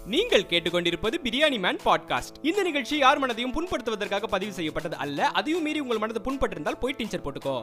நீங்கள் கேட்டுக்கொண்டிருப்பது biryani man podcast. இந்த நிகழ்ச்சி யார் மனதையும் புண்படுத்துவதற்காக பதிவு செய்யப்பட்டது அல்ல. அதையும் மீறி உங்கள் மனதை புண்பட்டிருந்தால் போய் டீச்சர் போட்டுக்கோ.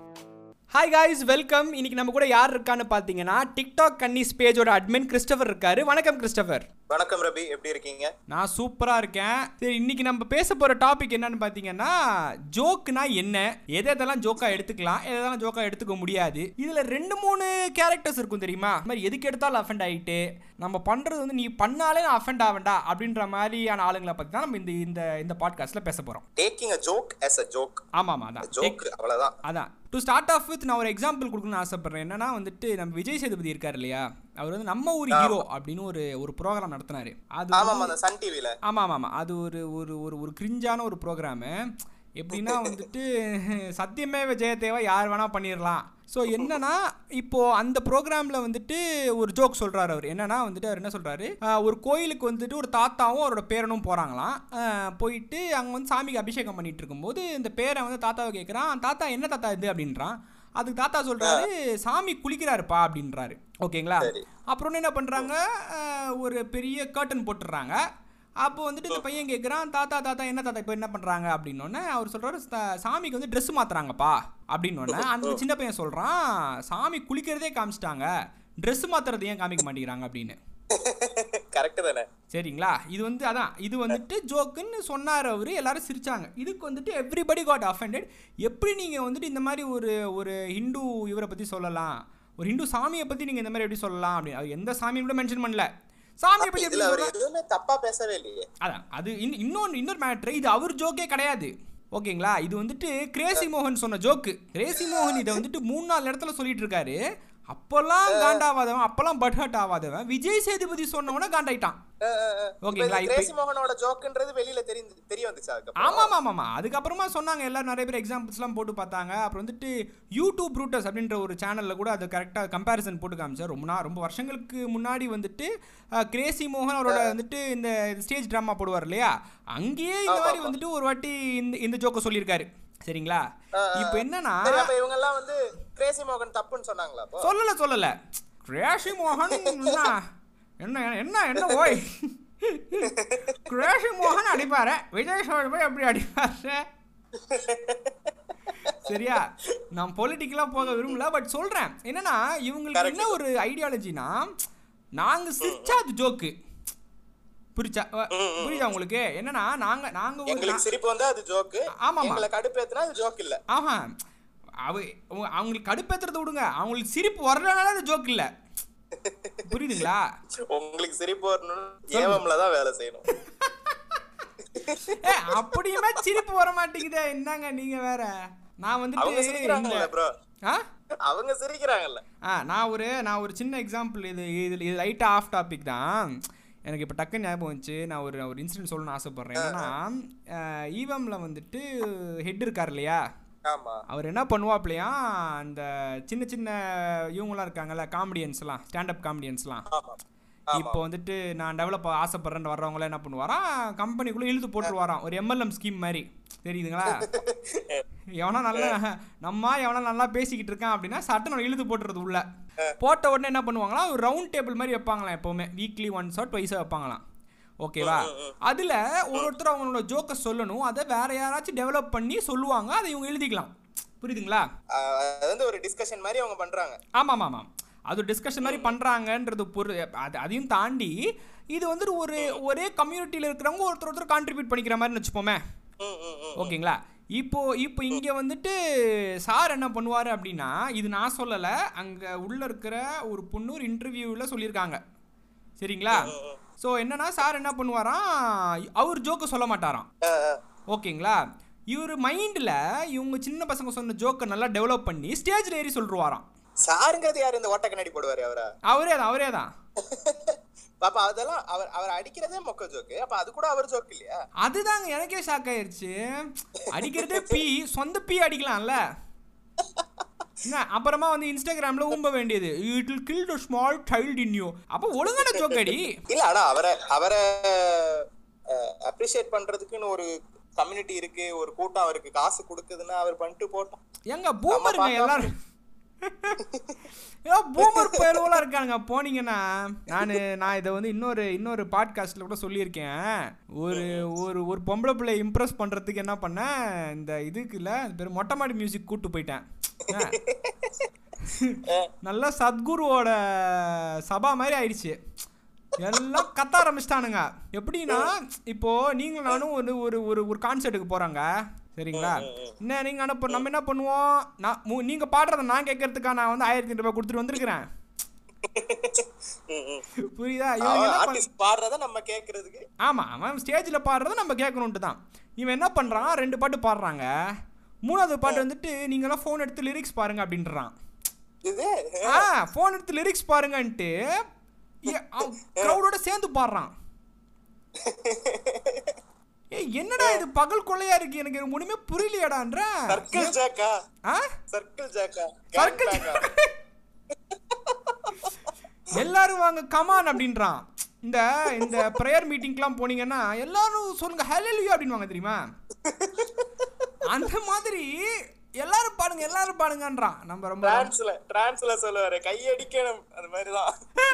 Hi guys, welcome. இன்னைக்கு நம்ம கூட யார் இருக்கான்னு பார்த்தீங்கன்னா டிக்டாக் கன்னிஸ் பேஜோட அட்மின் கிறிஸ்டோபர் இருக்காரு. வணக்கம் கிறிஸ்டோபர். வணக்கம் ரவி, எப்படி இருக்கீங்க? நான் சூப்பரா இருக்கேன். சரி, இன்னைக்கு நம்ம பேச போற டாபிக் என்னன்னு பார்த்தீங்கன்னா ஜோக்னா என்ன, எதெல்லாம் ஜோக்கா எடுத்துக்கலாம், எதெல்லாம் ஜோக்கா எடுத்துக்க முடியாது. இதுல 2-3 கேரக்டர்ஸ் இருக்கும் தெரியுமா? இந்த மாதிரி எதுக்கு எடுத்தாலும் அஃபெண்ட் ஆகிட்டு நம்ம பண்றது வந்து நீ பண்ணாலே நான் அஃபெண்ட் ஆவேண்டா அப்படின்ற மாதிரியான ஆளுங்களை பத்தி தான் நம்ம இந்த பாட்காஸ்ட்ல பேச போறோம். Taking a joke as a joke. ஆமா, அதான் ஜோக், அவ்வளவுதான். அதான் டு ஸ்டார்ட் ஆஃப் வித் நான் ஒரு எக்ஸாம்பிள் கொடுக்கணும்னு ஆசைப்படுறேன். என்னன்னா வந்துட்டு நம்ம விஜய் சேதுபதி இருக்காரு இல்லையா, அவர் வந்து நம்ம ஊர் ஹீரோ அப்படின்னு ஒரு ப்ரோக்ராம் நடத்தினாரு. அது சன் டிவில. ஆமா, அது ஒரு கிரிஞ்சான ஒரு ப்ரோக்ராமு. எப்படின்னா வந்துட்டு சத்தியமே ஜெயதேவா யார் வேணா பண்ணிடலாம். ஸோ என்னன்னா இப்போ அந்த ப்ரோக்ராமில் வந்துட்டு ஒரு ஜோக் சொல்கிறாரு. அவர் என்னன்னா வந்துட்டு அவர் என்ன சொல்கிறாரு, ஒரு கோயிலுக்கு வந்துட்டு ஒரு தாத்தாவும் அவரோட பேரனும் போகிறாங்களாம். போயிட்டு அங்கே வந்து சாமிக்கு அபிஷேகம் பண்ணிட்டு இருக்கும்போது இந்த பேரை வந்து தாத்தாவை கேட்குறான். தாத்தா என்ன தாத்தா இது அப்படின்றான். அதுக்கு தாத்தா சொல்கிறாரு, சாமி குளிக்கிறாருப்பா அப்படின்றாரு. ஓகேங்களா? அப்புறம் என்ன பண்ணுறாங்க, ஒரு பெரிய கர்டன் போட்டுடுறாங்க. அப்போ வந்துட்டு இந்த பையன் கேட்குறான், தாத்தா என்ன தாத்தா இப்போ என்ன பண்ணுறாங்க அப்படின்னோடனே அவர் சொல்கிறாரு, சாமிக்கு வந்து ட்ரெஸ் மாற்றுறாங்கப்பா அப்படின்னோடனே அந்த சின்ன பையன் சொல்கிறான், சாமி குளிக்கிறதே காமிச்சிட்டாங்க, ட்ரெஸ் மாற்றுறது ஏன் காமிக்க மாட்டேங்கிறாங்க அப்படின்னு. கரெக்ட் தானே? சரிங்களா? இது வந்து அதான் இது வந்துட்டு ஜோக்குன்னு சொன்னார் அவர். எல்லாரும் சிரிச்சாங்க. இதுக்கு வந்துட்டு எவ்ரிபடி காட் அஃபெண்டட். எப்படி நீங்கள் வந்துட்டு இந்த மாதிரி ஒரு ஹிந்து இவரை பற்றி சொல்லலாம், ஒரு ஹிந்து சாமியை பற்றி நீங்கள் இந்த மாதிரி எப்படி சொல்லலாம் அப்படின்னு. அவர் எந்த சாமியும் கூட மென்ஷன் பண்ணல. சாமியை பற்றி எதுவுமே தப்பா பேசவே இல்லையே. அதான் அது இன்னொரு மேட்ரு. இது அவர் ஜோக்கே கிடையாது. ஓகேங்களா? இது வந்துட்டு கிரேசி மோகன் சொன்ன ஜோக்கு. கிரேசி மோகன் இதை வந்துட்டு 3-4 இடத்துல சொல்லிட்டு இருக்காரு. அப்பெல்லாம் காண்டாவாதவன், அப்பெல்லாம் பட் ஹர்ட் ஆகாதவன் விஜய் சேதுபதி சொன்னவன காண்டாயிட்டான். ஓகேங்களா? கிரேசி மோகனோட ஜோக்ன்றது வெளியில தெரிய வந்துச்சு. ஆமா. அதுக்கப்புறமா சொன்னாங்க எல்லாரும், நிறைய பேர் எக்ஸாம்பிள்ஸ்லாம் போட்டு பார்த்தாங்க. அப்புறம் வந்துட்டு யூடியூப் ப்ரூட்டஸ் அப்படின்ற ஒரு சேனல்ல கூட அது கரெக்டாக கம்பேரிசன் போட்டு காமிச்சார். ரொம்ப வருஷங்களுக்கு முன்னாடி வந்துட்டு கிரேசி மோகன் அவரோட வந்துட்டு இந்த ஸ்டேஜ் ட்ராமா போடுவார் இல்லையா, அங்கேயே இந்த மாதிரி வந்துட்டு ஒரு வாட்டி இந்த ஜோக்கை சொல்லியிருக்காரு. சரிங்களா? இப்போ என்னன்னா இவங்க எல்லாம் வந்து கிரேசி மோகன் தப்புன்னு சொன்னாங்களா? சொல்லல கிரேசி மோகன் என்ன ஓய் கிரேசி மோகன் அடிப்பாரு, விஜய் சேதுபதி எப்படி அடிப்பாரு? சரியா? நான் பொலிட்டிக்கலா போக விரும்பல, பட் சொல்றேன் என்னன்னா இவங்களுக்கு என்ன ஒரு ஐடியாலஜினா, நாங்க சிரிச்சா அது ஜோக்கு. புரியுதா உங்களுக்கு? என்னன்னா நாங்க உங்களுக்கு சிரிப்பு வந்தா அது ஜோக்கு. ஆமா, உங்களுக்கு கடுப்பேத்துனா அது ஜோக் இல்ல. ஆமா, அவங்களுக்கு கடுப்பேத்துறத விடுங்க, அவங்களுக்கு சிரிப்பு வரலனால அது ஜோக் இல்ல. புரியுதுங்களா? உங்களுக்கு சிரிப்பு வரணும் ஏவம்ல தான் வேலை செய்யணும். அப்படியுமே சிரிப்பு வர மாட்டேங்குதே, என்னங்க நீங்க வேற. நான் வந்துட்டு அவங்க சிரிக்கிறாங்கல்ல. நான் ஒரு சின்ன எக்ஸாம்பிள். இது லைட்டா ஆஃப் டாபிக் தான். எனக்கு இப்போ டக்குன்னு ஞாபகம் வந்துச்சு. நான் ஒரு இன்சிடென்ட் சொல்லணும்னு ஆசைப்பட்றேன். என்னன்னா ஈவம்ல வந்துட்டு ஹெட் இருக்கார் இல்லையா, அவர் என்ன பண்ணுவாப்லையா, அந்த சின்ன இவங்களாம் இருக்காங்கல்ல, காமெடியன்ஸ்லாம், ஸ்டாண்டப் காமெடியன்ஸ்லாம், இப்போ வந்துட்டு நான் டெவலப் ஆசைப்படுறேன்னு வர்றவங்களாம் என்ன பண்ணுவாராம், கம்பெனிக்குள்ளே இழுத்து போட்டுருவாராம். ஒரு MLM ஸ்கீம் மாதிரி. தெரியுதுங்களா? எவனா நல்லா பேசிக்கிட்டு இருக்கான் அப்படின்னா சட்டை இழுத்து போட்டுறது உள்ள போட்ட உடனே என்ன பண்ணுவாங்களா, ஒரு ரவுண்ட் டேபிள் மாதிரி வைப்பாங்களாம். எப்போவுமே வீக்லி ஒன்ஸ் ஆர் ட்வைஸ் வைப்பாங்களாம். ஓகேவா? அதில் ஒருத்தர் அவங்களோட ஜோக்கை சொல்லணும், அதை வேற யாராச்சும் டெவலப் பண்ணி சொல்லுவாங்க, அதை இவங்க எழுதிக்கலாம். புரியுதுங்களா? அது ஒரு டிஸ்கஷன் மாதிரி அவங்க பண்றாங்க. ஆமாம், அது டிஸ்கஷன் மாதிரி பண்ணுறாங்கன்றது அதையும் தாண்டி இது வந்துட்டு ஒரே கம்யூனிட்டியில் இருக்கிறவங்க ஒருத்தர் கான்ட்ரிபியூட் பண்ணிக்கிற மாதிரின்னு வச்சுப்போமே. ஓகேங்களா? இப்போ இங்கே வந்துட்டு சார் என்ன பண்ணுவார் அப்படின்னா, இது நான் சொல்லலை, அங்கே உள்ளே இருக்கிற ஒரு பொண்ணு ஒரு இன்டர்வியூவில் சொல்லியிருக்காங்க. சரிங்களா? ஸோ என்னன்னா சார் என்ன பண்ணுவாராம், அவர் ஜோக்கை சொல்ல மாட்டாராம். ஓகேங்களா? இவர் மைண்டில் இவங்க சின்ன பசங்க சொன்ன ஜோக்கை நல்லா டெவலப் பண்ணி ஸ்டேஜில் ஏறி சொல்லுவாராம். சாருங்கிறது யார்? இந்த ஓட்ட கண்ணாடி போடுவாரு அவரே தான். அப்ப அதெல்லாம் அவர் அடிக்கிறதே மொக்க ஜோக்கு. அப்ப அது கூட அவர் ஜோக் இல்லையா? அதுதாங்க எனக்கே ஷாக் ஆயிருச்சு. அடிக்கிறதே சொந்த அடிக்கலாம்ல. அப்புறமா வந்து இன்ஸ்டாகிராம்ல ஊம்ப வேண்டியது, it will kill the small child in you. அப்ப ஒழுங்கான ஜோக் அடி இல்ல. ஆனா அவரை அப்ரிஷியேட் பண்றதுக்குன்னு ஒரு கம்யூனிட்டி இருக்கு, ஒரு கூட்டம் அவருக்கு காசு கொடுக்குதுன்னா அவர் பண்ணிட்டு போட்டோம். எங்க பூமருங்க எல்லாரும் ஏதோ பூமர் பயலுவலாக இருக்கானுங்க. போனீங்கன்னா நான் இதை வந்து இன்னொரு பாட்காஸ்ட்டில் கூட சொல்லியிருக்கேன். ஒரு பொம்பளை பிள்ளை இம்ப்ரெஸ் பண்ணுறதுக்கு என்ன பண்ணேன், இந்த இதுக்குள்ள பேர் மொட்டை மாடி மியூசிக் கூப்பிட்டு போயிட்டேன். நல்லா சத்குருவோட சபா மாதிரி ஆயிடுச்சு. எல்லாம் கத்த ஆரம்பிச்சிட்டானுங்க. எப்படின்னா இப்போ நீங்களும் நானும் ஒரு கான்சர்ட்டுக்கு போகிறாங்க, சரிங்களா? என்ன நீங்கள் நம்ம என்ன பண்ணுவோம், நீங்கள் பாடுறத நான் கேட்கறதுக்கா நான் வந்து 1500 ரூபாய் கொடுத்துட்டு வந்திருக்கிறேன். புரியுதா? பாடுறத நம்ம கேட்கறதுக்கு. ஆமாம், அவன் ஸ்டேஜில் பாடுறத நம்ம கேட்கணுன்ட்டு தான். இவன் என்ன பண்ணுறான், 2 பாட்டு பாடுறாங்க, 3வது பாட்டு வந்துட்டு நீங்களாம் ஃபோன் எடுத்து லிரிக்ஸ் பாருங்க அப்படின்றான். ஃபோன் எடுத்து லிரிக்ஸ் பாருங்கன்ட்டு க்ரௌடோட சேர்ந்து பாடுறான். என்னடா இது பகல் கொள்ளையா இருக்கு, எனக்கு ஒண்ணுமே புரியலையாடான்ற. எல்லாரும் வாங்க கமான் அப்படின்றான். இந்த பிரேயர் மீட்டிங்லாம் போனீங்கன்னா எல்லாரும் சொல்லுங்க ஹல்லேலூயா அப்படின்வாங்க தெரியுமா? அந்த மாதிரி எல்லாரும் பாடுங்கன்றான். நம்ம ரொம்ப டிரான்ஸ்ல சொல்லுவாரு கையடிக்கணும், அந்த மாதிரி தான்.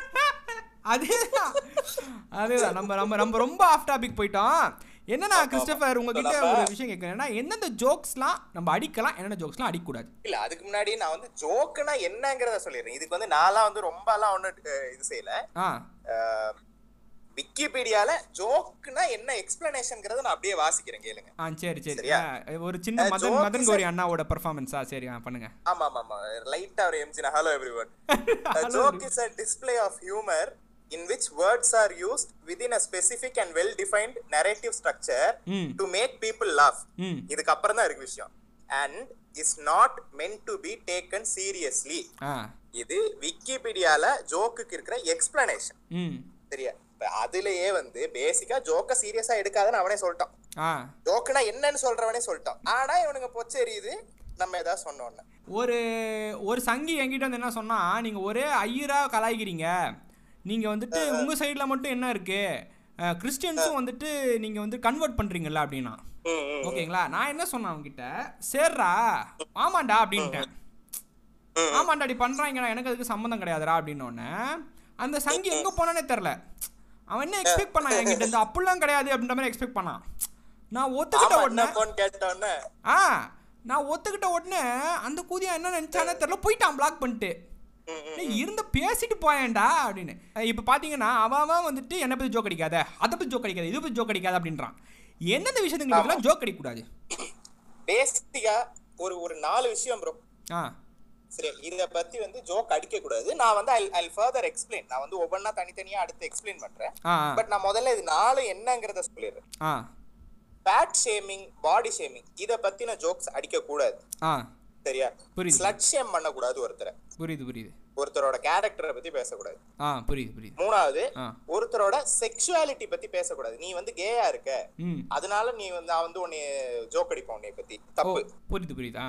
அதேதான் நம்ம ரொம்ப ஆஃப் டாபிக் போயிட்டோம். என்னன்னா கிறிஸ்டோபர், உங்ககிட்ட ஒரு விஷயம் கேட்கறேன்னா, எந்தெந்த ஜோக்ஸ்லாம் நம்ம அடிக்கலாம், என்னென்ன ஜோக்ஸ்லாம் அடிக்கக்கூடாது? இல்ல, அதுக்கு முன்னாடி நான் வந்து ஜோக்குனா என்னங்கறத சொல்லிடுறேன். இதுக்கு வந்து நான்லாம் வந்து ரொம்பலாம் ஒண்ணு இது செய்யல. விக்கிபீடியால ஜோக்னா என்ன எக்ஸ்பிளனேஷன்ங்கறத நான் அப்படியே வாசிக்கிறேன், கேளுங்க. சரி. ஒரு சின்ன மதன் கோரி அண்ணாவோட பெர்ஃபார்மன்ஸா? சரி, பண்ணுங்க. ஆமா லைட்டா ஒரு எம்ஜினா. Hello everyone. A joke is a display of humor in which words are used within a specific and well defined narrative structure to make people laugh. இதுக்கு அப்புறம் தான் இருக்கு விஷயம். And is not meant to be taken seriously. இது விக்கிபீடியால ஜோக்குக்கு இருக்கிற explanation. சரியா? அதுலயே வந்து பேசிக்கா ஜோக்க சீரியஸா எடுக்காதன்னு அவனே சொல்லிட்டான். ஜோக்குனா என்னன்னு சொல்றவனே சொல்லிட்டான். ஆனா இவனுங்க பொச்செறியுது நம்ம ஏதாவது சொன்னோன்னு. ஒரு சங்கி என்கிட்ட வந்து என்ன சொன்னா, நீங்க ஒரே ஐயரா கலாய்க்கிறீங்க, நீங்க வந்துட்டு உங்க சைடுல மட்டும் என்ன இருக்கு, கிறிஸ்டியன்ஸும் வந்துட்டு நீங்க வந்து கன்வெர்ட் பண்றீங்கல்ல அப்படின்னா. ஓகேங்களா? நான் என்ன சொன்னேன் அவன்கிட்ட, சேர்றா ஆமாண்டா அப்படின்ட்டேன். ஆமாண்டா அப்படி பண்றாங்கடா, எனக்கு அதுக்கு சம்மந்தம் கிடையாதுடா அப்படின்னோடனே அந்த சங்கி எங்க போனானே தெரில. அவன் என்ன எக்ஸ்பெக்ட் பண்ணான் என்கிட்ட இருந்து, அப்படிலாம் கிடையாது அப்படின்ற மாதிரி எக்ஸ்பெக்ட் பண்ணான். நான் ஒத்துக்கிட்ட உடனே அந்த கூதியா என்ன நினைச்சானே தெரியல, போயிட்டான் பிளாக் பண்ணிட்டு. இருந்து பேசிட்டு போயேன்டா அப்படின்னு. இப்போ பார்த்தீங்கன்னா அவன் வந்துட்டு என்னை பற்றி ஜோக் அடிக்காத, அதை பற்றி ஜோக் அடிக்காத, இதை பற்றி ஜோக் அடிக்காத அப்படின்றான். எந்தெந்த விஷயத்துக்கு ஜோக் அடிக்கக்கூடாது? பேசிக்கா ஒரு 4 விஷயம் ப்ரோ. சரி, இத பத்தி வந்து ஜோக் அடிக்க கூடாது. நான் வந்து I'll further explain. நான் வந்து ஒவ்வொண்ணா தனித்தனியா அடுத்து எக்ஸ்பிளைன் பண்றேன். பட் நான் முதல்ல இது 4 என்னங்கறத சொல்லிடுறேன். ஃபேட் ஷேமிங், பாடி ஷேமிங், இத பத்தின ஜோக்ஸ் அடிக்க கூடாது. சரியா? ஸ்லட் ஷேம் பண்ண கூடாது ஒருத்தரை. புரியுது. ஒருத்தரோட கேரக்டரை பத்தி பேசக்கூடாது. புரியுது. 3வது, ஒருத்தரோட செக்சுவாலிட்டி பத்தி பேசக்கூடாது. நீ வந்து கேயா இருக்க, அதனால நீ வந்து நான் வந்து உன்னை ஜோக் அடிப்பேன் உன்னை பத்தி, தப்பு. புரியுது.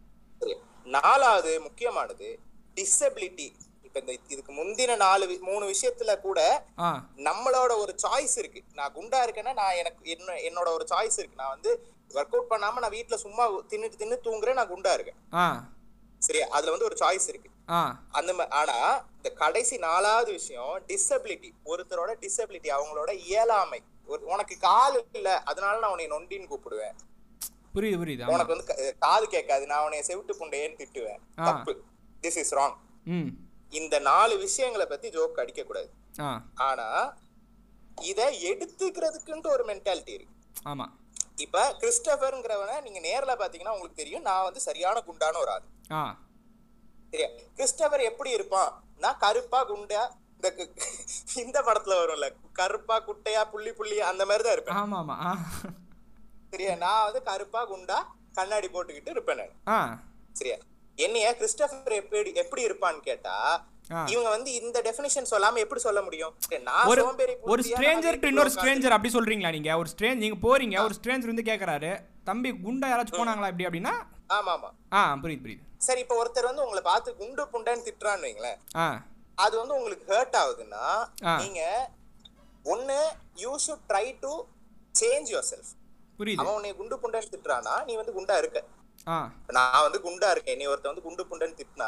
4வது முக்கியமானது டிசபிலிட்டி. இப்ப இந்த இதுக்கு முந்தின 3 விஷயத்துல கூட நம்மளோட ஒரு சாய்ஸ் இருக்கு. நான் குண்டா இருக்கேன்னா நான் என்னோட ஒரு சாய்ஸ் இருக்கு. நான் வந்து ஒர்க் அவுட் பண்ணாம நான் வீட்டுல சும்மா தின்னு தூங்குறேன், நான் குண்டா இருக்கேன். சரியா? அதுல வந்து ஒரு சாய்ஸ் இருக்கு. அந்த ஆனா இந்த கடைசி 4வது விஷயம் டிசபிலிட்டி. ஒருத்தரோட டிசபிலிட்டி, அவங்களோட இயலாமை. உனக்கு கால் இல்ல அதனால நான் உன்னை நொண்டின்னு கூப்பிடுவேன். புரியுது. உனக்கு வந்து காது கேட்காது, நான் உன்னை செவிட்டு புண்டையேன்னு திட்டுவேன். தப்பு. This is wrong. இந்த 4 விஷயங்களை பத்தி ஜோக் அடிக்க கூடாது. ஆனா இத எடுத்துக்கிறதுக்குன்ட்டு ஒரு மென்டாலிட்டி இருக்கு. ஆமா. இப்ப கிறிஸ்டோபர்ங்கிறவனை நீங்க நேர்ல பாத்தீங்கன்னா உங்களுக்கு தெரியும், நான் வந்து சரியான குண்டான ஒரு ஆளு. சரியா? கிறிஸ்டோபர் எப்படி இருப்பான்? நான் கருப்பா குண்டா, இந்த படத்துல வரும்ல கருப்பா குட்டையா புள்ளி புள்ளி அந்த மாதிரிதான் இருப்பேன். ஆமா. சரியா? நான் வந்து கருப்பா குண்டா கண்ணாடி போட்டுக்கிட்டு இருப்பேன் நான். சரியா? என்னைய கிறிஸ்டோபர் எப்படி இருப்பான்னு கேட்டா, இவங்க வந்து இந்த டெஃபினிஷன் சொல்லாம எப்படி சொல்ல முடியும்? நான் ஒரு ஸ்ட்ரேஞ்சர் டு இன்னொரு ஸ்ட்ரேஞ்சர் அப்படி சொல்றீங்களா நீங்க? ஒரு ஸ்ட்ரேஞ்சர் நீங்க போறீங்க, ஒரு ஸ்ட்ரேஞ்சர் வந்து கேக்குறாரு, தம்பி குண்டா யாராச்சும் போனாங்களா இப்படி அப்படின்னா? ஆமா. புரியுது. சரி, இப்ப ஒருத்தர் வந்து உங்களை பார்த்து குண்டு புண்டான்னு திட்டுறான்னு வைங்களேன், அது வந்து உங்களுக்கு ஹர்ட் ஆகுதுன்னா நீங்க ஒண்ணு you should try to change your self. புரியுது. அவன் உன்னை குண்டு புண்டான்னு திட்டுறானா, நீ வந்து குண்டா இருக்க. நான் வந்து குண்டா இருக்கேன், நீ ஒருத்தன் வந்து குண்டு புண்டன்னு திட்டினா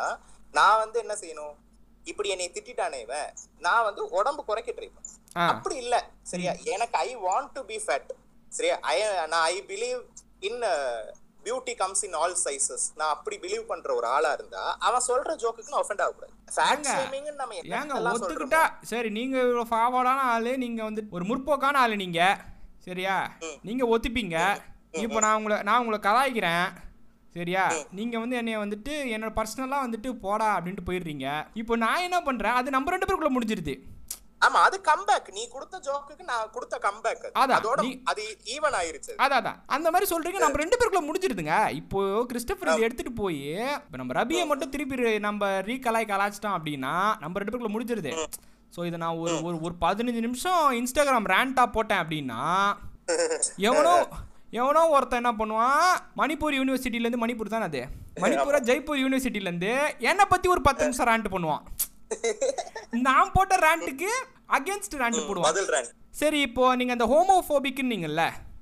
நான் வந்து என்ன செய்யணும், இப்படி என்னை திட்டானே இவன், நான் வந்து உடம்பு குறைக்க ட்ரை பண்ணேன். அப்படி இல்ல சரியா, எனக்கு I want to be fat சரியா, I believe in beauty comes in all sizes. நான் அப்படி பிலீவ் பண்ற ஒரு ஆளா இருந்தா அவன் சொல்ற ஜோக்குக்கு நான் ஆஃபெண்ட் ஆகக்கூடாது. ஃபேட் ஷேமிங் நம்ம ஏங்க ஒத்துக்கிட்டா சரி, நீங்க ஒரு ஃபார்வர்டான ஆளு, நீங்க வந்து ஒரு முற்போக்கான ஆளு நீங்க சரியா, நீங்க ஒத்துப்பீங்க. இப்போ நான் உங்களை கலாய்க்கிறேன் சரியா, நீங்க வந்து என்னைய வந்துட்டு என்னோட பர்சனலா வந்துட்டு போடா அப்படின்ட்டு போயிடுறீங்க. இப்போ நான் என்ன பண்றேன், அது நம்ம 2 பேருக்குள்ள முடிஞ்சிருது. ஆமா, அது கம்பேக். நீ கொடுத்த ஜோக்குக்கு நான் கொடுத்த கம்பேக், அதோட அது ஈவன் ஆயிருச்சு. அதான் அந்த மாதிரி சொல்றீங்க, நம்ம 2 பேருக்குள்ள முடிஞ்சிருதுங்க. இப்போ கிறிஸ்டோபர் இதை எடுத்துட்டு போய் இப்போ நம்ம ரபியை மட்டும் திருப்பி நம்ம கலாய்ச்சிட்டோம் அப்படின்னா நம்ம 2 பேருக்குள்ள முடிஞ்சிருது. ஸோ இதை நான் ஒரு 15 நிமிஷம் இன்ஸ்டாகிராம் ரேண்டா போட்டேன் அப்படின்னா எவனோ ஒருத்தன் என்ன பண்ணுவான், மணிப்பூர் யூனிவர்சிட்டிலேருந்து, மணிப்பூர் தானே அது, மணிப்பூரா ஜெய்ப்பூர் யூனிவர்சிட்டிலேருந்து என்னை பற்றி ஒரு 10 நிமிஷம் ரேண்ட் பண்ணுவான். நான் போட்ட ரேண்ட்டுக்கு அகைன்ஸ்ட் ரேண்ட் போடுவான். சரி, இப்போ நீங்க அந்த ஹோமோஃபோபிக்னீங்கல்ல,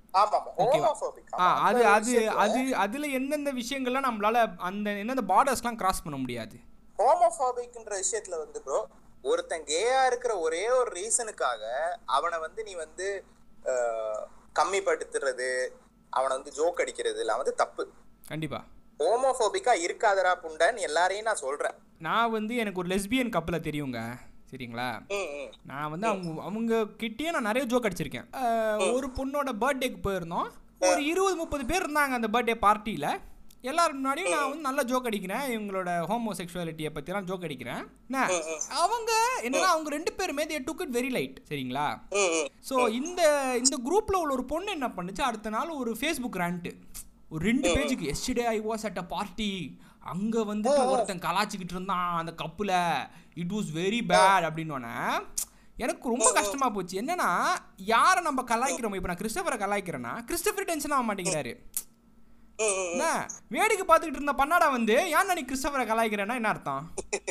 அது அது அது அதுல எந்தெந்த விஷயங்கள்லாம் நம்மளால எந்தெந்த பார்டர்ஸ்லாம் கிராஸ் பண்ண முடியாது? ஹோமோஃபோபிக்ன்ற விஷயத்துல வந்து ப்ரோ, ஒருத்தன் கேயா இருக்கிற ஒரே ஒரு ரீசனுக்காக அவனை வந்து நீ வந்து கம்மிப்படுத்துறது, அவனை வந்து ஜோக் அடிக்கிறது எல்லாம் வந்து தப்பு. கண்டிப்பா ஹோமோஃபோபிக்கா இருக்காதரா புண்டன் எல்லாரையும் நான் சொல்றேன். நான் வந்து எனக்கு ஒரு லெஸ்பியன் கப்பலை தெரியுங்க சரிங்களா, நான் வந்து அவங்க கிட்டேயே நான் நிறைய ஜோக் அடிச்சிருக்கேன். ஒரு பொண்ணோட பர்த்டேக்கு போயிருந்தோம், ஒரு 20-30 பேர் இருந்தாங்க அந்த பர்த்டே பார்ட்டியில். எல்லாரும் முன்னாடியும் நான் வந்து நல்லா ஜோக் அடிக்கிறேன், இவங்களோட ஹோமோசெக்சுவாலிட்டியை பற்றிலாம் ஜோக் அடிக்கிறேன். அவங்க என்னன்னா அவங்க 2 பேருமே they took it very light சரிங்களா. ஸோ இந்த குரூப்பில் உள்ள ஒரு பொண்ணு என்ன பண்ணுச்சு, அடுத்த நாள் ஒரு ஃபேஸ்புக் ரேண்ட்டு ஒரு 2 பேஜுக்கு, yesterday I was at a party, அங்கே வந்து ஒருத்தன் கலாச்சிக்கிட்டு இருந்தான் அந்த கப்பில், இட் வாஸ் வெரி பேட் அப்படின்னோடனே எனக்கு ரொம்ப கஷ்டமாக போச்சு. என்னன்னா யாரை நம்ம கலாய்க்கிறோம், இப்போ நான் கிறிஸ்டோபரை கலாய்க்கிறேன்னா கிறிஸ்டோபர் டென்ஷன் ஆக மாட்டேங்கிறாரு. என்ன வேடிக்கை பார்த்துக்கிட்டு இருந்த பண்ணாடா வந்து ஏன் நீ கிறிஸ்டோபரை கலாய்க்கிறேன்னா என்ன அர்த்தம்?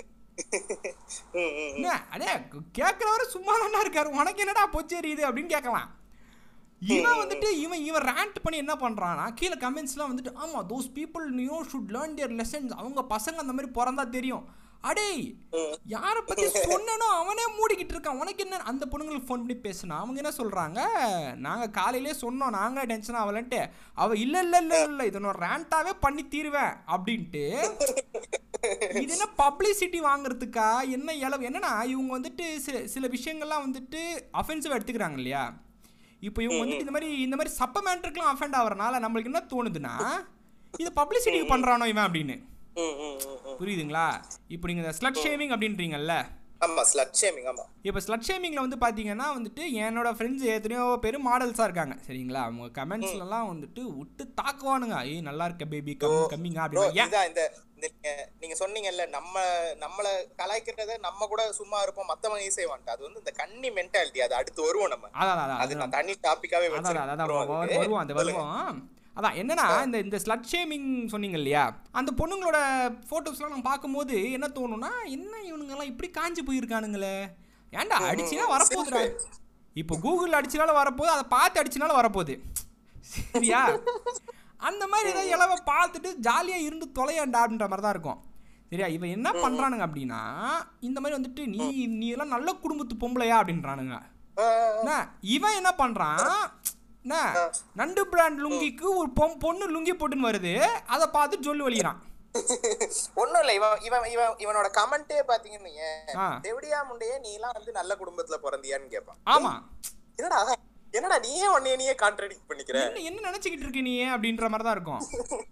என்ன அடே கேட்குறவரை சும்மா தானே இருக்காரு, உனக்கு என்னடா பொச்சேரியுது அப்படின்னு கேட்கலாம். இவன் வந்துட்டு இவன் ரேண்ட் பண்ணி என்ன பண்ணுறான்னா கீழே கமெண்ட்ஸ்லாம் வந்துட்டு, ஆமாம் those people new should learn their lessons, அவங்க பசங்க அந்த மாதிரி பிறந்தா தெரியும். அடே யாரை பற்றி சொன்னனோ அவனே மூடிக்கிட்டு இருக்கான், உனக்கு என்ன? அந்த பொண்ணுங்களுக்கு ஃபோன் பண்ணி பேசுனா அவங்க என்ன சொல்கிறாங்க, நாங்கள் காலையிலே சொன்னோம் நாங்கள் டென்ஷன் ஆகலன்ட்டு, அவள் இல்லை இதை நான் ரேண்டாகவே பண்ணி தீருவேன் அப்படின்ட்டு. இது என்ன பப்ளிசிட்டி வாங்குறதுக்கா என்ன இளவு? என்னன்னா இவங்க வந்துட்டு சில விஷயங்கள்லாம் வந்துட்டு அஃபென்சிவாக எடுத்துக்கிறாங்க இல்லையா. இப்போ இவங்க வந்துட்டு இந்த மாதிரி சப்ப மேட்டருக்குலாம் அஃபெண்ட் ஆகிறனால நம்மளுக்கு என்ன தோணுதுன்னா இது பப்ளிசிட்டிக்கு பண்ணுறானோ இவன் அப்படின்னு. புரியுதுங்களா? இப்போ நீங்கள் இந்த ஸ்லட் ஷேமிங் அப்படின்றீங்கல்ல, இப்போ ஸ்லட் ஷேமிங்கில் வந்து பார்த்தீங்கன்னா வந்துட்டு என்னோட ஃப்ரெண்ட்ஸ் எத்தனையோ பேர் மாடல்ஸாக இருக்காங்க சரிங்களா, அவங்க கமெண்ட்ஸ்லாம் வந்துட்டு விட்டு தாக்குவானுங்க, நல்லா இருக்க பேபி கம்மிங்க அப்படின்னு. நீங்க சொன்னீங்கல்ல, நம்மள கலாய்க்கிறத நம்ம கூட சும்மா இருப்போம், மத்தவங்க செய்வாங்க, அது வந்து இந்த கன்னி மென்டாலிட்டி, அது அடுத்து வருவோம் நம்ம, அது நான் தனி டாபிக்காவே வருவோம். அதான் என்னன்னா இந்த ஸ்லட் ஷேமிங் சொன்னீங்க இல்லையா, அந்த பொண்ணுங்களோட ஃபோட்டோஸ்லாம் நான் பார்க்கும்போது என்ன தோணுன்னா, என்ன இவனுங்கெல்லாம் இப்படி காஞ்சி போயிருக்கானுங்களே, ஏன்டா அடிச்சுனா வரப்போகுதுடா, இப்போ கூகுளில் அடிச்சனால வரப்போகுது, அதை பார்த்து அடிச்சனால வரப்போகுது சரியா. அந்த மாதிரி ஏதாவது இளவை பார்த்துட்டு ஜாலியாக இருந்து தொலையாண்டா அப்படின்ற மாதிரி தான் இருக்கும் சரியா. இவன் என்ன பண்ணுறானுங்க அப்படின்னா, இந்த மாதிரி வந்துட்டு நீ எல்லாம் நல்ல குடும்பத்து பொம்பளையா அப்படின்றானுங்க. இவன் என்ன பண்ணுறான், நண்டு பிராண்ட் லுங்கிக்கு ஒரு பொண்ணு லுங்கி போட்டுன்னு வருது, அதை பார்த்து சொல்லி வலிக்கிறான். ஒண்ணும் இல்ல, இவனோட கமெண்டே பாத்தீங்கன்னா, தேவடியா முண்டையே நீ எல்லாம் வந்து நல்ல குடும்பத்துல பிறந்தியான்னு கேட்பான். ஆமா, என்னடா நீயே உன்னையே கான்ட்ராடிக்ட் பண்ணிக்கிற, என்ன நினைச்சுக்கிட்டு இருக்க நீ அப்படின்ற மாதிரி தான் இருக்கும்.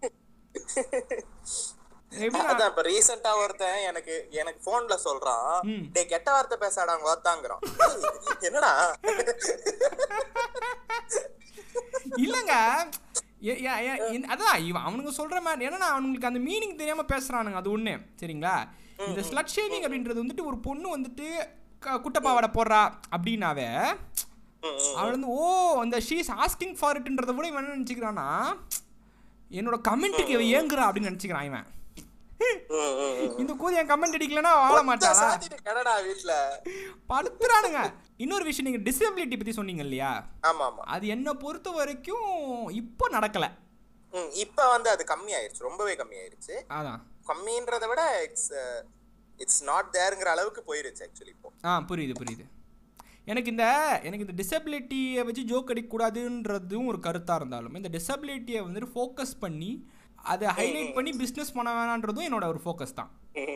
அதான் இப்ப ரீசெண்டா ஒருத்தன் எனக்கு போன்ல சொல்றான், டேய் கெட்ட வார்த்தை பேசாடா வாத்தாங்கறான். என்னடா இல்லங்க, அதான் அவனுங்க சொல்ற மாதிரி என்னன்னா அவனுங்களுக்கு அந்த மீனிங் தெரியாம பேசுறானுங்க, அது ஒண்ணு சரிங்களா. இந்த ஸ்லட் ஷேமிங் அப்படின்றது வந்துட்டு ஒரு பொண்ணு வந்துட்டு குட்டப்பாவாடை போடுறா அப்படின்னாவே அவள் வந்து அந்த ஷீஸ் ஆஸ்கிங் ஃபார் இட்ன்றதை விட இவன் என்ன நினச்சிக்கிறான்னா, என்னோட கமெண்ட்டுக்கு இவன் ஏங்குறா அப்படின்னு நினச்சிக்கிறான் இவன். இந்த கூதி என் கமெண்ட் அடிக்கலன்னா வாழ மாட்டாளா வீட்டுல படுத்துறானுங்க. இன்னொரு விஷயம், நீங்க டிசபிலிட்டி பத்தி சொன்னீங்க இல்லையா, அது என்ன பொறுத்த வரைக்கும் இப்போ நடக்கல இப்ப வந்து அது கம்மி ஆயிருச்சு, ரொம்பவே கம்மி ஆயிருச்சு. அதான் கம்மின்றதை விட இட்ஸ் நாட் தேர்ங்கிற அளவுக்கு போயிருச்சு ஆக்சுவலி இப்போ. புரியுது. எனக்கு இந்த டிசபிலிட்டியை வச்சு ஜோக் அடிக்கக்கூடாதுன்றதும் ஒரு கருத்தாக இருந்தாலும், இந்த டிசபிலிட்டியை வந்துட்டு ஃபோக்கஸ் பண்ணி அதை ஹைலைட் பண்ணி பிஸ்னஸ் பண்ண வேணான்றதும் என்னோட ஒரு ஃபோக்கஸ் தான்.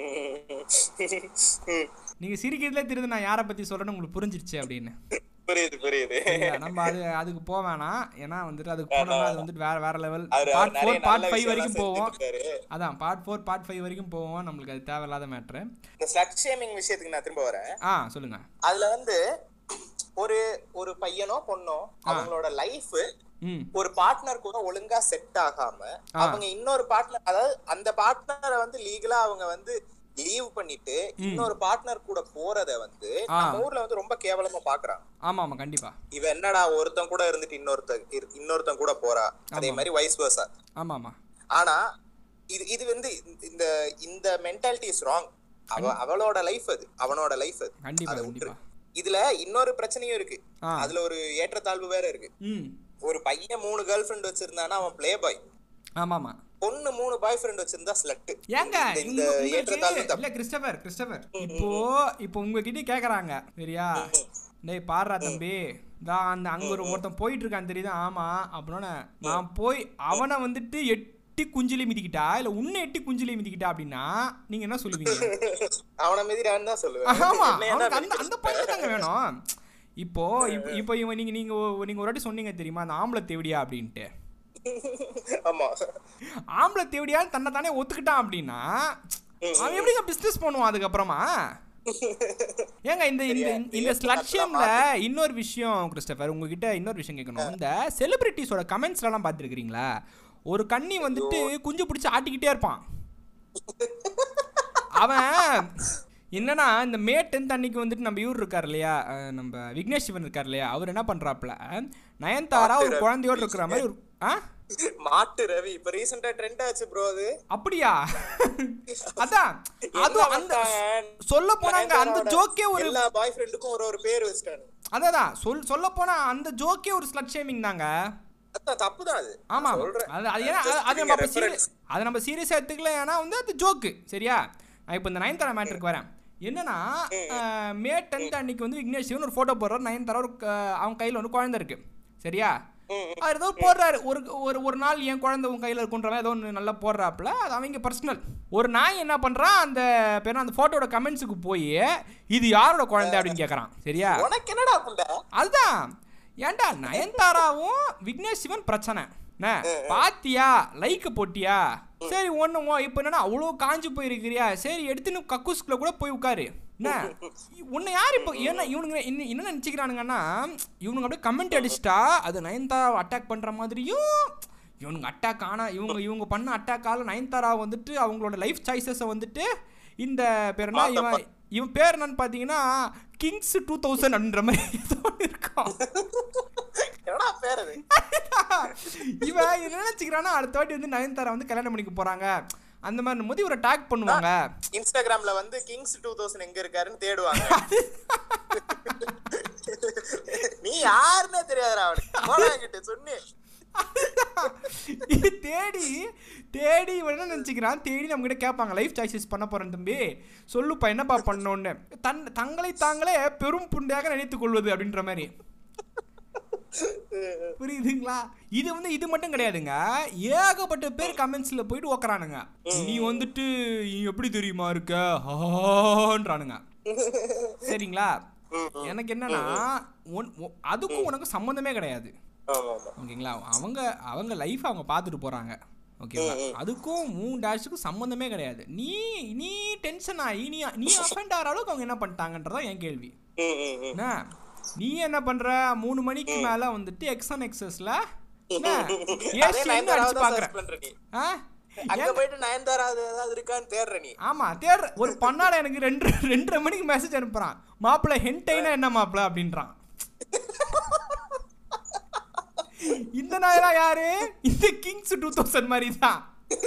நீங்கள் சிரிக்கிறதுலே தெரியுது நான் யாரை பற்றி சொல்கிறேன்னு உங்களுக்கு புரிஞ்சிருச்சு அப்படின்னு. புரியுது. நம்ம அதுக்கு போக வேணாம், ஏன்னா வந்துட்டு அதுக்கு போனோம்னா அது வந்துட்டு வேற லெவல். பார்ட் 4 பார்ட் 5 வரைக்கும் போவோம். அதான் பார்ட் 4 பார்ட் 5 வரைக்கும் போவோம். நம்மளுக்கு அது தேவையில்லாத மேட்ரு. இந்த ஸ்லட் ஷேமிங் விஷயத்துக்கு நான் திரும்ப வரேன். சொல்லுங்க. அதுல வந்து ஒரு பையனோ பொண்ணோ அவங்களோட லைஃப் ஒரு பார்ட்னர் கூட ஒழுங்கா செட் ஆகாம அவங்க இன்னொரு பார்ட்னர், அதாவது அந்த பார்ட்னரை வந்து லீகலா அவங்க வந்து லீவ் பண்ணிட்டு இன்னொரு பார்ட்னர் கூட போறத வந்து நம்ம ஊர்ல வந்து ரொம்ப கேவலமா பாக்குறாங்க. ஆமா கண்டிப்பா. இவ என்னடா ஒருத்தன் கூட இருந்துட்டு இன்னொருத்தன் கூட போறா, அதே மாதிரி வைஸ் வெர்சா. ஆமா. ஆனா இது வந்து இந்த மென்டாலிட்டி இஸ் ராங். அவளோட லைஃப் அது, அவனோட லைஃப் அது. கண்டிப்பா. இதுல இன்னொரு பிரச்சனையும் இருக்கு. அதுல ஒரு ஏற்றத்தாழ்வு வேற இருக்கு. ஒரு பையன் 3 கேர்ள் ஃப்ரெண்ட் வச்சிருந்தானா அவன் பிளே பாய். ஆமாமா. பொண்ணு 3 பாய் ஃப்ரெண்ட் வச்சிருந்தா ஸ்லட். ஏங்க இந்த ஏற்றத்தாழ்வு இல்ல கிறிஸ்டோபர் இப்போ உங்ககிட்ட கேக்குறாங்க, சரியா? டேய் பாடுறா தம்பி, அந்த அங்க ஒருத்தன் போயிட்டு இருக்கான் தெரியுதா? ஆமா. அப்படின்னா நான் போய் அவனை வந்துட்டு 8 குஞ்சிலே மிதிக்கிட்டா இல்ல உன்னை 8 குஞ்சிலே மிதிக்கிட்டா அப்படின்னா நீங்க என்ன சொல்லுவீங்க? அவனை மிதிறான்னு தான் சொல்லுவேன். ஆமா, அந்த பையன் தாங்க வேணும். இப்போ நீங்க ஒரு வாட்டி சொன்னீங்க தெரியுமா, அந்த ஆம்பளை தேவடியா அப்படின்ட்டு. ஆமா, ஆம்பளை தேவடியா தன்னை தானே ஒத்துக்கிட்டான் அப்படின்னா அவன் எப்படிங்க பிசினஸ் பண்ணுவான் அதுக்கப்புறமா? ஏங்க இந்த ஸ்லட் ஷேம்ல இன்னொரு விஷயம் கிறிஸ்டோபர், உங்ககிட்ட இன்னொரு விஷயம் கேட்கணும். இந்த செலிபிரிட்டிஸோட கமெண்ட்ஸ்ல எல்லாம் பார்த்துருக்கீங்களா? ஒரு கண்ணி வந்துட்டு குஞ்சு பிடிச்சி ஆட்டிக்கிட்டே இருப்பான். அவன் என்னன்னா இந்த மே 10th அன்னைக்கு வந்துட்டு நம்ம இவர் இருக்கார் இல்லையா, நம்ம விக்னேஷ் சிவன் இருக்கார் இல்லையா, அவர் என்ன பண்றாப்ல, நயன்தாரா ஒரு குழந்தையோடு இருக்கிற மாதிரி ஒரு மாட்டு ரவி இப்ப ரீசன்ட்டா ட்ரெண்ட் ஆச்சு ப்ரோ. அது அப்படியா? அதான் அது அந்த சொல்ல போனாங்க அந்த ஜோக்கே ஒரு எல்லா பாய் ஃப்ரெண்டுக்கும் ஒரு பேர் வச்சிட்டாங்க. அதான் சொல்ல போனா அந்த ஜோக்கே ஒரு ஸ்லட் ஷேமிங் தாங்க. தப்புதான் அது. ஆமா, அது நம்ம சீரியஸா எடுத்துக்கல, ஏன்னா வந்து அது ஜோக்கு, சரியா? நான் இப்போ இந்த நயன்தாரா மேட்டருக்கு வரேன். என்னன்னா மே 10th அன்னைக்கு வந்து விக்னேஷ் சிவன் ஒரு போட்டோ போடுறாரு. நயன்தாரா அவங்க கையில வந்து குழந்தை இருக்கு, சரியா? அவர் ஏதோ போடுறாரு, ஒரு நாள் என் குழந்தை உன் கையில இருக்குன்றவன் ஏதோ ஒன்று நல்லா போடுறாப்புல, அது அவங்க பர்சனல். ஒரு நாய் என்ன பண்றான், அந்த பேர் அந்த போட்டோட கமெண்ட்ஸுக்கு போய் இது யாரோட குழந்தை அப்படின்னு கேட்கறான், சரியா? அதுதான் ஏன்டா நயன்தாராவும் விக்னேஷ் சிவன் பிரச்சனை. பாத்தியா, லைக் போட்டியா, சரி ஒண்ணு இப்ப என்னன்னா அவ்வளோ காஞ்சி போயிருக்கிறியா, சரி எடுத்துன்னு கக்கூஸ்குள்ள கூட போய் உட்காரு. என்ன உன்னை யார் இப்போ இவனுங்க என்ன நினச்சிக்கிறானுங்கன்னா, இவனுங்க அப்படியே கமெண்ட் அடிச்சிட்டா அது நயன்தாரா அட்டாக் பண்ற மாதிரியும், இவனுங்க அட்டாக் ஆனால் இவங்க பண்ண அட்டாக்கால நயன்தாரா வந்துட்டு அவங்களோட லைஃப் சாய்ஸஸை வந்துட்டு இந்த பேர்னா இவன் பேர் என்னன்னு பார்த்தீங்கன்னா கிங்ஸ் 2000 அப்படின்ற மாதிரி ஏதோ இருக்கும். இவன் என்ன நினைச்சுக்கிறானா அடுத்த வாட்டி வந்து நயன்தாரா வந்து கல்யாணம் பண்ணிக்க போறாங்க அந்த மாதிரி போது இவரை டாக் பண்ணுவாங்க. இன்ஸ்டாகிராம்ல வந்து கிங்ஸ் 2000 எங்க இருக்காருன்னு தேடுவாங்க. நீ யாருன்னே தெரியாதுடா அவனுக்கு சொன்னே. தேடி இவன் என்ன நினைச்சுக்கிறான், தேடி நம்ம கிட்ட கேட்பாங்க லைஃப் சாய்ஸஸ் பண்ண போறேன் தம்பி சொல்லுப்பா என்னப்பா பண்ணோன்னு, தங்களை தாங்களே பெரும் புண்டையாக நினைத்துக் கொள்வது அப்படின்ற மாதிரி. புரியுதுங்களா? இது வந்து இது மட்டும் கிடையாதுங்க, ஏகப்பட்ட பேர் கமெண்ட்ஸ்ல போயிட்டு ஓக்கறானுங்க, நீ வந்துட்டு எப்படி தெரியுமா இருக்கன்றானுங்க, சரிங்களா? எனக்கு என்னன்னா அதுக்கும் உனக்கு சம்மந்தமே கிடையாது, ஓகேங்களா? அவங்க லைஃப் அவங்க பார்த்துட்டு போறாங்க, ஓகேவா? அதுக்கும் 3 டேஷுக்கும் சம்மந்தமே கிடையாது. நீ டென்ஷன் ஆகி நீ அஃபெண்ட் ஆகிற அளவுக்கு அவங்க என்ன பண்ணிட்டாங்கன்றதான் என் கேள்வி. நீ என்ன பண்ற, 3 மணிக்கு மேல வந்துட்டு எக்ஸன் எக்ஸஸ்ல அடிச்சு பாக்குற, ஆமா தேடுற ஒரு பண்ணால எனக்கு 2:30 மணிக்கு மெசேஜ் அனுப்புறான், மாப்பிள்ள ஹென்டைனா என்ன மாப்பிள்ள அப்படின்றான். இந்த நாயெல்லாம் யாரு, இந்த கிங்ஸ் 2000 மாதிரி தான்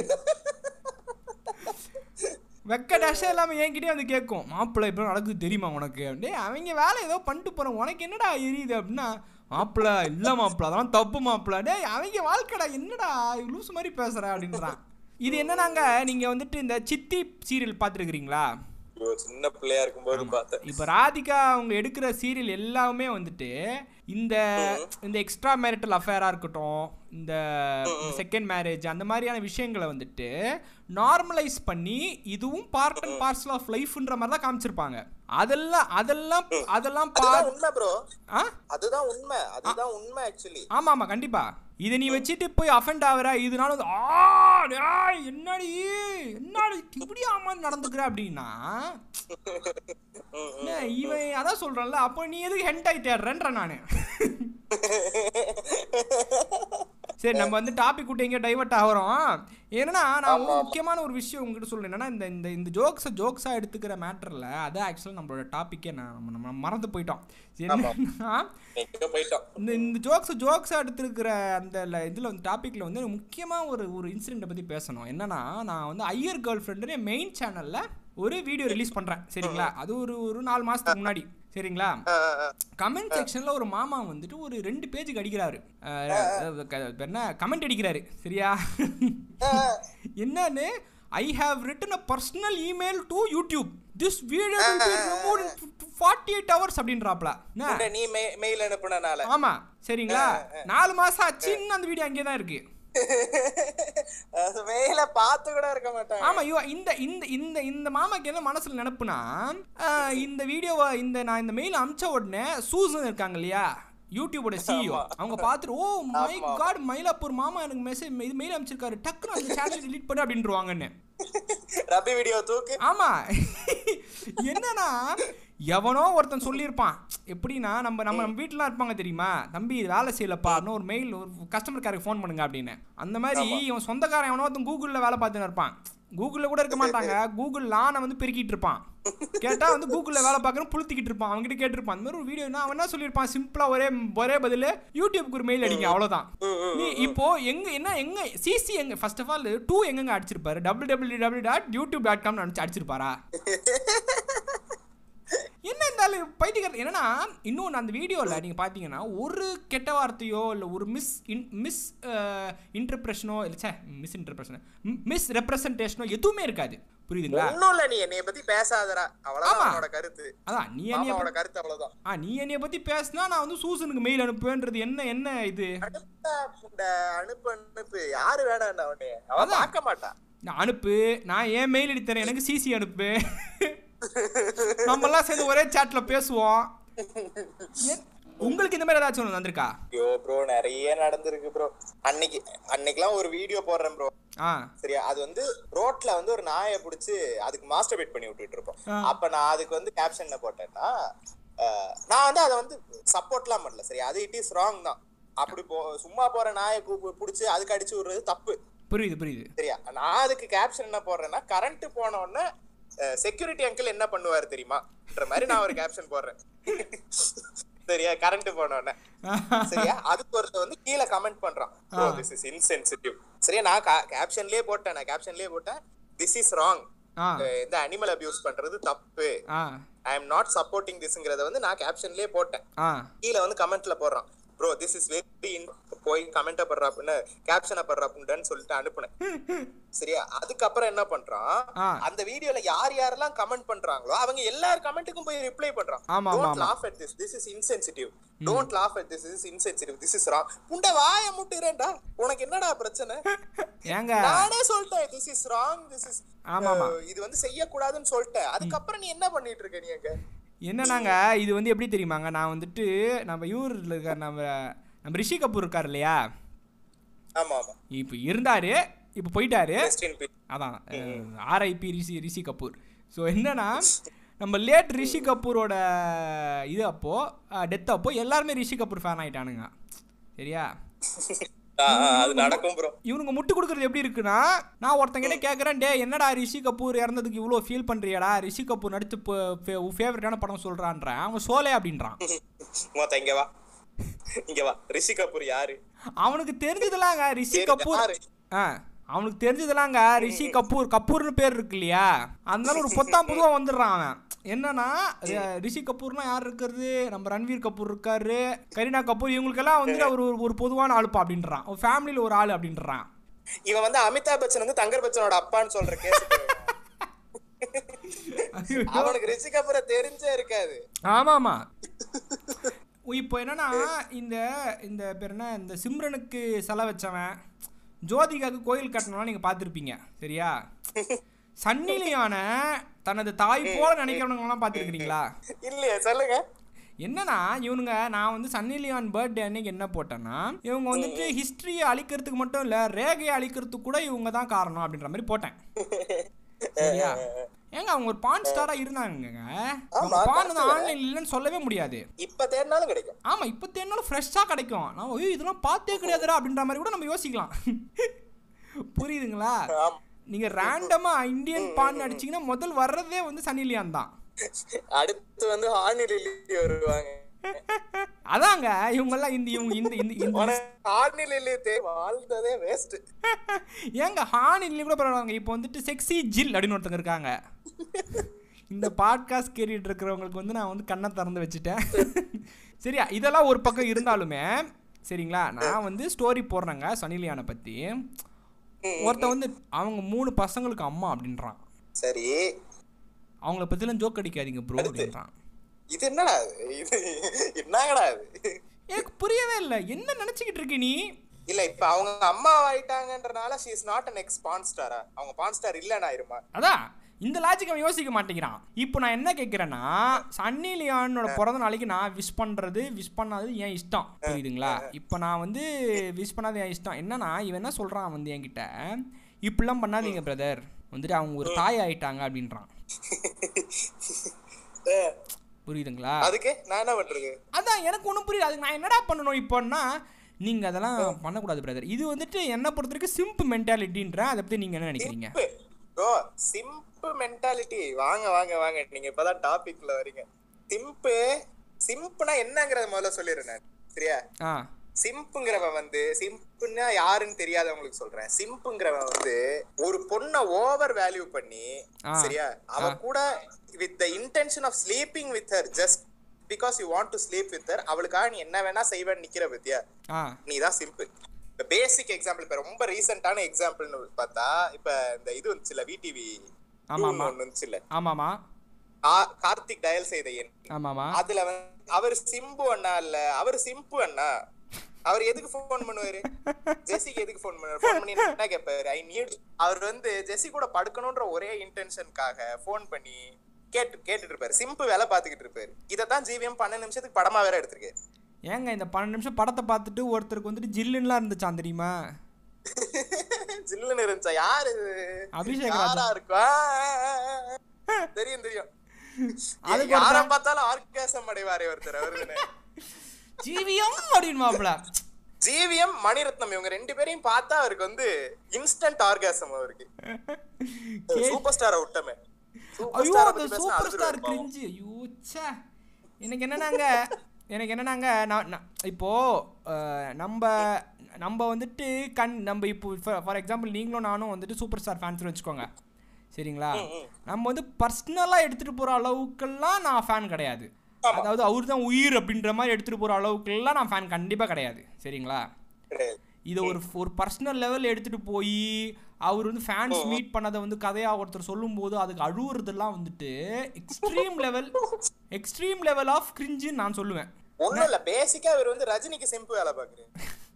வெக்க டேஷா எல்லாமே என்கிட்டே வந்து கேட்கும், மாப்பிள்ளை இப்போ நடக்குது தெரியுமா உனக்கு அப்படியே, அவங்க வேலை ஏதோ பண்ணிட்டு போகிறோம், உனக்கு என்னடா எரியுது அப்படின்னா, மாப்பிள்ள இல்லை மாப்பிள்ள அதெல்லாம் தப்பு மாப்பிள்ள, டே அவங்க வாழ்க்கைடா என்னடா லூஸ் மாதிரி பேசுற அப்படின்றான். இது என்னன்னாங்க, நீங்க வந்துட்டு இந்த சித்தி சீரியல் பார்த்துருக்கிறீங்களா? சின்ன பிள்ளையா இருக்கும்போது பார்த்தேன். இப்போ ராதிகா அவங்க எடுக்கிற சீரியல் எல்லாமே வந்துட்டு இந்த இந்த எக்ஸ்ட்ரா மேரிட்டல் அஃபேராக இருக்கட்டும், இந்த செகண்ட் மேரேஜ் அந்த மாதிரியான விஷயங்களை வந்துட்டு நார்மலைஸ் பண்ணி இதுவும் பார்ட் அண்ட் பார்சல் ஆஃப் லைஃப்ன்ற மாதிரி தான் காமிச்சிருப்பாங்க. அதெல்லாம் உண்மை ப்ரோ. அதுதான் உண்மை, அதுதான் உண்மை ஆக்சுவலி. ஆமா ஆமா கண்டிப்பா. இதை நீ வச்சுட்டு போய் அஃபெண்ட் ஆகுற, இதனால என்னடி இப்படி ஆமா நடந்துக்கிற அப்படின்னா இவன் அதான் சொல்றான்ல, அப்போ நீ எதுக்கு ஹெண்ட் ஆயிட்டேன்ற நானு. சரி நம்ம வந்து டாபிக் விட்டு எங்கேயோ டைவர்ட் ஆகிறோம். ஏன்னா நான் முக்கியமான ஒரு விஷயம் உங்ககிட்ட சொல்றேன். என்னன்னா இந்த இந்த ஜோக்ஸா எடுத்துக்கிற மேட்டர்ல அதான் ஆக்சுவலாக நம்மளோட டாப்பிக்கே நம்ம மறந்து போயிட்டோம். இந்த ஜோக்ஸா எடுத்துருக்கிற அந்த இதில் வந்து டாப்பிக்கில் வந்து முக்கியமாக ஒரு இன்சிடென்ட்டை பற்றி பேசணும். என்னன்னா நான் வந்து ஐயர் கேர்ள் ஃப்ரெண்டுன்னு மெயின் சேனலில் ஒரு வீடியோ ரிலீஸ் பண்ணுறேன் சரிங்களா. அது ஒரு 4 மாதத்துக்கு முன்னாடி சரிங்களா. கமெண்ட் செக்ஷனில் ஒரு மாமா வந்துட்டு ஒரு 2 பேஜுக்கு அடிக்கிறாரு, என்ன கமெண்ட் அடிக்கிறாரு சரியா. என்னன்னு, I have written a personal email to YouTube. This video will be removed in 48 hours அப்படின்றாப்ல. நீ மெயில் அனுப்புனனால. ஆமா சரிங்களா. 4 மாசம் ஆச்சு, இன்னும் அந்த வீடியோ அங்கே தான் இருக்கு. மேல பார்த்து கூட இருக்க மாட்டாங்க. ஆமா இந்த இந்த இந்த இந்த மாமாக்கு என்ன மனசுல நினைப்புனா, இந்த வீடியோவை நான் இந்த மெயில் அனுப்பிச்ச உடனே சூசன் இருக்காங்க இல்லையா யூடியூபோட CEO, அவங்க பார்த்துட்டு ஓ மை காட் மயிலாப்பூர் மாமா எனக்கு இது மெயில் அனுப்பிச்சிருக்காரு, டக்குனு அந்த சேனல் டிலீட் பண்ணு அப்படின்றாங்கன்னு. ரபி வீடியோ தூக்கு. ஆமா என்னன்னா எவனோ ஒருத்தன் சொல்லியிருப்பான். எப்படின்னா நம்ம வீட்டிலாம் இருப்பாங்க தெரியுமா, தம்பி வேலை செய்யலப்பான்னு ஒரு மெயில் ஒரு கஸ்டமர் கேருக்கு ஃபோன் பண்ணுங்க அப்படின்னு. அந்த மாதிரி இவன் சொந்தக்காரன் எவனோ ஒருத்தன் கூகுளில் வேலை பார்த்துன்னு இருப்பான். கூகுளில் கூட இருக்க மாட்டாங்க, கூகுள் லானை வந்து பெருக்கிட்டு இருப்பான். கேட்டால் வந்து கூகுளில் வேலை பார்க்குறோம் புளுத்திக்கிட்டு இருப்பான். அவங்ககிட்ட கேட்டிருப்பான் அந்த மாதிரி ஒரு வீடியோனா அவன் என்ன சொல்லியிருப்பான், சிம்பிளாக ஒரே பதில் யூடியூப்க்கு ஒரு மெயில் அடிங்க அவ்வளோதான். நீ இப்போ எங்க சிசி எங்க ஃபர்ஸ்ட் ஆஃப் ஆல் 2 எங்கெங்க அடிச்சிருப்பாரு, www.youtube.com அடிச்சிருப்பாரா? என்ன இருந்தாலும் பைத்தியக்காரன். என்னன்னா இன்னொன்று அந்த வீடியோவில் நீங்கள் பார்த்தீங்கன்னா ஒரு கெட்ட வார்த்தையோ இல்லை ஒரு மிஸ் இன்டர்பிரஷனோ இல்லை மிஸ் இன்டர்பிரஷனோ மிஸ் ரெப்ரசன்டேஷனோ எதுவுமே இருக்காது. புரியுதுங்களா? ஒண்ணும் இல்ல, நீ என்னைய பத்தி பேசாதடா அவ்வளவுதான் அவனோட கருத்து. அதான் நீ என்னைய கருத்து அவ்வளவுதான். நீ என்னைய பத்தி பேசினா நான் வந்து சூசனுக்கு மெயில் அனுப்புவேன்றது என்ன இது அனுப்பு யாரு வேணாம் அவனே அவன் பார்க்க மாட்டான். நான் அனுப்பு, நான் ஏன் மெயில் அடித்தரேன், எனக்கு சிசி அனுப்பு, நம்ம எல்லாம் சேர்ந்து ஒரே சாட்ல பேசுவோம். உங்களுக்கு இந்த மாதிரி ஏதாச்சும் ஒன்று வந்திருக்கா? ஐயோ ப்ரோ நிறைய நடந்திருக்கு ப்ரோ. அன்னைக்கெல்லாம் ஒரு வீடியோ போடுறேன் ப்ரோ சரியா. அது வந்து ரோட்ல வந்து ஒரு நாயை பிடிச்சி அதுக்கு மாஸ்டர்பேட் பண்ணி விட்டுட்டு இருப்போம். அப்ப நான் அதுக்கு வந்து கேப்ஷன் என்ன போட்டேன்னா, நான் வந்து அதை வந்து சப்போர்ட்லாம் பண்ணல சரியா, அது இட் இஸ் ராங் தான். அப்படி சும்மா போற நாயை பிடிச்சி அதுக்கு அடிச்சு விடுறது தப்பு. புரியுது சரியா. நான் அதுக்கு கேப்ஷன் என்ன போடுறேன்னா, கரண்ட் போன உடனே செக்யூரிட்டி அங்கிள் என்ன பண்ணுவாரு தெரியுமான்ற மாதிரி நான் ஒரு கேப்ஷன் போடுறேன் சரியா. கரண்ட் போன உடனே சரியா, அதுக்கு ஒருத்தர் வந்து கீழே கமெண்ட் பண்றான், திஸ் இஸ் இன்சென்சிட்டிவ் சரியா. நான் கேப்ஷன்லயே போட்டேன் திஸ் இஸ் ராங், இந்த அனிமல் அபியூஸ் பண்றது தப்பு, ஐ எம் நாட் சப்போர்ட்டிங் திஸ்ங்கறத வந்து நான் கேப்ஷன்லயே போட்டேன். கீழே வந்து கமெண்ட்ல போடுறான், ப்ரோ திஸ் இஸ் வெரி போய் கமெண்ட் பண்றாப்புன்னு கேப்ஷனை பண்றாப்புன்னு சொல்லிட்டு அனுப்புனேன் சரியா. அதுக்கப்புறம் என்ன பண்றான், அந்த வீடியோல யாரெல்லாம் கமெண்ட் பண்றாங்களோ அவங்க எல்லார் கமெண்ட்டுக்கும் போய் ரிப்ளை பண்றான். Don't laugh at this, this is insensitive, don't laugh at this, is insensitive, this is wrong. புண்ட வாய முட்டுறேன்டா, உனக்கு என்னடா பிரச்சனை? நானே சொல்லிட்டேன் this is wrong, this is இது வந்து செய்யக்கூடாதுன்னு சொல்லிட்டேன். அதுக்கப்புறம் நீ என்ன பண்ணிட்டு இருக்க? நீ எங்க என்னன்னாங்க இது வந்து எப்படி தெரியுமாங்க, நான் வந்துட்டு நம்ம ஊரில் இருக்க நம்ம ரிஷி கபூர் இருக்கார் இல்லையா, இப்போ இருந்தாரு இப்போ போயிட்டாரு, அதான் RIP ரிஷி கபூர். ஸோ என்னன்னா நம்ம லேட் ரிஷி கபூரோட இது டெத் அப்போ எல்லாருமே ரிஷி கபூர் ஃபேன் ஆயிட்டானுங்க சரியா. இவனுங்க முட்டு கொடுக்கறது எப்படி இருக்குன்னா, நான் ஒருத்தங்கிட்ட கேட்குறேன், டே என்னடா ரிஷி கபூர் இறந்ததுக்கு இவ்வளோ ஃபீல் பண்ணுறியாடா, ரிஷி கபூர் நடிச்சு ஃபேவரட்டான படம் சொல்கிறான்றேன், அவன் சோலே அப்படின்றான். ரிஷி கபூர் யாரு? அவனுக்கு தெரிஞ்சதுலாங்க ரிஷி கபூர், அவனுக்கு தெரிஞ்சதுலாங்க ரிஷி கபூர்னு பேர் இருக்கு இல்லையா, அதனால ஒரு பொத்தாம் பொதுவாக வந்துடுறான் அவன். என்னன்னா ரிஷி கபூர்லாம் யார் இருக்கிறது, நம்ம ரன்வீர் கபூர் இருக்காரு, கரீனா கபூர், இவங்களுக்கெல்லாம் வந்து அவர் ஒரு பொதுவான ஆளுப்பா அப்படின்றான், ஒரு ஃபேமிலியில் ஒரு ஆள் அப்படின்றான். இவன் வந்து அமிதாப் பச்சன் வந்து தங்கர் பச்சனோட அப்பான்னு சொல்ற கேஸ். அவனுக்கு ரிஷி கபூரை தெரிஞ்சே இருக்காது. ஆமாமா. இப்போ என்னன்னா இந்த இந்த பேர் என்ன, இந்த சிம்ரனுக்கு செல வச்சவன், ஜோதிகாவுக்கு கோயில் கட்டணும்லாம் நீங்க பார்த்துருப்பீங்க சரியா. சன்னி லியோன தனது தாய் போல நினைக்கிறவங்கலாம் பார்த்துருக்கீங்களா? இல்லையா, சொல்லுங்க. என்னன்னா இவனுங்க, நான் வந்து சன்னி லியோன் பர்த்டே அன்னைக்கு என்ன போட்டேன்னா, இவங்க வந்துட்டு ஹிஸ்டரியை அழிக்கிறதுக்கு மட்டும் இல்லை, ரேகையை அழிக்கிறதுக்கு கூட இவங்க தான் காரணம் அப்படின்ற மாதிரி போட்டேன் சரியா. ஏங்க அவங்க ஒரு பான் ஸ்டாரா இருந்தாங்க, பான் வந்து ஆன்லைன் இல்லைன்னு சொல்லவே முடியாது. இப்ப தேடினாலும் கிடைக்கும். ஆமா, இப்ப தேடினாலும் ஃப்ரெஷ்ஷா கிடைக்கும். நான் இதெல்லாம் பார்த்தே கிடையாதுடா அப்படின்ற மாதிரி கூட நம்ம யோசிக்கலாம். புரியுதுங்களா? நீங்க ரேண்டமா இந்தியன் பான் அடிச்சீங்கன்னா முதல் வர்றதே வந்து சன்னி லியோன் தான். அடுத்து வந்து ஹானி லில்லி வருவாங்க. அதாங்க இவங்கெல்லாம் இந்த ஹானி லில்லி வாழ்ந்ததே வேஸ்ட். ஏங்க ஹானி லில்லி கூட பரவாயில்ல, இப்போ வந்துட்டு செக்ஸி ஜில் அப்படின்னு ஒருத்தங்க இருக்காங்க. இந்த பாட்காஸ்ட் கேட்டுட்டு இருக்கிறவங்களுக்கு வந்து நான் வந்து கண்ணை திறந்து வச்சுட்டேன் சரியா. இதெல்லாம் ஒரு பக்கம் இருந்தாலுமே சரிங்களா, நான் வந்து ஸ்டோரி போடுறேங்க சன்னி லியோனை பற்றி. ஒருத்த வந்து அவங்க 3 பசங்களுக்கு அம்மா அப்படின்றான். சரி, அவங்கள பற்றிலாம் ஜோக் அடிக்காதீங்க ப்ரோ அப்படின்றான். இது என்னடா, இது என்னங்கடா இது? எனக்கு புரியவே இல்லை, என்ன நினைச்சுக்கிட்டு இருக்க நீ? இல்ல இப்ப அவங்க அம்மா ஆயிட்டாங்கன்றனால she is not an ex porn star. அவங்க porn star இல்லனா இருமா. அதான் இந்த லாஜிக் அவன் யோசிக்க மாட்டேங்கிறான். இப்போ நான் என்ன கேட்குறேன்னா, சன்னி லியோனோட பிறந்த நாளைக்கு நான் விஷ் பண்ணாதது என் இஷ்டம், புரியுதுங்களா? இப்போ நான் வந்து விஷ் பண்ணாது என் இஷ்டம். என்னன்னா இவன் என்ன சொல்கிறான் வந்து என்கிட்ட, இப்படிலாம் பண்ணாதீங்க பிரதர், வந்துட்டு அவங்க ஒரு தாய் ஆயிட்டாங்க அப்படின்றான். புரியுதுங்களா? அதுக்கு நான் என்ன பண்றது? அதான் எனக்கு ஒன்றும் புரியுது. அதுக்கு நான் என்னடா பண்ணணும் இப்போன்னா, நீங்கள் அதெல்லாம் பண்ணக்கூடாது பிரதர். இது வந்துட்டு என்ன பொறுத்த வரைக்கும் சிம்பு மென்டாலிட்டின்ற, அதை பற்றி நீங்கள் என்ன நினைக்கிறீங்க? Simple mentality. வாங்க வாங்க வாங்க, நீங்க இப்பதான் டாபிக்ல வரீங்க. சிம்புனா என்னங்கறத முதல்ல சொல்லிடுறேன் நான் சரியா. சிம்புங்கிறவன் வந்து, சிம்புன்னா யாருன்னு தெரியாதவங்களுக்கு சொல்றேன். சிம்புங்கிறவன் வந்து ஒரு பொண்ணை ஓவர் வேல்யூ பண்ணி சரியா, அவ கூட with the intention of sleeping with her just because you want to sleep with her, அவளுக்காக நீ என்ன வேணா செய்வேன்னு நிக்கிற பத்தியா, நீதான் சிம்பிள். பேசிக் எக்ஸாம்பிள் இப்ப ரொம்ப ரீசெண்டான எக்ஸாம்பிள்னு பார்த்தா, இப்ப இந்த இது வந்துச்சுல விடிவி வந்துச்சுல, ஆமாமா கார்த்திக் டயல் செய்த எண், ஆமாமா அதுல அவர் சிம்பு அண்ணா இல்ல, அவர் சிம்பு அண்ணா. அவர் எதுக்கு போன் பண்ணுவாரு, ஜெசிக்கு எதுக்கு போன் பண்ணுவாரு? போன் பண்ணி என்ன கேட்பாரு, ஐ நீட். அவர் வந்து ஜெசி கூட படுக்கணும்ன்ற ஒரே இன்டென்ஷனுக்காக போன் பண்ணி கேட்டுட்டு இருப்பாரு. சிம்பு வேலை பாத்துக்கிட்டு இருப்பாரு. இதத்தான் ஜிவிஎம் 12 நிமிஷத்துக்கு படமா வேற எடுத்திருக்காரு. ஏங்க இந்த 12 நிமிஷம் படத்தை பார்த்துட்டு ஒருத்தருக்கு வந்துட்டு ஜில்லுன்னுலாம் இருந்துச்சான் தெரியுமா? ஜில்லுன்னு இருந்துச்சா? யாரு? அபிஷேக் ராஜா இருக்கா? தெரியும் தெரியும். அது யாரை பார்த்தாலும் ஆர்காசம் அடைவாரே ஒருத்தர், அவரு ஜிவிஎம் அப்படின்வாப்ல. ஜிவிஎம் மணிரத்னம் இவங்க 2 பேரையும் பார்த்தா அவருக்கு வந்து இன்ஸ்டன்ட் ஆர்காசம். அவருக்கு சூப்பர் ஸ்டாரை விட்டமே. ஐயோ அந்த சூப்பர் ஸ்டார் கிரிஞ்சி. ஐயோ ச்சே. எனக்கு என்னன்னாங்க இப்போ நம்ம வந்துட்டு நம்ம இப்போ ஃபார் எக்ஸாம்பிள் நீங்களும் நானும் வந்துட்டு சூப்பர் ஸ்டார் ஃபேன்ஸ்னு வச்சுக்கோங்க சரிங்களா. நம்ம வந்து பர்சனலாக எடுத்துகிட்டு போகிற அளவுக்கெல்லாம் நான் ஃபேன் கிடையாது. அதாவது அவர் தான் உயிர் அப்படின்ற மாதிரி எடுத்துகிட்டு போகிற அளவுக்குலாம் நான் ஃபேன் கண்டிப்பாக கிடையாது சரிங்களா. இதை ஒரு பர்சனல் லெவல் எடுத்துகிட்டு போய் அவர் வந்து ஃபேன்ஸ் மீட் பண்ணதை வந்து கதையாக ஒருத்தர் சொல்லும்போது அதுக்கு அழுவுறதெல்லாம் வந்துட்டு எக்ஸ்ட்ரீம் லெவல் ஆஃப் கிரிஞ்சுன்னு நான் சொல்லுவேன். ஒன்றும் இல்லை, பேசிக்காக அவர் வந்து ரஜினிக்கு சிம்பு வேலை பார்க்குறேன்.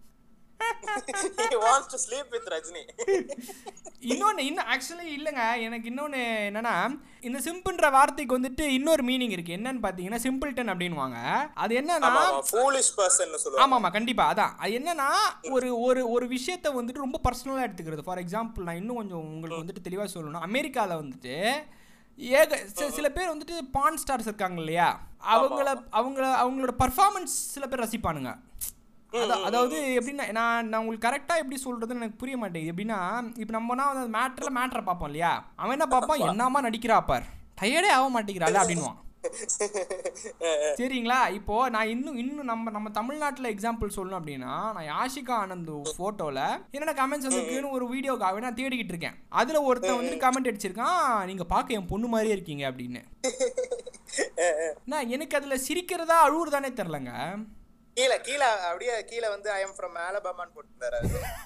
He wants to sleep with Rajini. இன்னும் ஆக்சுவலி இல்லைங்க, எனக்கு இன்னொன்று என்னன்னா, இந்த சிம்பிள்ன்ற வார்த்தைக்கு வந்துட்டு இன்னொரு மீனிங் இருக்கு. என்னன்னு பார்த்தீங்கன்னா சிம்பிள்டன் அப்படின்வாங்க. அது என்னன்னா ஃபூலிஷ் பர்சன் சொல்லுவாங்க. ஆமாம் கண்டிப்பாக. அதான் அது என்னன்னா ஒரு விஷயத்தை வந்துட்டு ரொம்ப பர்சனலாக எடுத்துக்கிறது. ஃபார் எக்ஸாம்பிள் நான் இன்னும் கொஞ்சம் உங்களுக்கு வந்துட்டு தெளிவாக சொல்லணும். அமெரிக்காவில் வந்துட்டு சில பேர் வந்துட்டு பான் ஸ்டார்ஸ் இருக்காங்க இல்லையா, அவங்களோட பர்ஃபார்மன்ஸ் சில பேர் ரசிப்பானுங்க. அதாவது எப்படின்னா நான் உங்களுக்கு கரெக்டாக எப்படி சொல்கிறதுன்னு எனக்கு புரிய மாட்டேங்குது. எப்படின்னா இப்போ நம்மனா வந்து மேட்டரை பார்ப்போம் இல்லையா, அவன் என்ன பார்ப்பான், என்னமா நடிக்கிறாப்பார், டயர்டே ஆக மாட்டேங்கிறாள் அப்படின்வான் சரிங்களா. இப்போ நான் இன்னும் நம்ம தமிழ்நாட்டில் எக்ஸாம்பிள் சொல்லணும் அப்படின்னா, நான் யாஷிகா ஆனந்த் ஃபோட்டோவில் என்னென்ன கமெண்ட்ஸ் வந்துருக்குன்னு ஒரு வீடியோக்காகவே நான் தேடிக்கிட்டு இருக்கேன். அதில் ஒருத்தன் வந்துட்டு கமெண்ட் அடிச்சிருக்கான், நீங்கள் பார்க்க என் பொண்ணு மாதிரியே இருக்கீங்க அப்படின்னு. எனக்கு அதுல சிரிக்கிறதா அழுவுறதானே தெரியலங்க. கீழே கீழே அப்படியே கீழே வந்து ஐ எம் ஃப்ரம் ஆலபாமான்னு போட்டுருந்தாரு.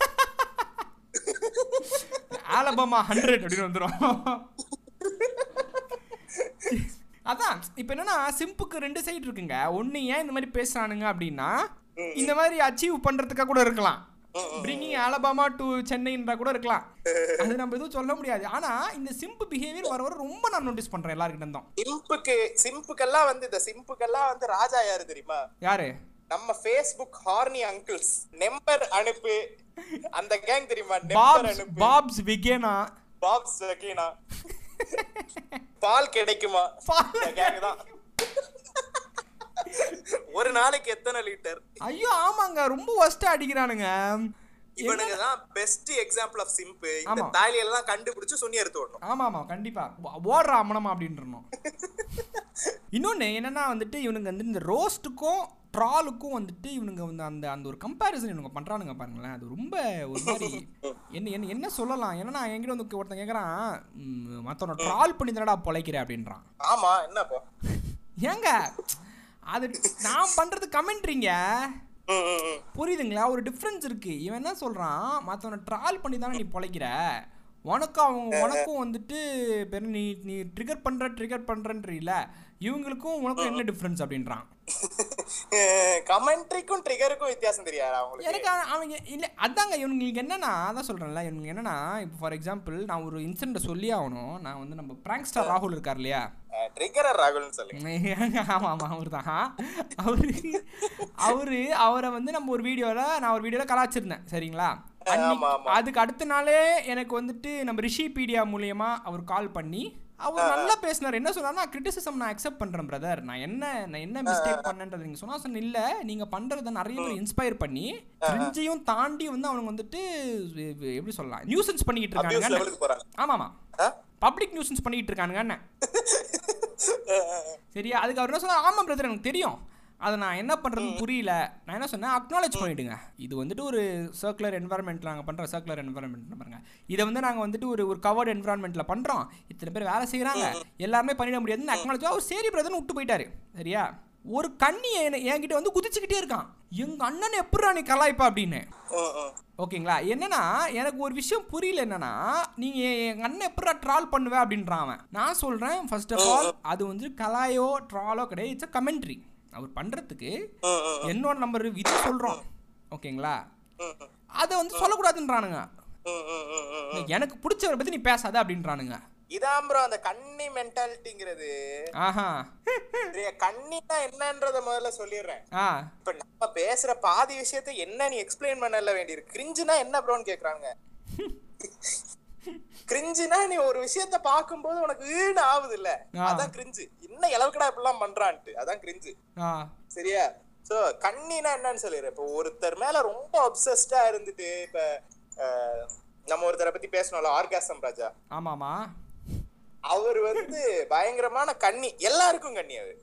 ஆலபாமா 100 அப்படின்னு வந்துடும். அதான் இப்போ என்னன்னா சிம்புக்கு 2 சைடு இருக்குங்க. ஒன்று ஏன் இந்த மாதிரி பேசுறானுங்க அப்படின்னா இந்த மாதிரி அச்சீவ் பண்றதுக்காக கூட இருக்கலாம். பிரிங்கிங் ஆலபாமா டு சென்னைன்றா கூட இருக்கலாம். அது நம்ம எதுவும் சொல்ல முடியாது. ஆனா இந்த சிம்பு பிஹேவியர் வர வர ரொம்ப நான் நோட்டீஸ் பண்றேன் எல்லாருக்கிட்ட இருந்தோம். சிம்புக்கெல்லாம் வந்து இந்த சிம்புக்கெல்லாம் வந்து ராஜா யாரு தெரியுமா? யாரு? நம்ம ஃபேஸ்புக் ஹார்னி அங்கிள்ஸ். நம்பர் அனுப்பு அந்த கேங் தெரியுமா? நம்பர் அனுப்பு. பாப்ஸ் விகேனா. பாப்ஸ் விகேனா. பால் கிடைக்குமா? அந்த கேங் தான். ஒரு நாளைக்கு எத்தனை லிட்டர்? ஐயோ ஆமாங்க, ரொம்ப வஸ்டா அடிக்கிறானுங்க. இவனுங்க தான் பெஸ்ட் எக்ஸாம்பிள் ஆஃப் சிம்பு. இந்த தாலியில தான் கண்டுபிடிச்சு சுண்ணி எடுத்து ஓடணும். ஆமா ஆமா கண்டிப்பா ஓடுறா அம்மனமா அப்படின்றணும். இன்னொன்னு என்னன்னா வந்துட்டு இவனுங்க வந்து இந்த ரோஸ்ட்டுக்கும் ட்ராலுக்கும் வந்துட்டு இவனுங்க வந்து அந்த அந்த ஒரு கம்பேரிசன் இவனுங்க பண்றானுங்க பாருங்களேன். அது ரொம்ப ஒரு மாதிரி என்ன சொல்லலாம். ஏன்னா என்கிட்ட வந்து ஒருத்தன் கேட்கறான், மற்றவனை ட்ரால் பண்ணி தானடா பொழைக்கிற அப்படின்றான். ஆமா என்னப்பா ஏங்க அது நான் பண்றது கமெண்ட்ரிங்க, புரியுதுங்களா? ஒரு டிஃப்ரென்ஸ் இருக்கு. இவன் என்ன சொல்றான், மற்றவனை ட்ரால் பண்ணி தானே நீ பொழைக்கிற, உனக்கும் வந்துட்டு நீ நீ ட்ரிகர் பண்றன்றீல, இவங்களுக்கும் உனக்கும் என்ன டிஃப்ரென்ஸ் அப்படின்றான். கமெண்ட்ரிக்கும் ட்ரிகருக்கும் வித்தியாசம் தெரியாதா உங்களுக்கு? எனக்கு அவங்க இல்லை அதாங்க இவங்களுக்கு என்னன்னா, அதான் சொல்கிறேன்ல, இவங்க என்னன்னா இப்போ ஃபார் எக்ஸாம்பிள் நான் ஒரு இன்சிடென்ட்டை சொல்லி ஆகணும். நான் வந்து நம்ம பிராங்க் ஸ்டார் ராகுல் இருக்கார் இல்லையா, ட்ரிகரர் ராகுல்னு சொல்லுங்க. ஆமாம் ஆமாம் அவர் தான். அவரை வந்து நம்ம ஒரு வீடியோவில் கலாச்சிருந்தேன் சரிங்களா. அதுக்கு அடுத்த நாளே எனக்கு வந்துட்டு நம்ம ரிஷிபீடியா மூலியமா அவர் கால் பண்ணி அவர் நல்லா பேசினார். என்ன சொன்னார்னா, கிரிட்டிசிசம் நான் அக்செப்ட் பண்றேன் பிரதர், நான் என்ன மிஸ்டேக் பண்ணேன்றது நீங்க சொன்னா இல்ல, நீங்க பண்றதை நிறைய பேர் இன்ஸ்பயர் பண்ணி கிரிஞ்சையும் தாண்டி வந்து அவனுங்க வந்துட்டு எப்படி சொல்லலாம், நியூசன்ஸ் பண்ணிக்கிட்டு இருக்கானுங்க. ஆமாமா பப்ளிக் நியூசன்ஸ் பண்ணிக்கிட்டு இருக்கானுங்க. சரியா? அதுக்கு அவர் என்ன சொன்னார், ஆமா பிரதர் எனக்கு தெரியும், அதை நான் என்ன பண்ணுறதுன்னு புரியல. நான் என்ன சொன்னேன், அக்னாலேஜ் பண்ணிவிடுங்க. இது வந்துட்டு ஒரு சர்க்குலர் என்வரான்மெண்ட்டில் நாங்கள் பண்ணுற சர்க்குலர் என்வரான்மெண்ட் பாருங்கள், இதை வந்து நாங்கள் வந்துட்டு ஒரு கவர்டு என்வரான்மெண்ட்டில் பண்ணுறோம், இத்தனை பேர் வேலை செய்கிறாங்க, எல்லாருமே பண்ணிட முடியாதுன்னு அக்னாலேஜ். அவர் சரி பிரதர்னு விட்டு போயிட்டாரு. சரியா? ஒரு கண்ணி என்கிட்ட வந்து குதிச்சுக்கிட்டே இருக்கான், எங்கள் அண்ணன் எப்படா நீ கலாய்ப்பா அப்படின்னு. ஓகேங்களா? என்னன்னா எனக்கு ஒரு விஷயம் புரியல, என்னன்னா நீங்கள் எங்கள் அண்ணன் எப்படா ட்ரால் பண்ணுவேன் அப்படின்றான் அவன். நான் சொல்கிறேன், ஃபர்ஸ்ட் ஆஃப் ஆல் அது வந்து கலாயோ ட்ராலோ கிடையாது, இட்ஸ் அ கமெண்ட்ரி. அவர் பண்றதுக்கு என்னோட நம்பர் இது சொல்றோம், ஓகேங்களா? அதை வந்து சொல்லக்கூடாதுன்றானுங்க. எனக்கு பிடிச்சவரை பத்தி நீ பேசாத அப்படின்றானுங்க. இதான் ப்ரோ அந்த கண்ணி மென்டாலிட்டிங்கிறது. கண்ணினா என்னன்றத முதல்ல சொல்லிடுறேன். இப்ப நம்ம பேசுற பாதி விஷயத்தை என்ன நீ எக்ஸ்பிளைன் பண்ணல வேண்டியிருக்கு. கிரிஞ்சுனா என்ன ப்ரோன்னு கேக்குறாங்க. கிரிஞ்சுனா நீ ஒரு விஷயத்த பாக்கும்போது உனக்கு ஈடு ஆகுது இல்ல, அதான் கிரிஞ்சு. என்ன எலவுக்கடா இப்படிலாம் பண்றான்ட்டு, அதான் கிரிஞ்சு. சரியா? சோ கண்ணினா என்னன்னு சொல்லிடுறேன். இப்போ ஒருத்தர் மேல ரொம்ப அப்சஸ்டா இருந்துட்டு, இப்ப நம்ம ஒருத்தரை பத்தி பேசணும்ல, ஆர்காசம் ராஜா. ஆமாமா, அவர் வந்து பயங்கரமான கண்ணி, எல்லாருக்கும் கண்ணி. அது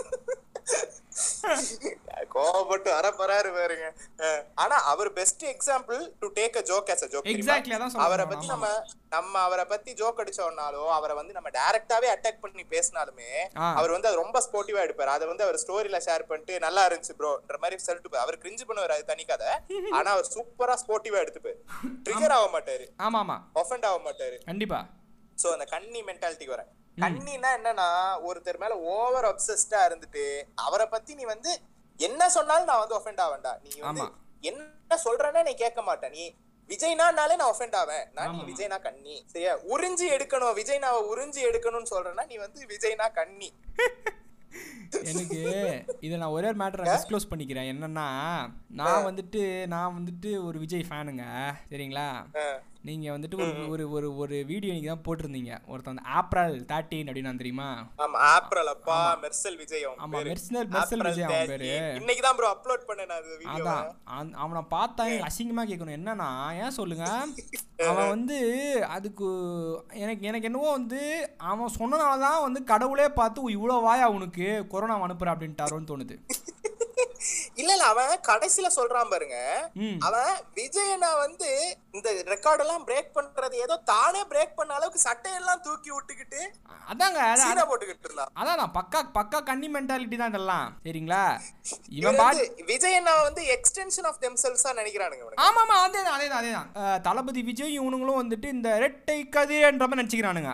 கோபப்பட்டு வரப்பறாரு பாருங்க. ஆனா அவர் best example to take a joke as a joke. Exactly அதான் சொல்றேன். அவரை பத்தி நம்ம அவரை பத்தி ஜோக் அடிச்சோம்னாலோ, அவரை வந்து நம்ம டைரக்டாவே அட்டாக் பண்ணி பேசினாலுமே அவர் வந்து அது ரொம்ப ஸ்போர்ட்டிவா எடுப்பாரு. அதை வந்து அவர் ஸ்டோரியில ஷேர் பண்ணிட்டு நல்லா இருந்துச்சு ப்ரோன்ற மாதிரி சொல்லிட்டு அவர் கிரிஞ்சு பண்ணுவாரு, அது தனி கதை. ஆனா அவர் சூப்பரா ஸ்போர்ட்டிவா எடுத்துப்பாரு, ட்ரிகர் ஆக மாட்டாரு, ஆமாமா ஆஃபெண்ட் ஆக மாட்டாரு. கண்டிப்பா. சோ அந்த கண்ணி மென்டாலிட்டிக்கு வரேன். கண்ணினா என்னன்னா, ஒருத்தர் மேல ஓவர் அப்சஸ்டா இருந்துட்டு அவரை பத்தி நீ வந்து என்ன சொன்னாலும் நான் வந்து ஒஃபெண்ட் ஆவேன்டா, நீ வந்து என்ன சொல்றேன்னா நீ கேட்க மாட்டேன், நீ விஜய்னாலே நான் ஒஃபெண்ட் ஆவேன், நான் நீ விஜய்னா கண்ணி. சரியா? உறிஞ்சி எடுக்கணும், விஜய்னாவை உறிஞ்சி எடுக்கணும்னு சொல்றேன்னா நீ வந்து விஜய்னா கண்ணி. எனக்கு இதை நான் ஒரே ஒரு மேட்டரை டிஸ்க்ளோஸ் பண்ணிக்கிறேன். என்னன்னா, நான் வந்துட்டு ஒரு விஜய் ஃபேனுங்க. சரிங்களா? நீங்க வந்துட்டு ஒரு ஒரு ஒரு வீடியோ நீங்க தான் போட்டிருந்தீங்க, ஒருத்தன் வந்து ஏப்ரல் 13 அப்படின்னு தெரியுமா? ஆமா, ஏப்ரல் அப்பா மெர்சல் விஜய். ஆமா, மெர்சல் விஜய் அவன் பேரு. இன்னைக்கு தான் ப்ரோ அப்லோட் பண்ணேன் அந்த வீடியோ. அதான் அவனை பார்த்தா அசிங்கமா கேட்கணும். என்னன்னா, ஏன் சொல்லுங்க, அவன் வந்து அதுக்கு எனக்கு என்னவோ வந்து அவன் சொன்னனாலதான் வந்து கடவுளே பார்த்து இவ்வளவு வாயா உனக்கு கொரோனா அனுப்புற அப்படின்ட்டாரோன்னு தோணுது. இல்ல அவன் கடைசியில சொல்றான் பாருங்க, அவன் விஜயனை வந்து இந்த ரெக்கார்ட் எல்லாம் பிரேக் பண்றது ஏதோ தானே பிரேக் பண்ண அளவுக்கு சட்டையெல்லாம் தூக்கி விட்டுக்கிட்டு அதாங்க சீனா போட்டுக்கிட்டு இருந்தான். அதான் பக்கா கன்னி மென்டாலிட்டி தான் இதெல்லாம். சரிங்களா, இவன் விஜயனை வந்து எக்ஸ்டென்ஷன் ஆஃப் தெம்செல்வ்ஸா நினைக்கிறானுங்க. ஆமாமா, அதேதான் தளபதி விஜய் இவனுங்களும் வந்துட்டு இந்த ரெட்டை கதின்ற மாதிரி நினைச்சுக்கிறானுங்க.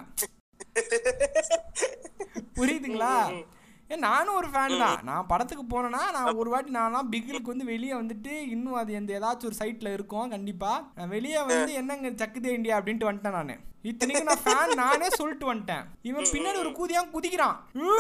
புரியுதுங்களா? நானும் ஒரு ஃபேன் தான். நான் படத்துக்கு போனேன்னா நான் ஒரு வாட்டி நான்லாம் பிகிலுக்கு வந்து வெளியே வந்துட்டு இன்னும் அது எந்த ஏதாச்சும் ஒரு சைட்டில் இருக்கும் கண்டிப்பாக வெளியே வந்து என்னங்க சக்குதே இண்டியா அப்படின்ட்டு வந்துட்டேன். நான் இத்தனைக்கு நான் ஃபேன் நானே சொல்லிட்டு வந்துட்டேன். இவன் பின்னாடி ஒரு குதிக்கிறான்.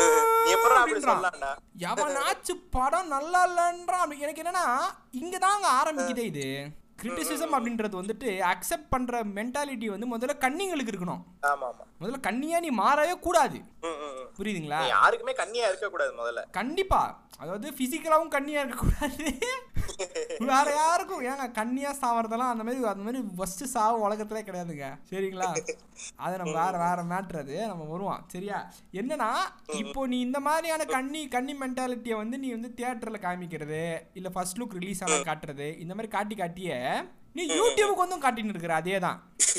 எவனாச்சு படம் நல்லா இல்லைன்றான். எனக்கு என்னன்னா இங்கே தாங்க ஆரம்பிக்குதே இது. கிரிட்டிசிசம் அப்படின்றது வந்துட்டு அக்செப்ட் பண்ற மென்டாலிட்டி வந்து முதல்ல கன்னிங்களுக்கு இருக்கணும். முதல்ல கன்னியா நீ மாறவே கூடாது. புரியுதுங்களா? யாருக்குமே கன்னியா இருக்க கூடாது முதல்ல. கண்டிப்பா, அதாவது பிசிக்கலாவும் கன்னியா இருக்க கூடாது. வேற யாருக்கும் ஏங்க கன்னியா சாவறதெல்லாம் அந்த மாதிரி ஃபர்ஸ்ட் சாவு உலகத்திலே கிடையாதுங்க. சரிங்களா? அது நம்ம வேற மேட்ரு, அது நம்ம வருவோம். சரியா? என்னன்னா இப்போ நீ இந்த மாதிரியான கன்னி மென்டாலிட்டியை வந்து நீ வந்து தியேட்டர்ல காமிக்கிறது இல்ல ஃபர்ஸ்ட் லுக் ரிலீஸ் ஆன காட்டுறது இந்த மாதிரி காட்டியே நீ யூடியூபுக்கு வந்து காட்டின்னு இருக்கிற. அதே தான்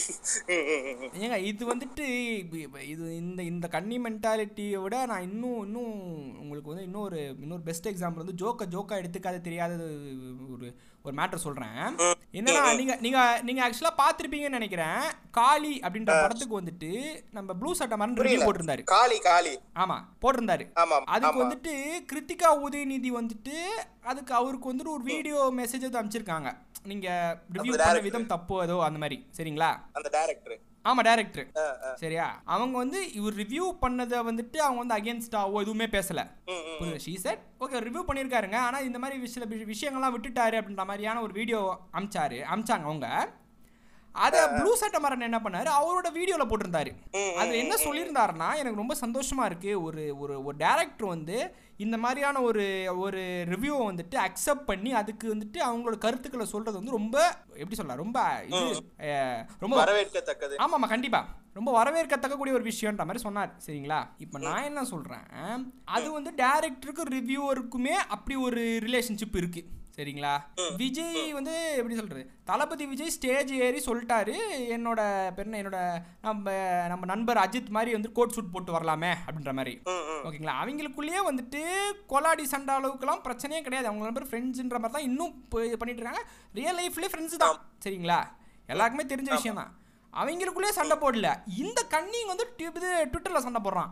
ஏங்க இது வந்துட்டு இந்த கன்னி மென்டாலிட்டியை விட நான் இன்னும் உங்களுக்கு வந்து இன்னொரு பெஸ்ட் எக்ஸாம்பிள் வந்து ஜோக்கா எடுத்துக்காத தெரியாத ஒரு மேட்டர் சொல்றேன். என்னன்னா நீங்க ஆக்சுவலா பாத்திருப்பீங்கன்னு நினைக்கிறேன். காளி அப்படின்ற படத்துக்கு வந்துட்டு நம்ம ப்ளூ சட்டை மரன் ரிவ்யூ போட்டிருந்தாரு. காளி ஆமா போட்டிருந்தாரு. அதுக்கு வந்துட்டு கிருத்திகா உதயநிதி வந்துட்டு அதுக்கு அவருக்கு வந்துட்டு ஒரு வீடியோ மெசேஜ் அமைச்சிருக்காங்க. நீங்க ரிவ்யூ பண்ண விதம் தப்பு ஏதோ அந்த மாதிரி. சரிங்களா? அந்த டைரக்டர். ஆமா டைரக்டர். சரியா? அவங்க வந்து இவர் ரிவ்யூ பண்ணதை வந்துட்டு அவங்க வந்து அகேன்ஸ்டாவோ எதுவுமே பேசல. ஷீ செட் ஓகே ரிவ்யூ பண்ணியிருக்காருங்க, ஆனா இந்த மாதிரி சில விஷயங்கள்லாம் விட்டுட்டாரு அப்படின்ற மாதிரியான ஒரு வீடியோ அமிச்சாங்க அவங்க. அதை ப்ளூ சட்டை மரன் என்ன பண்ணாரு, அவரோட வீடியோல போட்டிருந்தாரு. அது என்ன சொல்லியிருந்தாருன்னா, எனக்கு ரொம்ப சந்தோஷமா இருக்கு, ஒரு டைரக்டர் வந்து இந்த மாதிரியான ஒரு ரிவ்யூவை வந்துட்டு அக்செப்ட் பண்ணி அதுக்கு வந்துட்டு அவங்களோட கருத்துக்களை சொல்றது வந்து ரொம்ப எப்படி சொல்லலாம், ரொம்ப வரவேற்கத்தக்கது. ஆமாம் கண்டிப்பா ரொம்ப வரவேற்கத்தக்கக்கூடிய ஒரு விஷயம்ன்ற மாதிரி சொன்னார். சரிங்களா? இப்போ நான் என்ன சொல்றேன், அது வந்து டைரக்டருக்கு ரிவ்யூவருக்குமே அப்படி ஒரு ரிலேஷன்ஷிப் இருக்கு. சரிங்களா? விஜய் வந்து எப்படி சொல்றது, தளபதி விஜய் ஸ்டேஜ் ஏறி சொல்லிட்டாரு, என்னோட நம்ம நண்பர் அஜித் மாதிரி வந்து கோட் சூட் போட்டு வரலாமே அப்படின்ற மாதிரி. ஓகேங்களா? அவங்களுக்குள்ளேயே வந்துட்டு கொலாடி சண்டை அளவுக்குலாம் பிரச்சனையே கிடையாது. அவங்க நம்பர் ஃப்ரெண்ட்ஸ்ன்ற மாதிரி தான் இன்னும் பண்ணிட்டு இருக்காங்க. ரியல் லைஃப்லேயே ஃப்ரெண்ட்ஸ் தான். சரிங்களா? எல்லாருக்குமே தெரிஞ்ச விஷயம் தான். அவங்களுக்குள்ளேயே சண்டை போடல. இந்த கன்னிங் வந்து ட்விட்டர்ல சண்டை போடுறான்.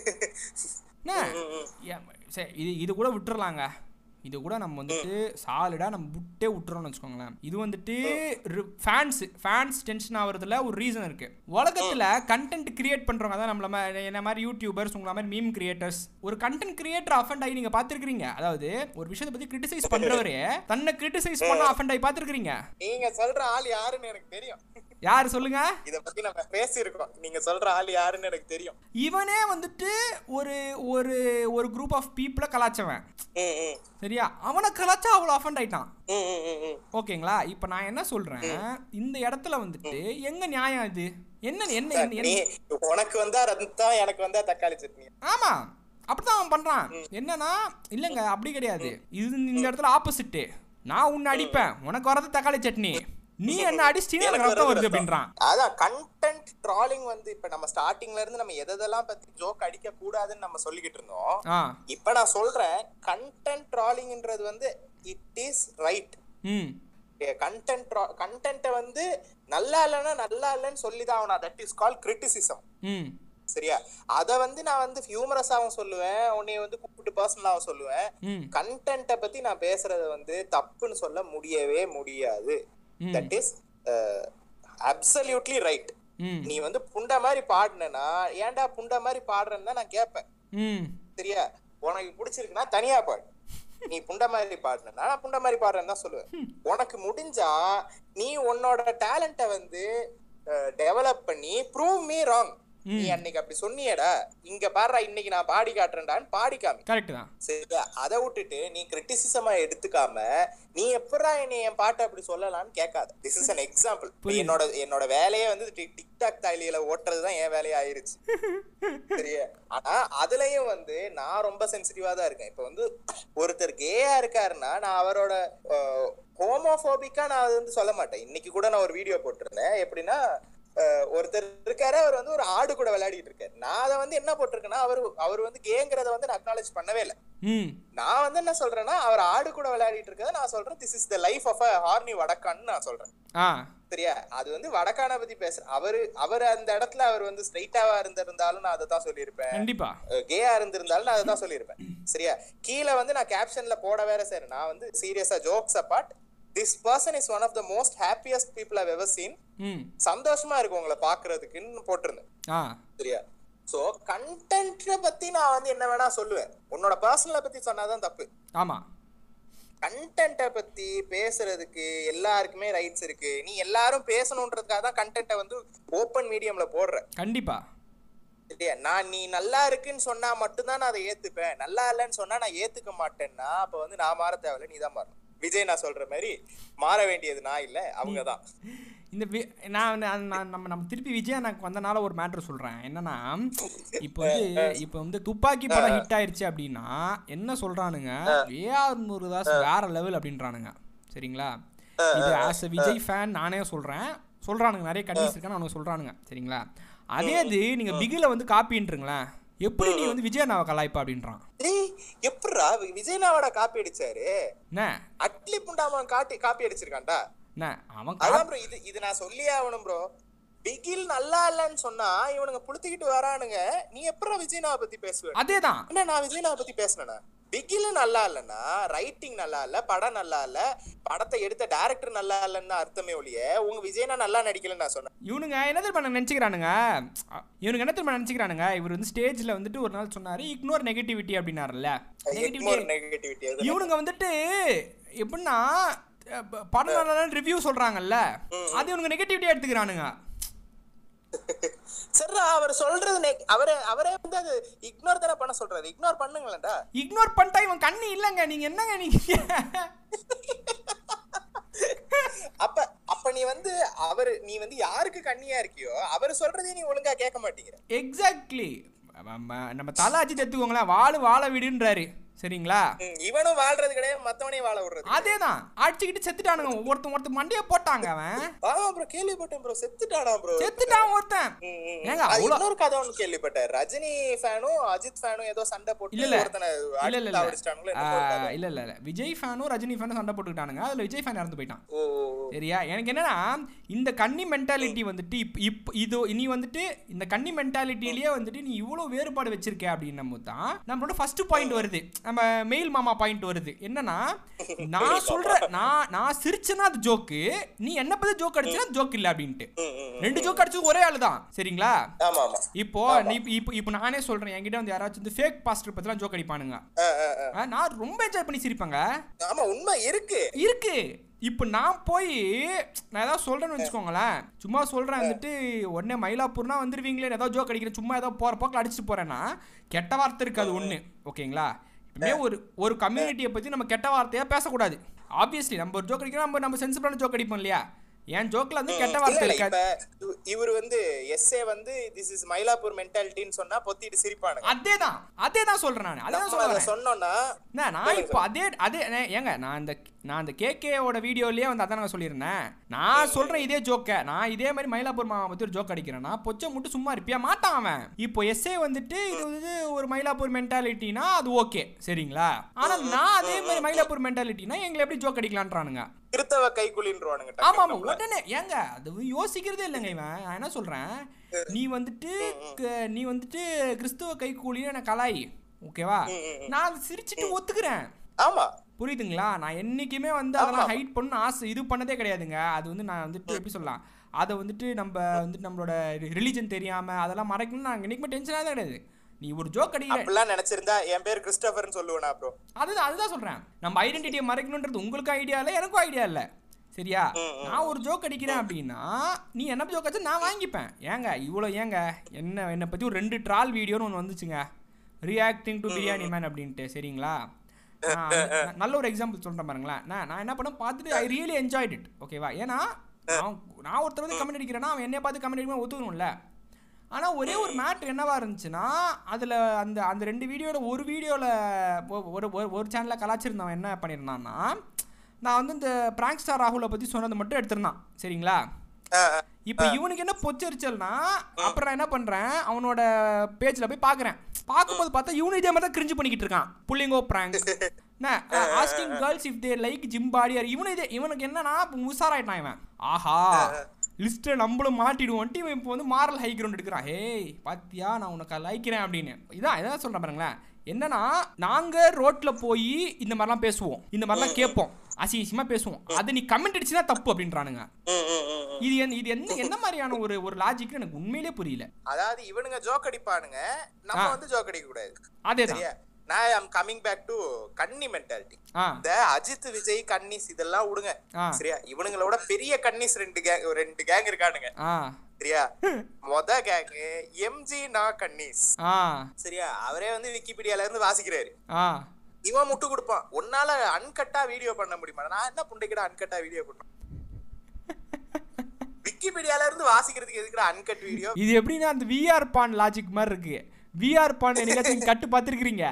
சரி இது கூட விட்டுறலாங்க. இது கூட நம்ம வந்துட்டு சாலிடாக நம்ம விட்டுறோம்னு வச்சுக்கோங்களேன். இது வந்துட்டு ஃபேன்ஸ் டென்ஷன் ஆகிறதுல ஒரு ரீசன் இருக்கு. உலகத்தில் கண்டென்ட் கிரியேட் பண்ணுறவங்க தான் நம்மள என்ன மாதிரி யூடியூபர்ஸ், உங்களை மாதிரி மீம் கிரியேட்டர்ஸ். ஒரு கண்டென்ட் கிரியேட்டர் அஃபெண்ட் ஆகி நீங்கள் பார்த்துருக்கீங்க? அதாவது ஒரு விஷயத்தை பற்றி கிரிட்டிசைஸ் பண்ணுறவரே தன்னை கிரிட்டிசைஸ் பண்ண அஃபெண்ட் ஆகி பார்த்துருக்கீங்க? நீங்கள் சொல்கிற ஆள் யாருன்னு எனக்கு தெரியும். யாரு சொல்லுங்க? இத பத்தி நம்ம பேசியிருக்கோம். நீங்க சொல்ற ஆள் யாருன்னு எனக்கு தெரியும். இவனே வந்துட்டு ஒரு குரூப் ஆஃப் பீப்புளை கலாச்சவன். சரியா? அவனை கலாச்சா அவ்வளவு அஃபெண்ட் ஆயிட்டான். ஓகேங்களா? இப்ப நான் என்ன சொல்றேன், இந்த இடத்துல வந்துட்டு எங்க நியாயம் இது? என்ன உனக்கு வந்தா ரத்தம், எனக்கு வந்தா தக்காளி சட்னி. ஆமா அப்படிதான் அவன் பண்றான். என்னன்னா இல்லங்க அப்படி கிடையாது, இது இந்த இடத்துல ஆப்போசிட். நான் உன்னை அடிப்பேன், உனக்கு வரது தக்காளி சட்னி, நீ என்ன அடிச்சிட்டீங்க எனக்கு ரத்தம் வருது அப்படின்றான். அதான் கண்டென்ட் ட்ராலிங் வந்து இப்ப நம்ம ஸ்டார்டிங்ல இருந்து நம்ம எதெல்லாம் பத்தி ஜோக் அடிக்க கூடாதுன்னு நம்ம சொல்லிக்கிட்டு இருந்தோம். இப்ப நான் சொல்றேன், கண்டென்ட் ட்ராலிங்ன்றது வந்து இட் இஸ் ரைட். கண்டென்ட் வந்து நல்லா இல்லைன்னு சொல்லிதான் ஆகணும். That is called criticism. சரியா? அத வந்து நான் வந்து ஹியூமரஸாவும் சொல்லுவேன், உன்னைய வந்து கூப்பிட்டு பர்சனலாவும் சொல்லுவேன். கண்டென்ட்டை பத்தி நான் பேசுறத வந்து தப்புன்னு சொல்ல முடியவே முடியாது. That is absolutely right. நீ வந்து புண்ட மாதிரி பாடுனா ஏன்டா புண்ட மாதிரி பாடுறன்னு தான் நான் கேட்பேன். சரியா? உனக்கு பிடிச்சிருக்குன்னா தனியா பாடு. நீ புண்ட மாதிரி பாடுனா நான் புண்ட மாதிரி பாடுறேன்னு தான் சொல்லுவேன். உனக்கு முடிஞ்சா நீ உன்னோட டேலண்ட்டை வந்து டெவலப் பண்ணி ப்ரூவ் மீ ராங். நீ அன்னைக்கு அப்படி சொன்னியடா, இங்க பாடுறா இன்னைக்கு நான் பாடி காட்டுறேன்டான்னு பாடி காமி. கரெக்ட் தான். சரியா? அதை விட்டுட்டு நீ கிரிட்டிசிசமா எடுத்துக்காம நீ எப்படா என்னை என் பாட்டை அப்படி சொல்லலாம்னு கேட்காத. This is an example. என்னோட வேலையே வந்து டிக்டாக் தாலியில ஓட்டுறதுதான் என் வேலையா ஆயிருச்சு. சரியா? ஆனா அதுலயும் வந்து நான் ரொம்ப சென்சிட்டிவா தான் இருக்கேன். இப்ப வந்து ஒருத்தர் கேயா இருக்காருன்னா நான் அவரோட ஹோமோபோபிக்கா நான் அது வந்து சொல்ல மாட்டேன். இன்னைக்கு கூட நான் ஒரு வீடியோ போட்டிருந்தேன். எப்படின்னா ஒருத்தர் இருக்காரு, அவர் வந்து ஒரு ஆடு கூட விளையாடிட்டு இருக்காரு. நான் அதை வந்து என்ன போட்டிருக்கேன்னா அவர் வந்து கேங்கிறத வந்து நான் அக்னாலேஜ் பண்ணவே இல்லை. நான் வந்து என்ன சொல்றேன்னா அவர் ஆடு கூட விளையாடிட்டு இருக்கதை நான் சொல்றேன். This is the life of a horny வடக்கான்னு நான் சொல்றேன். சரியா? அது வந்து வடக்கான பத்தி பேசுறேன். அவர் அந்த இடத்துல அவர் வந்து ஸ்ட்ரைட்டாவா இருந்திருந்தாலும் நான் அதை தான் சொல்லியிருப்பேன். கண்டிப்பா கேயா இருந்திருந்தாலும் நான் அதை தான் சொல்லியிருப்பேன். சரியா? கீழே வந்து நான் கேப்ஷன்ல போட வேற சரி, நான் வந்து சீரியஸா jokes apart, this person is one of the most happiest people I've ever seen. சந்தோஷமா இருக்கு உங்களை பாக்குறதுக்குன்னு போட்டிருந்தேன். சரியா? சோ கண்டென்ட்ட பத்தி நான் வந்து என்ன வேணா சொல்லுவேன். உன்னோட பர்சனலை பத்தி சொன்னாதான் தப்பு. ஆமா, கண்டென்ட்ட பத்தி பேசுறதுக்கு எல்லாருக்குமே ரைட்ஸ் இருக்கு. நீ எல்லாரும் பேசணுன்றதுக்காக தான் கண்டென்ட்டை வந்து ஓப்பன் மீடியம்ல போடுற. கண்டிப்பா. சரியா? நான் நீ நல்லா இருக்குன்னு சொன்னா மட்டும்தான் நான் அதை ஏத்துப்பேன், நல்லா இல்லைன்னு சொன்னா நான் ஏத்துக்க மாட்டேன்னா அப்ப வந்து நான் மாற தேவையில்ல, நீ தான் மாறணும். விஜய் நான் சொல்ற மாதிரி மாற வேண்டியது நான் இல்ல, அவங்கதான். இந்த நம்ம திருப்பி விஜய் எனக்கு வந்தனால ஒரு மேட்ரு சொல்றேன். என்னன்னா இப்போ வந்து துப்பாக்கி படம் ஹிட் ஆயிடுச்சு அப்படின்னா என்ன சொல்றானுங்க, ஏஆர் முருகதாஸ் வேற லெவல் அப்படின்றானுங்க. சரிங்களா? இது ஆஸ் அ விஜய் ஃபேன் நானே சொல்றானுங்க, நிறைய கண்டிஸ் இருக்கான்னு அவனுக்கு சொல்றானுங்க. சரிங்களா? அதே இது நீங்க பிகில வந்து காப்பின்றீங்களேன், எப்படி நீ வந்து விஜயனாவை கலாய்ப்பா அப்படின்றான். எப்படா விஜயனாவோட காப்பி அடிச்சாரு? அட்லி புண்டாமன் காப்பி அடிச்சிருக்கான்டா அவன். அதான் ப்ரோ, இது நான் சொல்லியே ஆகணும் ப்ரோ. பிகில் நல்லா இல்லன்னு சொன்னா இவனுங்க புளுத்திக்கிட்டு வரானுங்க. நீ எப்படா விஜயனாவை பத்தி பேசுவேன்? அதேதான். என்ன நான் விஜயனாவை பத்தி பேசினேன்னா, பிகில் நல்லா இல்லைன்னா ரைட்டிங் நல்லா இல்ல, படம் நல்லா இல்ல, படத்தை எடுத்த டைரக்டர் நல்லா இல்லன்னு அர்த்தமே ஒழிய உங்க விஜயனா நல்லா நடிக்கலன்னு நான் சொன்னேன். இவனுங்க என்ன தெரியுமா நினைச்சுக்கிறானுங்க, இவர் வந்து ஸ்டேஜ்ல வந்துட்டு ஒரு நாள் சொன்னாரு இக்னோர் நெகட்டிவிட்டி அப்படின்னாருல்ல. நெகட்டிவிட்டி இவனுங்க வந்துட்டு எப்படின்னா படம் நல்லா ரிவ்யூ சொல்றாங்கல்ல, அது இவனுங்க நெகட்டிவிட்டியா எடுத்துக்கிறானுங்க. சரிடா, அவர் சொல்றது அவரே வந்து அது இக்னோர் தான பண்ண சொல்றாரு. இக்னோர் பண்ணுங்களேன்டா. இக்னோர் பண்ணிட்டா இவன் கண்ணி இல்லங்க, நீங்க என்னங்க நீங்க. அப்ப நீ வந்து யாருக்கு கண்ணியா இருக்கியோ அவர் சொல்றதே நீ ஒழுங்கா கேட்க மாட்டீங்க. எக்ஸாக்ட்லி. நம்ம தலாஜி எடுத்துக்கோங்களேன், வாழ விடுன்றாரு. சரிங்களா? இவனும் வாழ்றது கிடையாது, மத்தவனையும் வாழ விடுறது. அதேதான், அடிச்சுக்கிட்டு செத்துட்டானுங்க. ஒருத்தன் மண்டைய போட்டாங்க அவன். ஆமா ப்ரோ, கேள்விப்பட்டேன் ப்ரோ. செத்துட்டான் ஒருத்தன். ஏங்க இன்னொரு கதை ஒன்னு கேள்விப்பட்டேன். ரஜினி ஃபேனும் அஜித் ஃபேனும் ஏதோ சண்டை போட்டு இல்ல விஜய் ஃபேனும் ரஜினி ஃபேனும் சண்டை போட்டுக்கிட்டானுங்க. அதுல விஜய் ஃபேன் இறந்து போயிட்டான். சரியா? எனக்கு என்னன்னா இந்த கன்னி மென்டாலிட்டி வந்துட்டு இது நீ வந்துட்டு இந்த கன்னி மென்டாலிட்டிலேயே வந்துட்டு நீ இவ்வளவு வேறுபாடு வச்சிருக்க அப்படின்னும் போது தான் நம்மளோட ஃபர்ஸ்ட் பாயிண்ட் வருது, நம்ம மெயில் மாமா பாயிண்ட் வருது. என்னன்னா நான் சொல்றேன், நான் சிரிச்சேன்னா அது ஜோக்கு, நீ என்ன பத்தி ஜோக் அடிச்சா ஜோக் இல்ல அப்படின்ட்டு. ரெண்டு ஜோக் அடிச்சது ஒரே ஆளு தான். சரிங்களா? இப்போ நானே சொல்றேன், என்கிட்ட வந்து யாராச்சும் இந்த ஃபேக் பாஸ்டர் பத்திலாம் ஜோக் அடிப்பானுங்க, நான் ரொம்ப என்ஜாய் பண்ணி சிரிப்பேங்க. ஆமா, உண்மை இருக்கு. இப்போ நான் ஏதாவது சொல்றேன்னு வச்சுக்கோங்களேன், சும்மா சொல்றேன் வந்துட்டு உடனே மயிலாப்பூர்னா வந்துருவீங்களே, ஏதாவது ஜோக் அடிக்கிறேன், சும்மா ஏதாவது போற போக்கில் அடிச்சுட்டு போறேன்னா கெட்ட வார்த்தை இருக்காது ஒண்ணு. ஓகேங்களா? இப்பவுமே ஒரு கம்யூனிட்டியை பத்தி நம்ம கெட்ட வார்த்தையா பேசக்கூடாது. ஆப்வியஸ்லி நம்ம ஒரு ஜோக் அடிக்கிறோம், நம்ம சென்சிபிளான ஜோக் அடிப்போம் இல்லையா? என் ஜோக்ல வந்து கெட்ட வார்த்தை இருக்காது. இவர் வந்து எஸ்ஏ வந்து திஸ் இஸ் மயிலாப்பூர் மென்டாலிட்டின்னு சொன்னா பொத்திட்டு சிரிப்பானுங்க. அதேதான் சொல்றேன் நான். அதான் சொல்றேன். சொன்னோம்னா நான் இப்போ அதே ஏங்க நான் அந்த கேகேவோட வீடியோலயே வந்து அதான் சொல்லியிருந்தேன். நான் சொல்றேன் இதே ஜோக்க, நான் இதே மாதிரி மயிலாப்பூர் மாமா பத்தி ஒரு ஜோக் அடிக்கிறேன்னா பொச்சை மட்டும் சும்மா இருப்பியா மாட்டான் அவன். இப்போ எஸ்ஏ வந்துட்டு இது வந்து ஒரு மயிலாப்பூர் மென்டாலிட்டினா அது ஓகே, சரிங்களா? ஆனா நான் அதே மாதிரி மயிலாப்பூர் மென்டாலிட்டினா எங்களை எப்படி ஜோக் அடிக்கலான்றானுங்க, கிறிஸ்தவ கைக்குலின்றானுங்க. ஆமா, உடனே ஏங்க அது யோசிக்கிறதே இல்லைங்க இவன். நான் என்ன சொல்றேன், நீ வந்துட்டு கிறிஸ்தவ கைக்கூலின்னு எனக்கு கலாய், ஓகேவா? நான் அதை சிரிச்சுட்டு ஒத்துக்கிறேன். ஆமா, புரியுதுங்களா? நான் என்னைக்குமே வந்து அதெல்லாம் ஹைட் பண்ண ஆசை இது பண்ணதே கிடையாதுங்க. அது வந்து நான் வந்துட்டு எப்படி சொல்லலாம், அதை வந்துட்டு நம்மளோட ரிலிஜன் தெரியாம அதெல்லாம் மறைக்கணும்னு நான் என்னைக்குமே டென்ஷனாக தான் கிடையாது. நீ ஒரு ஜோக் அடிக்கிற அப்படிலாம் நினைச்சிருந்தா என் பேர் கிறிஸ்டோபர்னு சொல்லுவேனா ப்ரோ? அதுதான் சொல்றேன், நம்ம ஐடென்டிட்டியை மறைக்கணும்ன்றது உங்களுக்கு ஐடியா இல்லை, எனக்கும் ஐடியா இல்லை. சரியா? நான் ஒரு ஜோக் அடிக்கிறேன் அப்படின்னா நீ என்ன ஜோக் அடிச்சா நான் வாங்கிப்பேன். ஏங்க என்னை பற்றி ஒரு 2 ட்ரால் வீடியோன்னு ஒன்று வந்துச்சுங்க, ரியாக்டிங் டு பிரியாணி மேன் அப்படின்ட்டு. சரிங்களா? நல்ல ஒரு எக்ஸாம்பிள் சொல்கிறேன் பாருங்களேன். நான் என்ன பண்ண பார்த்துட்டு ஐ ரியலி என்ஜாய்ட் இட். ஓகேவா? ஏன்னா நான் ஒருத்தர் வந்து கமெண்ட் அடிக்கிறேன்னா அவன் என்னை பார்த்து கமெண்ட் அடிக்கணும் ஒத்துக்கணும்ல. ஆனால் ஒரே ஒரு மேட்ரு என்னவா இருந்துச்சுன்னா, அதில் அந்த 2 வீடியோவில் ஒரு வீடியோவில் ஒரு சேனலில் கலாச்சிருந்தவன் என்ன பண்ணியிருந்தான்னா, நான் வந்து இந்த பிராங்க் ஸ்டார் ராகுலை பற்றி சொன்னது மட்டும் எடுத்திருந்தான். சரிங்களா? இப்போ இவனுக்கு என்ன பொச்சரிச்சல்னா, அப்புறம் நான் என்ன பண்ணுறேன், அவனோட பேஜில் போய் பார்க்கும்போது பார்த்தா இவனு இதே மாதிரி தான் கிரிஞ்சு பண்ணிக்கிட்டு இருக்கான். புள்ளிங்கோ prank asking girls if they like gym body. இவனுக்கு என்னன்னா உஷாராயிட்டான் இவன். ஆஹா, லிஸ்ட்டை நம்மளும் மாட்டிடுவோன்ட்டு இவன் இப்போ வந்து மாரல் ஹை கிரவுண்ட் எடுக்கிறான். ஹேய் பாத்தியா, நான் உனக்கு லைக்கிறேன் அப்படின்னு. இதான் சொல்கிறேன் பாருங்களேன். என்னன்னா, நாங்கள் ரோட்டில் போய் இந்த மாதிரிலாம் பேசுவோம், இந்த மாதிரிலாம் கேட்போம், அசிங்கமாக பேசுவோம். அது நீ கமெண்ட் அடிச்சுன்னா தப்பு அப்படின்றானுங்க. இது என்ன மாதிரியான ஒரு லாஜிக் எனக்கு உண்மையிலே புரியல. அதாவது இவனுங்க ஜோக் அடிப்பானுங்க, நம்ம வந்து ஜோக் அடிக்க கூடாது. அதேதான். நான் I am coming back to கன்னி மென்டாலிட்டி. இந்த அஜித், விஜய், கன்னிஸ் இதெல்லாம் விடுங்க. சரியா? இவனுங்களோட பெரிய கன்னிஸ் 2 கேங் இருக்கானுங்க. சரியா? மொத கேங் எம்ஜி நா கன்னிஸ். சரியா? அவரே வந்து விக்கிபீடியால இருந்து வாசிக்கிறாரு. இவன் முட்டு கொடுப்பான், உன்னால அன்கட்டா வீடியோ பண்ண முடியுமா? நான் என்ன புண்டைக்கிட்ட அன்கட்டா வீடியோ பண்ண? விக்கிபீடியால இருந்து வாசிக்கிறதுக்கு எதுக்குடா அன்கட் வீடியோ? இது எப்படின்னா அந்த விஆர் பான் லாஜிக் மாதிரி இருக்கு. விஆர் பான் என்னைக்காச்சும் கட்டு பார்த்துருக்கீங்க?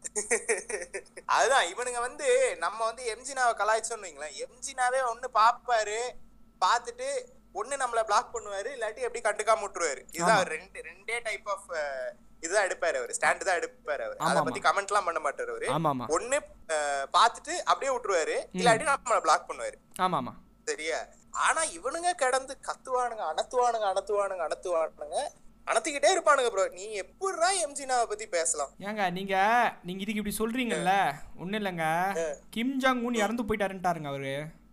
அதுதான் இவனுங்க வந்து நம்ம வந்து எம்ஜினாவை கலாய்ச்சோன்னு வைங்களேன், எம்ஜினாவே ஒண்ணு பாப்பாரு, பார்த்துட்டு ஒண்ணு நம்மள பிளாக் பண்ணுவாரு, இல்லாட்டி எப்படி கண்டுக்காம விட்டுருவாரு. இதுதான் ரெண்டே டைப் ஆஃப் இதுதான் எடுப்பாரு அவரு, ஸ்டாண்ட் தான் எடுப்பாரு அவரு. அதை பத்தி கமெண்ட் எல்லாம் பண்ண மாட்டாரு அவரு. ஒண்ணு பார்த்துட்டு அப்படியே விட்டுருவாரு, இல்லாட்டி நம்மள பிளாக் பண்ணுவாரு. ஆமாமா, சரியா? ஆனா இவனுங்க கடந்து கத்துவானுங்க, அணத்துவானுங்க, அணத்திக்கிட்டே இருப்பானுங்க. ப்ரோ, நீ எப்படிடா எம்ஜினாவை பத்தி பேசலாம்? ஏங்க நீங்க இதுக்கு இப்படி சொல்றீங்கல்ல, ஒண்ணு இல்லைங்க, கிம் ஜாங் உன் இறந்து போயிட்டாருன்ட்டாருங்க அவரு.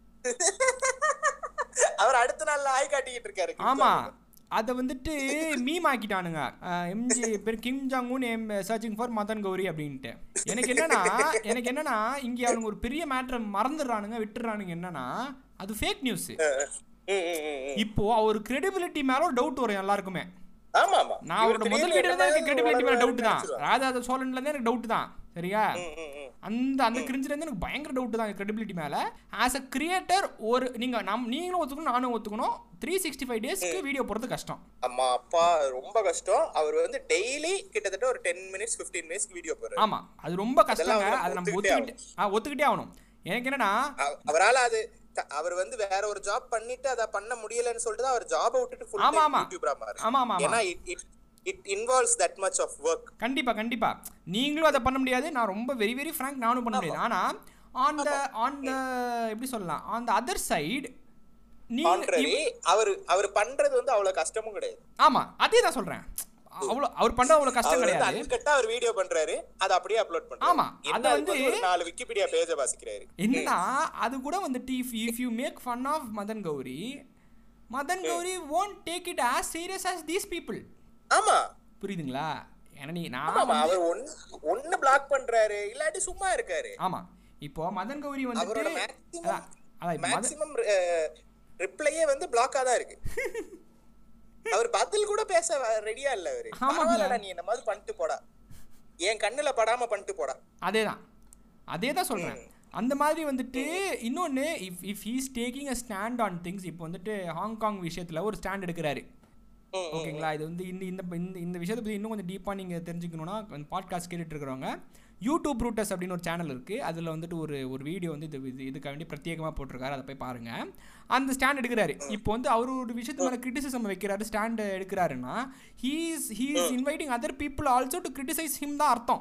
அவர் அடுத்த நாள்ல ஆய் காட்டிக்கிட்டு இருக்காரு. ஆமா, அதை வந்துட்டு மீம் ஆக்கிட்டானுங்க. எம்ஜி பேர் Kim Jong Un searching for Madan Gowri அப்படின்ட்டு. எனக்கு என்னன்னா இங்கே அவனுங்க ஒரு பெரிய மேட்டரை மறந்துடுறானுங்க, விட்டுறானுங்க. என்னன்னா அது ஃபேக் நியூஸ். இப்போ அவர் கிரெடிபிலிட்டி மேல ஒரு டவுட் வரும் எல்லாருக்குமே. நான் அவரோட முதல் வீடியோ தான் எனக்கு கிரெடிபிலிட்டி மேல டவுட் தான். ராஜா சோழன்ல இருந்து எனக்கு டவுட் தான். சரியா? அந்த கிரிஞ்சில இருந்து எனக்கு பயங்கர டவுட் தான் கிரெடிபிலிட்டி மேல. ஆஸ் அ கிரியேட்டர் ஒரு நீங்களும் ஒத்துக்கணும், நானும் ஒத்துக்கணும், 365 டேஸ்க்கு வீடியோ போறது கஷ்டம். அம்மா அப்பா ரொம்ப கஷ்டம். அவர் வந்து டெய்லி கிட்டத்தட்ட ஒரு 10 மினிட்ஸ் 15 மினிட்ஸ் வீடியோ போடுறாரு. ஆமா, அது ரொம்ப கஷ்டங்க. அதை நம்ம ஒத்துக்கிட்டே ஆகணும். எனக்கு என்னன்னா, அவரால அது அவர் வந்து வேற ஒரு ஜாப் பண்ணிட்டு அத பண்ண முடியலன்னு சொல்லிட்டு அவர் ஜாபை விட்டுட்டு ஃபுல் டைம் யூடியூபரா மாறாரு. ஆமா, ஏன்னா it involves that much of work. கண்டிப்பா நீங்களும் அதை பண்ண முடியாது. நான் ரொம்ப வெரி வெரி ஃப்ராங்க், நானும் பண்ண முடியாது. ஆனா on the எப்படி சொல்லலாம், on the other side அவர் பண்றது வந்து அவ்வளவு கஷ்டமும் கிடையாது. ஆமா, அதே தான் சொல்றேன். அவர் பண்ற அவ்வளவு கஷ்டம் கிடையாது. அன்கட்டா அவர் வீடியோ பண்றாரு, அத அப்படியே அப்லோட் பண்றாரு. ஆமா, அத வந்து ஒரு 4 விக்கிபீடியா பேஜ வாசிக்கிறாரு. என்னன்னா அது கூட வந்துட்டு if you make fun of Madan Gauri won't take it as serious as these people. ஆமா, புரியுதுங்களா? அவர் ஒன்னு பிளாக் பண்றாரு, இல்லாட்டி சும்மா இருக்காரு. ஆமா, இப்போ மதன் கௌரி வந்து மேக்ஸிமம் ரிப்ளையே வந்து பிளாக்கா தான் இருக்கு. அவர் பதில் கூட பேச ரெடியா இல்ல அவரு. பரவாயில்லடா, நீ என்ன மாதிரி பண்ணிட்டு போடா, என் கண்ணுல படாம பண்ணிட்டு போடா. அதேதான் சொல்றேன். அந்த மாதிரி வந்துட்டு இன்னொன்னு, if he is taking a stand on things, இப்போ வந்துட்டு ஹாங்காங் விஷயத்துல ஒரு ஸ்டாண்ட் எடுக்கிறாரு. ஓகேங்களா? இது வந்து இந்த விஷயத்தை பற்றி இன்னும் கொஞ்சம் டீப்பாக நீங்கள் தெரிஞ்சுக்கணுன்னா பாட்காஸ்ட் கேட்டுட்டு இருக்கிறவங்க யூடியூப் ரூட்டஸ் அப்படின்னு ஒரு சேனல் இருக்குது. அதில் வந்துட்டு ஒரு வீடியோ வந்து இதுக்காக வேண்டி பிரத்யேகமாக போட்டிருக்காரு, அதை போய் பாருங்கள். அந்த ஸ்டாண்ட் எடுக்கிறாரு. இப்போ வந்து அவர் ஒரு விஷயத்து மேலே கிரிட்டிசிசம் வைக்கிறாரு, ஸ்டாண்ட் எடுக்கிறாருன்னா he is inviting other people also to criticize him தான் அர்த்தம்.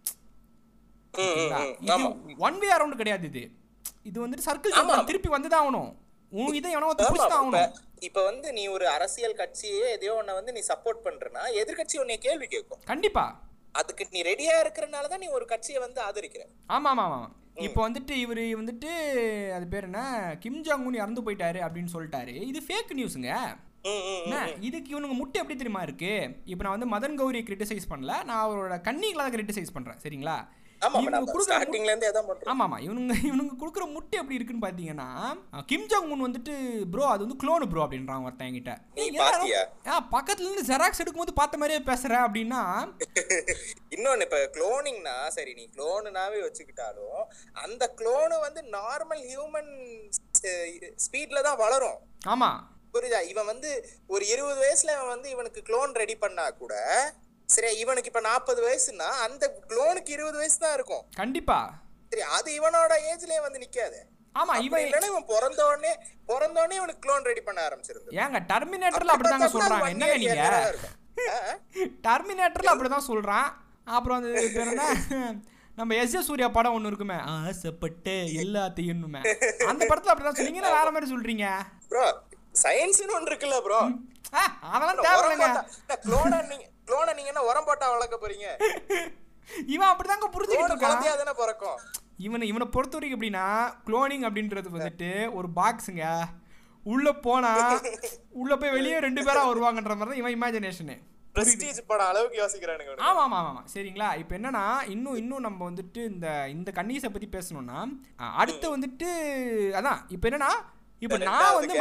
இது ஒன் வே அரவுண்ட் கிடையாது. இது வந்துட்டு சர்க்கிள் திருப்பி வந்துதான் ஆகணும். இதை எவனோ புடிச்சுதான் ஆகணும். இப்ப வந்து நீ ஒரு அரசியல் கட்சியே எதையோ ஒன்ன வந்து நீ சப்போர்ட் பண்றனா, எதிர்கட்சி உன்னை கேள்வி கேட்கும். கண்டிப்பா. அதுக்கு நீ ரெடியா இருக்கறனால தான் நீ ஒரு கட்சியை வந்து ஆதரிக்கிற. ஆமா. இப்போ வந்துட்டு இவரு வந்துட்டு அது பேர் என்ன, கிம் ஜாங் உன் இறந்து போயிட்டாரு அப்படின்னு சொல்லிட்டாரு. இது ஃபேக் நியூஸுங்க. இதுக்கு இவனுங்க முட்டை எப்படி தெரியுமா இருக்கு? இப்போ நான் வந்து மதன் கௌரியை கிரிட்டிசைஸ் பண்ணல, நான் அவரோட கன்னிகளை தான் கிரிட்டிசைஸ் பண்றேன். சரிங்களா? இவனுங்க கொடுக்குற முட்டை எப்படி இருக்குன்னு பாத்தீங்கன்னா, கிம் ஜாங் உன் வந்துட்டு ப்ரோ அது வந்து க்ளோனு ப்ரோ அப்படின்றான் ஒருத்தன் என்கிட்ட. பக்கத்துல இருந்து ஜெராக்ஸ் எடுக்கும்போது பார்த்த மாதிரியே பேசுற அப்படின்னா. இன்னொன்னு இப்ப குளோனிங்னா சரி, நீ குளோனுனாவே வச்சுக்கிட்டாலும் அந்த குளோனு வந்து நார்மல் ஹியூமன் ஸ்பீட்ல தான் வளரும். ஆமா புரியுதா? இவன் வந்து ஒரு 20 வயசுல இவன் வந்து இவனுக்கு குளோன் ரெடி பண்ணா கூட சரி, இவனுக்கு இப்ப 40 வயசுனா அந்த குளோனுக்கு 20 வயசு தான் இருக்கும் கண்டிப்பா. சரி, அது இவனோட ஏஜ்லயே வந்து நிக்காது. ஆமா, இவன் பிறந்த உடனே இவனுக்கு குளோன் ரெடி பண்ண ஆரம்பிச்சிருந்து. ஏங்க டெர்மினேட்டர்ல அப்படிதாங்க சொல்றாங்க. என்னங்க நீங்க டெர்மினேட்டர்ல அப்படிதான் சொல்றான். அப்புறம் அது நம்ம எஸ் ஜே சூர்யா படம் ஒண்ணு இருக்குமே, ஆசைப்பட்டு எல்லாத்தையும், அந்த படத்துல அப்படிதான் சொன்னீங்கன்னா வேற மாதிரி சொல்றீங்க ப்ரோ. சயின்ஸ்னு ஒன்று இருக்குல்ல ப்ரோ, அதெல்லாம் தேவையில்லைங்க. குளோனை நீங்க என்ன உரம் போட்டா வளர்க்க போறீங்க? இவன் அப்படிதாங்க புரிஞ்சுக்கிட்டு இருக்கான். பிறக்கும் இவனை பொறுத்த வரைக்கும் எப்படின்னா, குளோனிங் அப்படின்றது வந்துட்டு ஒரு பாக்ஸுங்க, உள்ள போனா உள்ள போய் வெளியே 2 பேரா வருவாங்கன்ற மாதிரி தான் இவன் இமேஜினேஷனு. பிரஸ்டீஜ் பட அளவுக்கு யோசிக்கிறானுங்க. ஆமா ஆமா ஆமா சரிங்களா. இப்போ என்னன்னா இன்னும் நம்ம வந்துட்டு இந்த கன்னிஸை பத்தி பேசணும்னா, அடுத்து வந்துட்டு அதான் இப்போ என்னன்னா, இப்போ நான் வந்து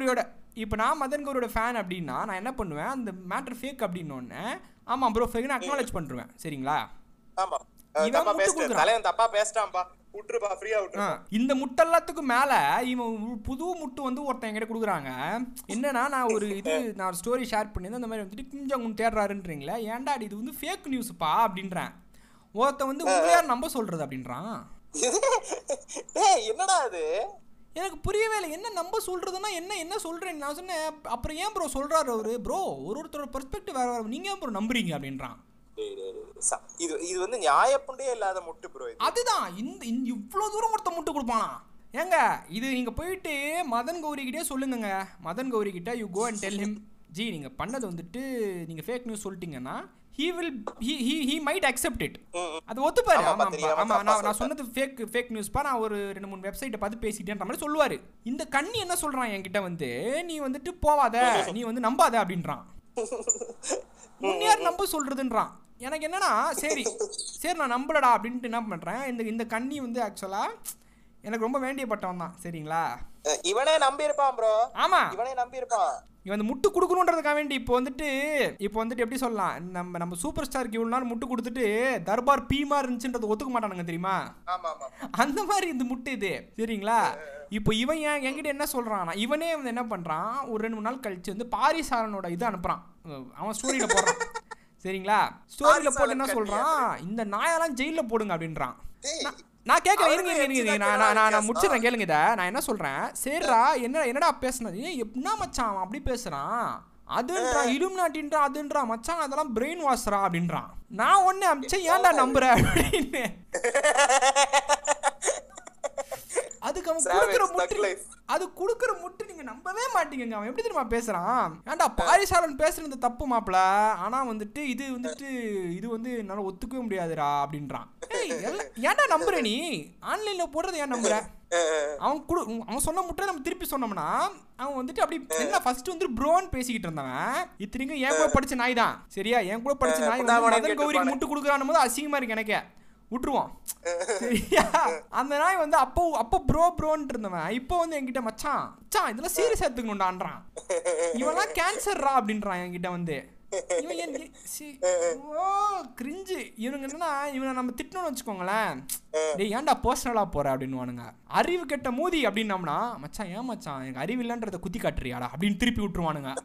மதன் கௌரியோட ஃபேன் அப்படின்னா நான் என்ன பண்ணுவேன், அந்த மேட்டர் ஃபேக் அப்படின்னோடனே ஆமா ப்ரோ ஃபேக்னு அக்னாலேஜ் பண்ணிருவேன். சரிங்களா? ஆமா, தப்பா பேசிட்டான்பா, விட்டுருப்பா, ஃப்ரீயா விட்டுரு. இந்த முட்டை எல்லாத்துக்கும் மேல இவன் புது முட்டு வந்து ஒருத்தன் என்கிட்ட கொடுக்குறாங்க. என்னன்னா நான் ஒரு ஸ்டோரி ஷேர் பண்ணியிருந்தேன், அந்த மாதிரி வந்துட்டு கிம் ஜாங் உன் தேடுறாருன்றீங்களா, ஏன்டா இது வந்து ஃபேக் நியூஸ்ப்பா அப்படின்றேன். ஒருத்தன் வந்து உண்மையார் நம்ப சொல்றது அப்படின்றான். என்னடா அது எனக்கு புரியவே இல்லை. என்ன நம்ப சொல்றதுன்னா என்ன சொல்றேன் நான் சொன்னேன். அப்புறம் ஏன் ப்ரோ சொல்றாரு அவரு, ப்ரோ ஒருத்தரோட பெர்ஸ்பெக்டிவ் வேற, நீங்க ஏன் ப்ரோ நம்புறீங்க அப்படின்றான். இது வந்து நியாயப்புண்டே இல்லாத முட்டு ப்ரோ. அதுதான் இவ்வளவு தூரம் ஒருத்த முட்டு கொடுப்பானா ஏங்க. இது நீங்க போயிட்டு மதன் கௌரி கிட்டே சொல்லுங்க. மதன் கௌரி கிட்ட you go and tell him, ji நீங்க பண்ணது வந்துட்டு நீங்க ஃபேக் நியூஸ் சொல்லிட்டீங்கன்னா he might accept it. அது ஒத்துப்பாரு. ஆமா நான் சொன்னது ஃபேக் நியூஸ் பா, நான் ஒரு 2-3 வெப்சைட்டை பார்த்து பேசிட்டேன்ற மாதிரி சொல்லுவாரு. இந்த கண்ணி என்ன சொல்றான் என்கிட்ட வந்து, நீ வந்துட்டு போவாத, நீ வந்து நம்பாத அப்படின்றான். முன்னியார் நம்ப சொல்றதுன்றான். எனக்கு என்னன்னா சரி நான் நம்பலடா அப்படின்ட்டு என்ன பண்றேன், இந்த கண்ணி வந்து ஆக்சுவலா எனக்கு ரொம்ப வேண்டியப்பட்டவன் தான். சரிங்களா? இவனே நம்பி இருப்பான் ப்ரோ. ஆமா, இவனே நம்பி இருப்பான். இவன் வந்து முட்டு கொடுக்கணுன்றதுக்காக வேண்டி இப்போ வந்துட்டு எப்படி சொல்லலாம், நம்ம சூப்பர் ஸ்டாருக்கு இவ்வளோ நாள் முட்டு கொடுத்துட்டு தர்பார் பீமா இருந்துச்சுன்றது ஒத்துக்க மாட்டானுங்க தெரியுமா? அந்த மாதிரி இந்த முட்டு இது. சரிங்களா? இப்போ இவன் என்கிட்ட என்ன சொல்றான்னா, இவனே வந்து என்ன பண்றான், ஒரு 2-3 நாள் கழிச்சு வந்து பாரிசாலனோட இது அனுப்புறான், அவன் ஸ்டோரியில போடுறான். சரிங்களா? ஸ்டோரியில போட்டு என்ன சொல்றான், இந்த நாயெல்லாம் ஜெயில போடுங்க அப்படின்றான். நான் கேட்கல, இருங்க நான் முடிச்சிடறேன், கேளுங்க இதை. நான் என்ன சொல்றேன், சரிடா என்னடா பேசுனது, எப்படின்னா மச்சான் அப்படி பேசுறான், அதுன்றா இலுமினாட்டின்றா, அதுன்றா மச்சான் அதெல்லாம் பிரெயின் வாஷ்ரா அப்படின்றான். நான் ஒண்ணு அமிச்சேன், ஏன்டா நம்புற அப்படின்னு. அதுக்கு அவன் கொடுக்குற முட்டு நீங்க நம்பவே மாட்டீங்க. அவன் எப்படி தெரியுமா பேசுறான், ஏன்டா பாரிசாலன் பேசுறது தப்பு மாப்பிள, ஆனா வந்துட்டு இது வந்து என்னால ஒத்துக்கவே முடியாதுடா அப்படின்றான். ஏன்டா நம்புற, நீ ஆன்லைன்ல போடுறது ஏன் நம்புற? அவன் சொன்ன முட்டை நம்ம திருப்பி சொன்னோம்னா அவன் வந்துட்டு அப்படி என்ன ஃபர்ஸ்ட் வந்து ப்ரோன்னு பேசிக்கிட்டு இருந்தவன், இத்தனைக்கும் என் கூட படிச்ச நாய் தான். சரியா? என் கூட படிச்ச நாய் மதன் கௌரிக்கு முட்டு கொடுக்குறான் போது அசிங்கமா இருக்கு எனக்கே, விட்டுருவோம். சரியா? அந்த நாய் வந்து அப்போ ப்ரோன்ட்டு இருந்தவன் இப்போ வந்து என்கிட்ட மச்சான் இதெல்லாம் சீரியஸா எடுத்துக்கணும்டான்றான். இவெல்லாம் கேன்சர்ரா அப்படின்றான் என்கிட்ட வந்து. கிரிஞ்சு. இவனுங்க என்னன்னா, இவனை நம்ம திட்டணும்னு வச்சுக்கோங்களேன், டேய் ஏன்டா பர்சனலா போற அப்படின்னுவானுங்க. அறிவு கெட்ட மூதி அப்படின்னம்னா, மச்சான் ஏன் மச்சான் எனக்கு அறிவு இல்லன்றத குத்தி காட்டுறியாடா அப்படின்னு திருப்பி விட்டுருவானுங்க.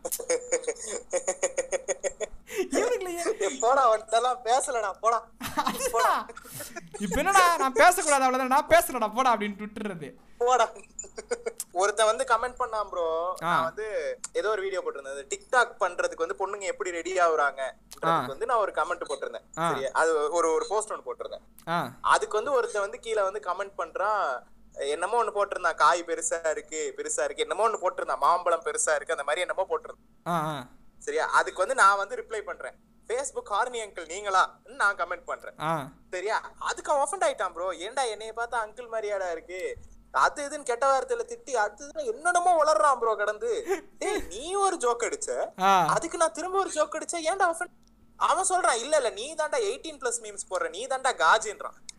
இப்ப என்னடா நான் பேசக்கூடாது அவ்வளவுதான், நான் பேசுறடா போடா அப்படின்னு விட்டுறது. ஒருத்த வந்து கமெண்ட் பண்ணான் ப்ரோ, நான் வந்து ஏதோ ஒரு வீடியோ போட்டிருந்தேன், டிக்டாக் பண்றதுக்கு வந்து பொண்ணுங்க எப்படி ரெடி ஆகுறாங்க வந்து நான் ஒரு கமெண்ட் போட்டிருந்தேன். சரியா? அது ஒரு போஸ்ட் ஒன்று போட்டிருந்தேன். அதுக்கு வந்து ஒருத்த வந்து கீழே வந்து கமெண்ட் பண்றான், என்னமோ ஒண்ணு போட்டிருந்தான், காய் பெருசா இருக்கு என்னமோ ஒண்ணு போட்டிருந்தான், மாம்பழம் பெருசா இருக்கு, அந்த மாதிரி என்னமோ போட்டிருந்தான். சரியா? அதுக்கு வந்து நான் வந்து ரிப்ளை பண்றேன், ஃபேஸ்புக் ஹார்னி அங்கிள் நீங்களா நான் கமெண்ட் பண்றேன். சரியா? அதுக்கு அவன் ஆஃபண்ட் ஆயிட்டான் ப்ரோ, ஏன்டா என்னைய பார்த்தா அங்கிள் மாதிரியாடா இருக்கு, அது இதுன்னு கெட்ட வார்த்தையில திட்டி அடுத்தது என்னென்னமோ வளர்றான் ப்ரோ கடந்து. நீ ஒரு ஜோக் அடிச்ச, அதுக்கு நான் திரும்ப ஒரு ஜோக் அடிச்சேன், ஏன்டா ஆஃபண்ட்? அவன் சொல்றான், இல்ல நீ தாண்டா 18+ மீம்ஸ் போடுற, நீ தாண்டா காஜின்றான்.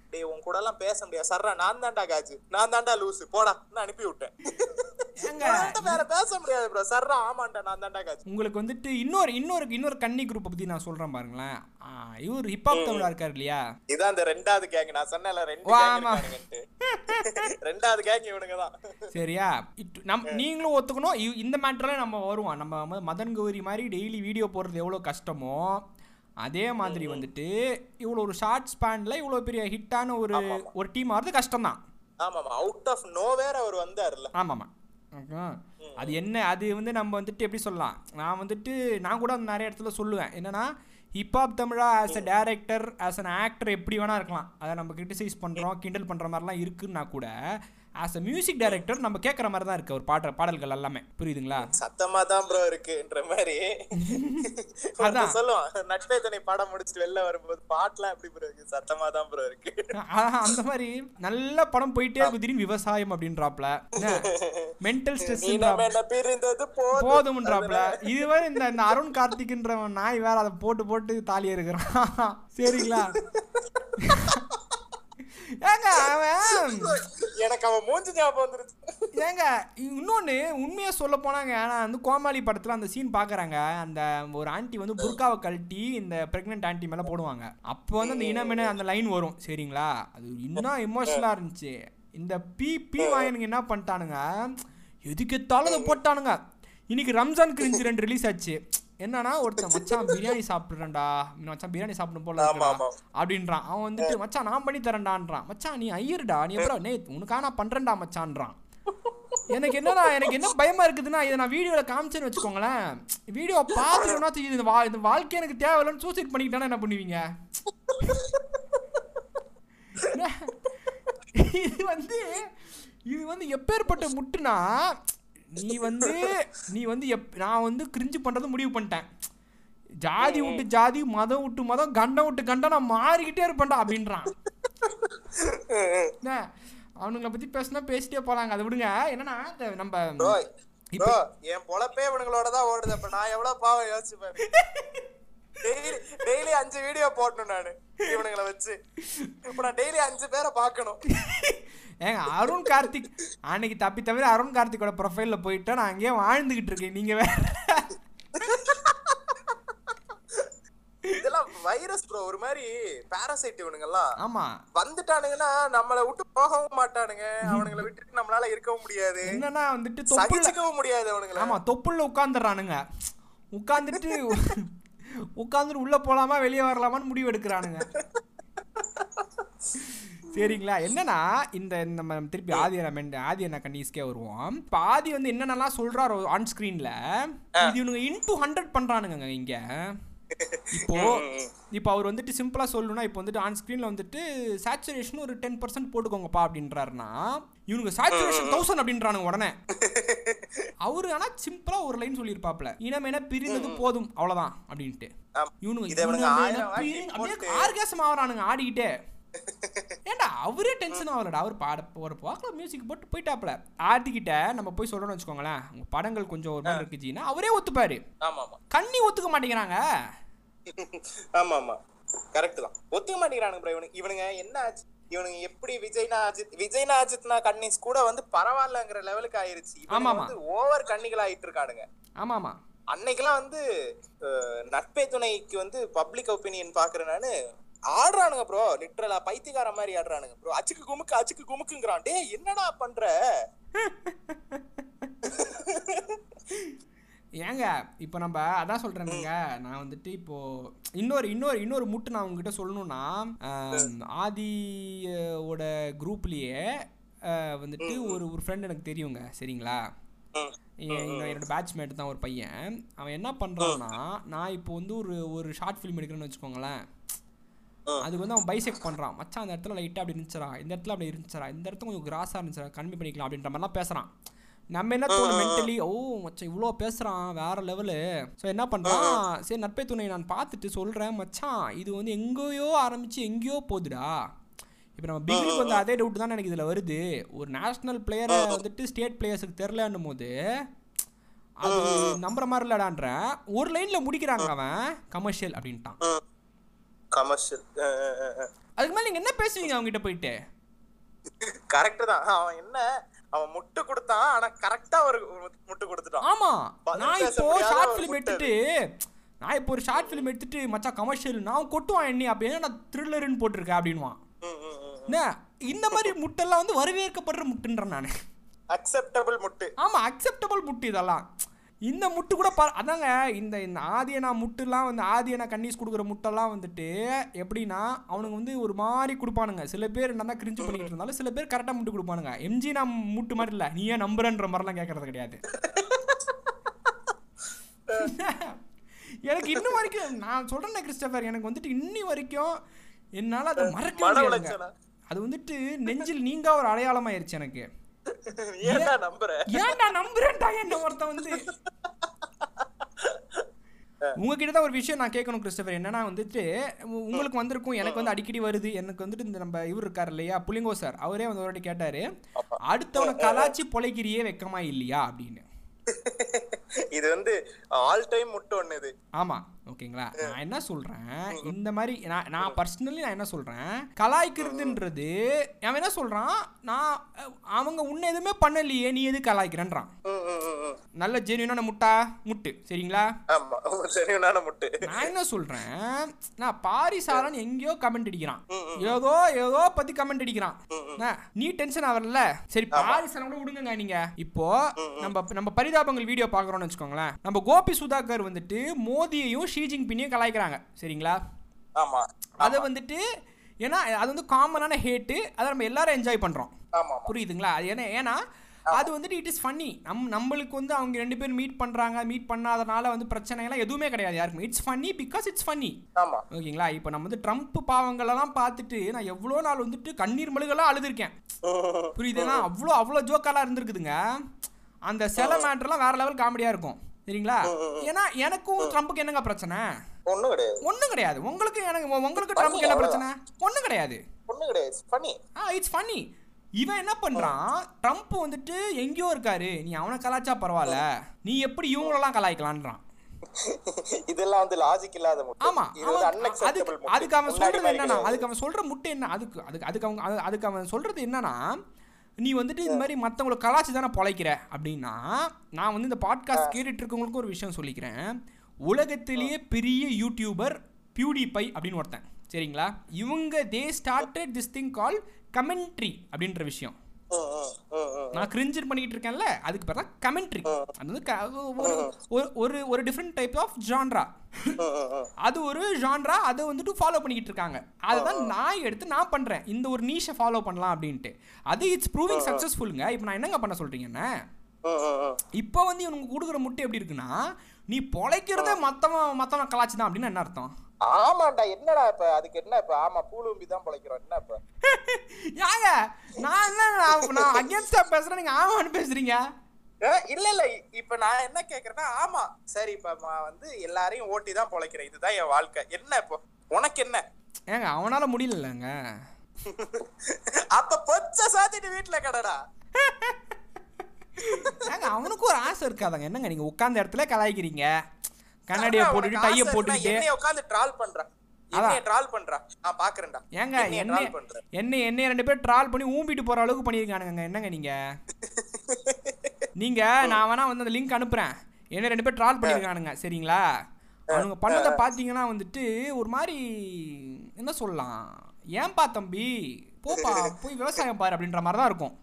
டேய் உன் கூட எல்லாம் பேச முடியாது சர்ரா, நான் தான்டா காஜு, நான் தான்டா லூசு, போடா அனுப்பி விட்டேன். வேற பேச முடியாது ப்ரோ. சர்ரா ஆமாண்டா நான் தான்டா காஜு. உங்களுக்கு வந்துட்டு இன்னொரு கன்னி குரூப் பத்தி நான் சொல்றேன் பாருங்களேன். இவர் ஹிப்ஹாப் தமிழா இருக்காரு இல்லையா, இதான் அந்த ரெண்டாவது கேங். நான் சொன்னேன்ல ரெண்டு ரெண்டாவது கேங் இவனுங்க தான். சரியா, நீங்களும் ஒத்துக்கணும். இந்த மேட்டர்ல நம்ம வருவோம். நம்ம மதன் கௌரி மாதிரி டெய்லி வீடியோ போடுறது எவ்வளவு கஷ்டமோ அதே மாதிரி வந்துட்டு இவ்வளோ ஒரு ஷார்ட் ஸ்பேன்ல இவ்வளோ பெரிய ஹிட்டான ஒரு டீம் ஆகிறது கஷ்டம் தான். ஆமாம், அவுட் ஆஃப் நோவேர் அவர் வந்தார்ல. ஆமாம், அது என்ன, அது வந்து நம்ம வந்துட்டு எப்படி சொல்லலாம், நான் கூட நிறைய இடத்துல சொல்லுவேன் என்னன்னா, Hiphop Tamizha as a director as an actor எப்படி வேணா இருக்கலாம், அதை நம்ம கிரிட்டிசைஸ் பண்ணுறோம் கிண்டல் பண்ணுற மாதிரிலாம் இருக்குன்னா கூட ஆஸ் அ மியூசிக் டைரக்டர் நம்ம கேட்குற மாதிரி தான் இருக்கு ஒரு பாடல்கள் எல்லாமே. புரியுதுங்களா? சத்தமா தான் ப்ரோ இருக்குன்ற மாதிரி அதான் சொல்லுவான். நட்பே துணை படம் முடிச்சுட்டு வெளில வரும்போது பாட்டுலாம் எப்படி ப்ரோ இருக்கு, சத்தமா தான் ப்ரோ இருக்கு. அந்த மாதிரி நல்ல படம் போயிட்டே இருக்கு, திடீர்னு விவசாயம் அப்படின்றாப்ல, மென்டல் ஸ்ட்ரெஸ் போதும்ன்றாப்ல. இதுவரை இந்த அருண் கார்த்திக்ன்ற நாய் வேற அதை போட்டு தாலி இருக்கிறான். சரிங்களா? ஏங்க எனக்கு அவன் மூஞ்சி ஞாபகம் வந்துருச்சு. ஏங்க இன்னொன்னு உண்மையா சொல்ல போனாங்க, நான் வந்து கோமாளி படத்துல அந்த சீன் பாக்குறாங்க, அந்த ஒரு ஆண்டி வந்து புர்காவை கழட்டி இந்த பிரெக்னென்ட் ஆண்டி மேல போடுவாங்க. அப்போ வந்து அந்த இனமென அந்த லைன் வரும். சரிங்களா? அது இன்னும் எமோஷனலா இருந்துச்சு. இந்த பி வாயனுங்க என்ன பண்ணிட்டானுங்க, எதுக்கெத்தாலும் அதை போட்டானுங்க. இன்னைக்கு ரம்ஜான் கிரிஞ்சு 2 ரிலீஸ் ஆச்சு. என்னன்னா, ஒருத்தன் மச்சான் பிரியாணி சாப்பிட்றேன்டா, மச்சான் பிரியாணி சாப்பிடும் போல அப்படின்றான். அவன் வந்துட்டு மச்சான் நான் பண்ணி தரேன்டான்றான். மச்சான் நீ ஐயர்டா, நீ எப்பறம் உனக்காக நான் பண்றேன்டா மச்சான்றான். எனக்கு என்ன பயமா இருக்குதுன்னா, இதை நான் வீடியோவில் காமிச்சேன்னு வச்சுக்கோங்களேன், வீடியோ பார்த்துட்டோம்னா இந்த வாழ்க்கை எனக்கு தேவையில்லைன்னு சூசைட் பண்ணிக்கிட்டானா என்ன பண்ணுவீங்க? இது வந்து எப்பேற்பட்ட முட்டுனா, நான் வந்து கிரிஞ்சு பண்றது முடிவு பண்ணிட்டேன். ஜாதி விட்டு ஜாதி, மதம் விட்டு மதம், கண்டம் விட்டு கண்டம் நான் மாறிக்கிட்டே இருப்பேன்டா அப்படின்றான். அவனுங்களை பத்தி பேசிட்டே போலாங்க, அதை விடுங்க. என்னன்னா நம்ம இப்போ என் பொழப்பே இவனுங்களோட தான் ஓடுது. அப்ப நான் எவ்வளவு பாவம் யோசிச்சுப்பேன். டெய்லி 5 வீடியோ போடணும் நானு இவனுங்களை வச்சு. இப்ப நான் டெய்லி 5 பேரை பார்க்கணும். ஏங்க அருண் கார்த்திக் அன்னைக்கு தவிர அருண் கார்த்திகோட ப்ரொஃபைல்ல போயிட்டா நான் அங்கேயே வாழ்ந்துகிட்டு இருக்கேன். நீங்க வேற இதெல்லாம் வைரஸ் ப்ரோ, ஒரு மாதிரி பாராசைட் இவனுங்கெல்லாம். ஆமா, வந்துட்டானுங்கன்னா நம்மளை விட்டு போகவும் மாட்டானுங்க, அவனுங்களை விட்டுட்டு நம்மளால இருக்கவும் முடியாது. என்னன்னா வந்துட்டு சகிச்சுக்கவும் முடியாது அவனுங்களை. ஆமா, தொப்புள்ள உட்காந்துறானுங்க. உட்காந்துட்டு உள்ள போலாமா வெளியே வரலாமான்னு முடிவு எடுக்கிறானுங்க. சரிங்களா? என்னன்னா இந்த நம்ம திருப்பி ஆதி என்ன கன்னிஸ்கே வருவோம். இப்போ ஆதி வந்து என்னென்னலாம் சொல்றாரு ஆன் ஸ்கிரீன்ல, இது இவனுங்க இன்டூ 100 பண்றானுங்க இங்க. இப்போ அவர் வந்துட்டு சிம்பிளா சொல்லணும்னா, இப்போ வந்துட்டு ஆன் ஸ்கிரீன்ல வந்துட்டு சேச்சுரேஷன் ஒரு 10% போட்டுக்கோங்கப்பா அப்படின்றாருன்னா, இவனுங்க சேச்சுரேஷன் 1000 அப்படின்றானுங்க உடனே. அவரு ஆனா சிம்பிளா ஒரு லைன் சொல்லியிருப்பாப்ல, இனமென பிரிந்தது போதும் அவ்வளவுதான் அப்படின்ட்டு. இவனுங்க ஆர்காசம் ஆவறானுங்க ஆடிக்கிட்டே. ஏன்டா அவரே டென்ஷன் ஆகலடா, அவர் ஒரு பாக்கல மியூசிக் போட்டு போயிட்டாப்ல. ஆர்த்திக்கிட்ட நம்ம போய் சொல்றோம்னு வச்சுக்கோங்களேன், உங்க படங்கள் கொஞ்சம் ஒரு மாதிரி இருக்குச்சுன்னா அவரே ஒத்துப்பாரு. கண்ணி ஒத்துக்க மாட்டேங்கிறாங்க. ஆமா கரெக்ட் தான், ஒத்துக்க மாட்டேங்கிறானுங்க. இவனுங்க என்ன ஆச்சு, இவனுங்க எப்படி விஜய்னா அஜித்னா கன்னிஸ் கூட வந்து பரவாயில்லங்கிற லெவலுக்கு ஆயிருச்சு. ஓவர் கன்னிகள் ஆயிட்டு இருக்கானுங்க. ஆமாமா, அன்னைக்கெல்லாம் வந்து நட்பே துணைக்கு வந்து பப்ளிக் ஒப்பீனியன் பாக்குறேன் நானு, ஆடுறானுங்க ப்ரோ, லிட்டரலா பைத்தியக்கார மாதிரி ஆடுறானுங்க ப்ரோ. அச்சுக்கு குமுக்குங்கிறான். டேய் என்னடா பண்ற? ஏங்க இப்போ நம்ம அதான் சொல்றேனுங்க, நான் வந்துட்டு இப்போ இன்னொரு முட்டு நான் உங்ககிட்ட சொல்லணும்னா, ஆதியோட குரூப்லயே வந்துட்டு ஒரு ஃப்ரெண்ட் எனக்கு தெரியுங்க. சரிங்களா? என்னோட பேட்ச்மேட் தான் ஒரு பையன். அவன் என்ன பண்றான்னா, நான் இப்போ வந்து ஒரு ஷார்ட் ஃபிலிம் எடுக்கிறேன்னு வச்சுக்கோங்களேன், அதுக்கு வந்து அவன் பைசெக்ட் பண்ணுறான். மச்சான் அந்த இடத்துல லைட்டாக அப்படி இருந்துச்சரா, இந்த இடத்துல அப்படி இருந்துச்சரா, இந்த இடத்துல கொஞ்சம் கிராஸாக இருந்துச்சரா, கம்மி பண்ணிக்கலாம் அப்படின்ற மாதிரிலாம் பேசுகிறான். நம்ம என்ன தோணும் மென்டலி, ஓ மச்சான் இவ்வளோ பேசுகிறான் வேறு லெவலு. ஸோ என்ன பண்ணுறான், சரி நட்பே துணை நான் பார்த்துட்டு சொல்கிறேன், மச்சான் இது வந்து எங்கேயோ ஆரம்பித்து எங்கேயோ போகுதுடா. இப்போ நம்ம பிகிலுக்கு வந்து அதே டவுட் தான் எனக்கு இதில் வருது. ஒரு நேஷ்னல் பிளேயரை வந்துட்டு ஸ்டேட் பிளேயர்ஸுக்கு தெரிலன்னும் போது அது நம்புற மாதிரி இல்லடான்ற ஒரு லைனில் முடிக்கிறாங்க. அவன் கமர்ஷியல் அப்படின்ட்டான். அதுக்கு மேல நீங்க என்ன பேசுவீங்க அவங்க கிட்ட போயிட்டு? கரெக்ட் தான். அவன் முட்டு கொடுத்தான், ஆனா கரெக்டா ஒரு முட்டு கொடுத்துட்டான். ஆமா, நான் இப்போ ஷார்ட் ஃபிலிம் எடுத்துட்டு மச்சான் கமர்ஷியல் நான் கொட்டுவான் எண்ணி அப்படியே நான் த்ரில்லர்னு போட்டிருக்கேன் அப்படின்வான். இந்த மாதிரி முட்டெல்லாம் வந்து வரவேற்கப்படுற முட்டுன்றேன் நான். அக்செப்டபிள் முட்டு. ஆமா, அக்செப்டபிள் முட்டு இதெல்லாம். இந்த முட்டு கூட அதாங்க இந்த ஆதியனா முட்டுலாம் வந்து ஆதியனா கன்னிஸ் கொடுக்குற முட்டெல்லாம் வந்துட்டு எப்படின்னா அவனுங்க வந்து ஒரு மாதிரி கொடுப்பானுங்க. சில பேர் என்ன தான் கிரிஞ்சு பண்ணிட்டு இருந்தாலும் சில பேர் கரெக்டாக முட்டு கொடுப்பானுங்க. எம்ஜி நான் முட்டு மாதிரி இல்லை, நீ ஏன் நம்புறன்ற மாதிரிலாம் கேட்கறது கிடையாது. எனக்கு இன்னும் வரைக்கும் நான் சொல்றேன் கிறிஸ்டபர், எனக்கு வந்துட்டு இன்னி வரைக்கும் என்னால் அதை மறக்க முடியாது. அது வந்துட்டு நெஞ்சில் நீங்க ஒரு அடையாளமாயிருச்சு எனக்கு. ஏன்டா நம்புறேன்டா என்ன ஒருத்தன் வந்து. உங்ககிட்ட தான் ஒரு விஷயம் நான் கேட்கணும் கிறிஸ்டபர். என்னன்னா வந்துட்டு உங்களுக்கு வந்திருக்கும், எனக்கு வந்து அடிக்கடி வருது. எனக்கு வந்துட்டு இந்த நம்ம இவர் இருக்காரு இல்லையா புலிங்கோ சார், அவரே வந்து ஒரு வாட்டி கேட்டாரு, அடுத்தவனை கலாச்சி பொழைக்கிறியே வெக்கமா இல்லையா அப்படின்னு. இது வந்து ஆல் டைம் முட்டு ஒண்ணு இது. ஆமா, ஓகேங்களா. நான் என்ன சொல்றேன், இந்த மாதிரி நான் பர்சனலி நான் என்ன சொல்றேன், கலாய்க்கிறதுன்றது அவன் என்ன சொல்றான், நான் அவங்க உன்னை எதுவுமே பண்ணலையே நீ எது கலாய்க்கிறேன்றான். நல்ல ஜென்யூனான முட்டு சரிங்களா, ஜென்யூனான முட்டு. நான் என்ன சொல்றேன், நான் பாரிசாரன் எங்கேயோ கமெண்ட் அடிக்கிறான், ஏதோ பத்தி கமெண்ட் அடிக்கிறான், நீ டென்ஷன் ஆகல. சரி பாரிசாரன் கூட விடுங்க. நீங்க இப்போ நம்ம பரிதாபங்கள் வீடியோ பாக்குறோம்னு வச்சுக்கோங்களேன், நம்ம கோபி சுதாகர் வந்துட்டு மோதியையும் ஷி ஜின்பிங்கையும் கலாய்க்கிறாங்க சரிங்களா. ஆமா, அதை வந்துட்டு ஏன்னா அது வந்து காமனான ஹேட்டு, அதை நம்ம எல்லாரும் என்ஜாய் பண்றோம், புரியுதுங்களா. அது ஏன்னா அது வந்துட்டு இட் இஸ் ஃபன்னி. நம்மளுக்கு வந்து அவங்க 2 பேரும் மீட் பண்றாங்க, மீட் பண்ணாதனால வந்து பிரச்சனை எல்லாம் எதுவுமே கிடையாது யாருக்கும். It's funny because it's funny, ஓகேங்களா. இப்போ நம்ம வந்து ட்ரம்ப் பாவங்களெல்லாம் பார்த்துட்டு நான் எவ்வளோ நாள் வந்துட்டு கண்ணீர் மழுகெல்லாம் அழுதுருக்கேன், புரியுதுன்னா. அவ்வளோ ஜோக்கெல்லாம் இருந்திருக்குதுங்க. அந்த சில மேட்டர்லாம் வேற லெவல் காமெடியா இருக்கும் சரிங்களா. ஏன்னா எனக்கும் ட்ரம்புக்கு என்னங்க பிரச்சனை? ஒன்றும் கிடையாது. உங்களுக்கு ட்ரம்புக்கு என்ன பிரச்சனை? ஒன்றும் கிடையாது. It's funny. இவன் என்ன பண்றான், ட்ரம்ப் வந்துட்டு எங்கேயோ இருக்காரு, நீ அவனை கலாய்ச்சா பரவாயில்ல, நீ எப்படி இவங்களெல்லாம் கலாய்க்கலான்றான். இதெல்லாம் வந்து லாஜிக் இல்லாத முட்டு. ஆமா, அதுக்கு அவன் சொல்றது என்னன்னா, அதுக்கு அவன் சொல்ற முட்டை என்ன, அதுக்கு அவன் சொல்றது என்னன்னா, நீ வந்துட்டு இந்த மாதிரி மற்றவங்களை கலாச்சி தானே பொழைக்கிற அப்படின்னா, நான் வந்து இந்த பாட்காஸ்ட் கேட்டுட்டு இருக்கவங்களுக்கு ஒரு விஷயம் சொல்லிக்கிறேன். உலகத்திலேயே பெரிய யூடியூபர் பியூடிபை அப்படின்னு ஒருத்தன் சரிங்களா. இவங்க they started this thing call commentary அப்படின்ற விஷயம். நான் கிரிஞ்சர் பண்ணிட்டு இருக்கேன்ல, அதுக்கு பேர் தான் கமெண்ட்ரி. அது வந்து ஒரு டிஃப்ரெண்ட் டைப் ஆஃப் ஜான்ரா. அது ஒரு ஜான்ரா, அதை வந்துட்டு ஃபாலோ பண்ணிக்கிட்டு இருக்காங்க. அதுதான் நான் எடுத்து நான் பண்றேன், இந்த ஒரு நீஷை ஃபாலோ பண்ணலாம் அப்படின்ட்டு. அது இட்ஸ் ப்ரூவிங் சக்சஸ்ஃபுல்ங்க. இப்போ நான் என்னங்க பண்ண சொல்றீங்கன்னா, இப்போ வந்து இவனுக்கு கொடுக்குற முட்டை எப்படி இருக்குன்னா, நீ பொழைக்கிறதே மத்தவன் கலாச்சி தான் அப்படின்னு என்ன அர்த்தம்? ஆமாண்டா, என்னடா இப்ப அதுக்கு என்ன இப்ப? ஆமா, பூலும்பி தான் பொழைக்கிறோம். என்ன இப்ப யாங்க நான் அகைன்ஸ்டா பேசுறேன், நீங்க ஆமான்னு பேசுறீங்க. இல்ல இப்ப நான் என்ன கேக்குறேன்னா, ஆமா சரி இப்ப வந்து எல்லாரையும் ஓட்டி தான் பொழைக்கிறேன், இதுதான் என் வாழ்க்கை. என்ன இப்போ உனக்கு என்ன? ஏங்க அவனால முடியலங்க. அப்ப பொச்ச சாத்திட்டு வீட்டுல கடடா. ஏங்க அவனுக்கு ஒரு ஆசை இருக்காதாங்க? என்னங்க நீங்க உட்கார்ந்த இடத்துல கலாய்க்கிறீங்க, கண்ணாடியை போட்டுட்டு டைய போட்டுட்டு என்னைய உட்கார்ந்து ட்ரால் பண்றான். என்னைய ட்ரால் பண்றான், நான் பாக்குறேன்டா. ஏங்க என்னைய 2 பேர் ட்ரால் பண்ணி ஊம்பிட்டு போற அளவுக்கு பண்ணிருக்கானுங்க. என்னங்க நீங்க நான் வேணா வந்து அந்த லிங்க் அனுப்புறேன். என்ன 2 பேர் ட்ரால் பண்ணிருக்கானுங்க சரிங்களா. அவங்க பண்ணதை பாத்தீங்கன்னா வந்துட்டு ஒரு மாதிரி என்ன சொல்லலாம், ஏன்பா தம்பி போப்பா போய் விவசாயம் பாரு அப்படின்ற மாதிரி தான் இருக்கும்.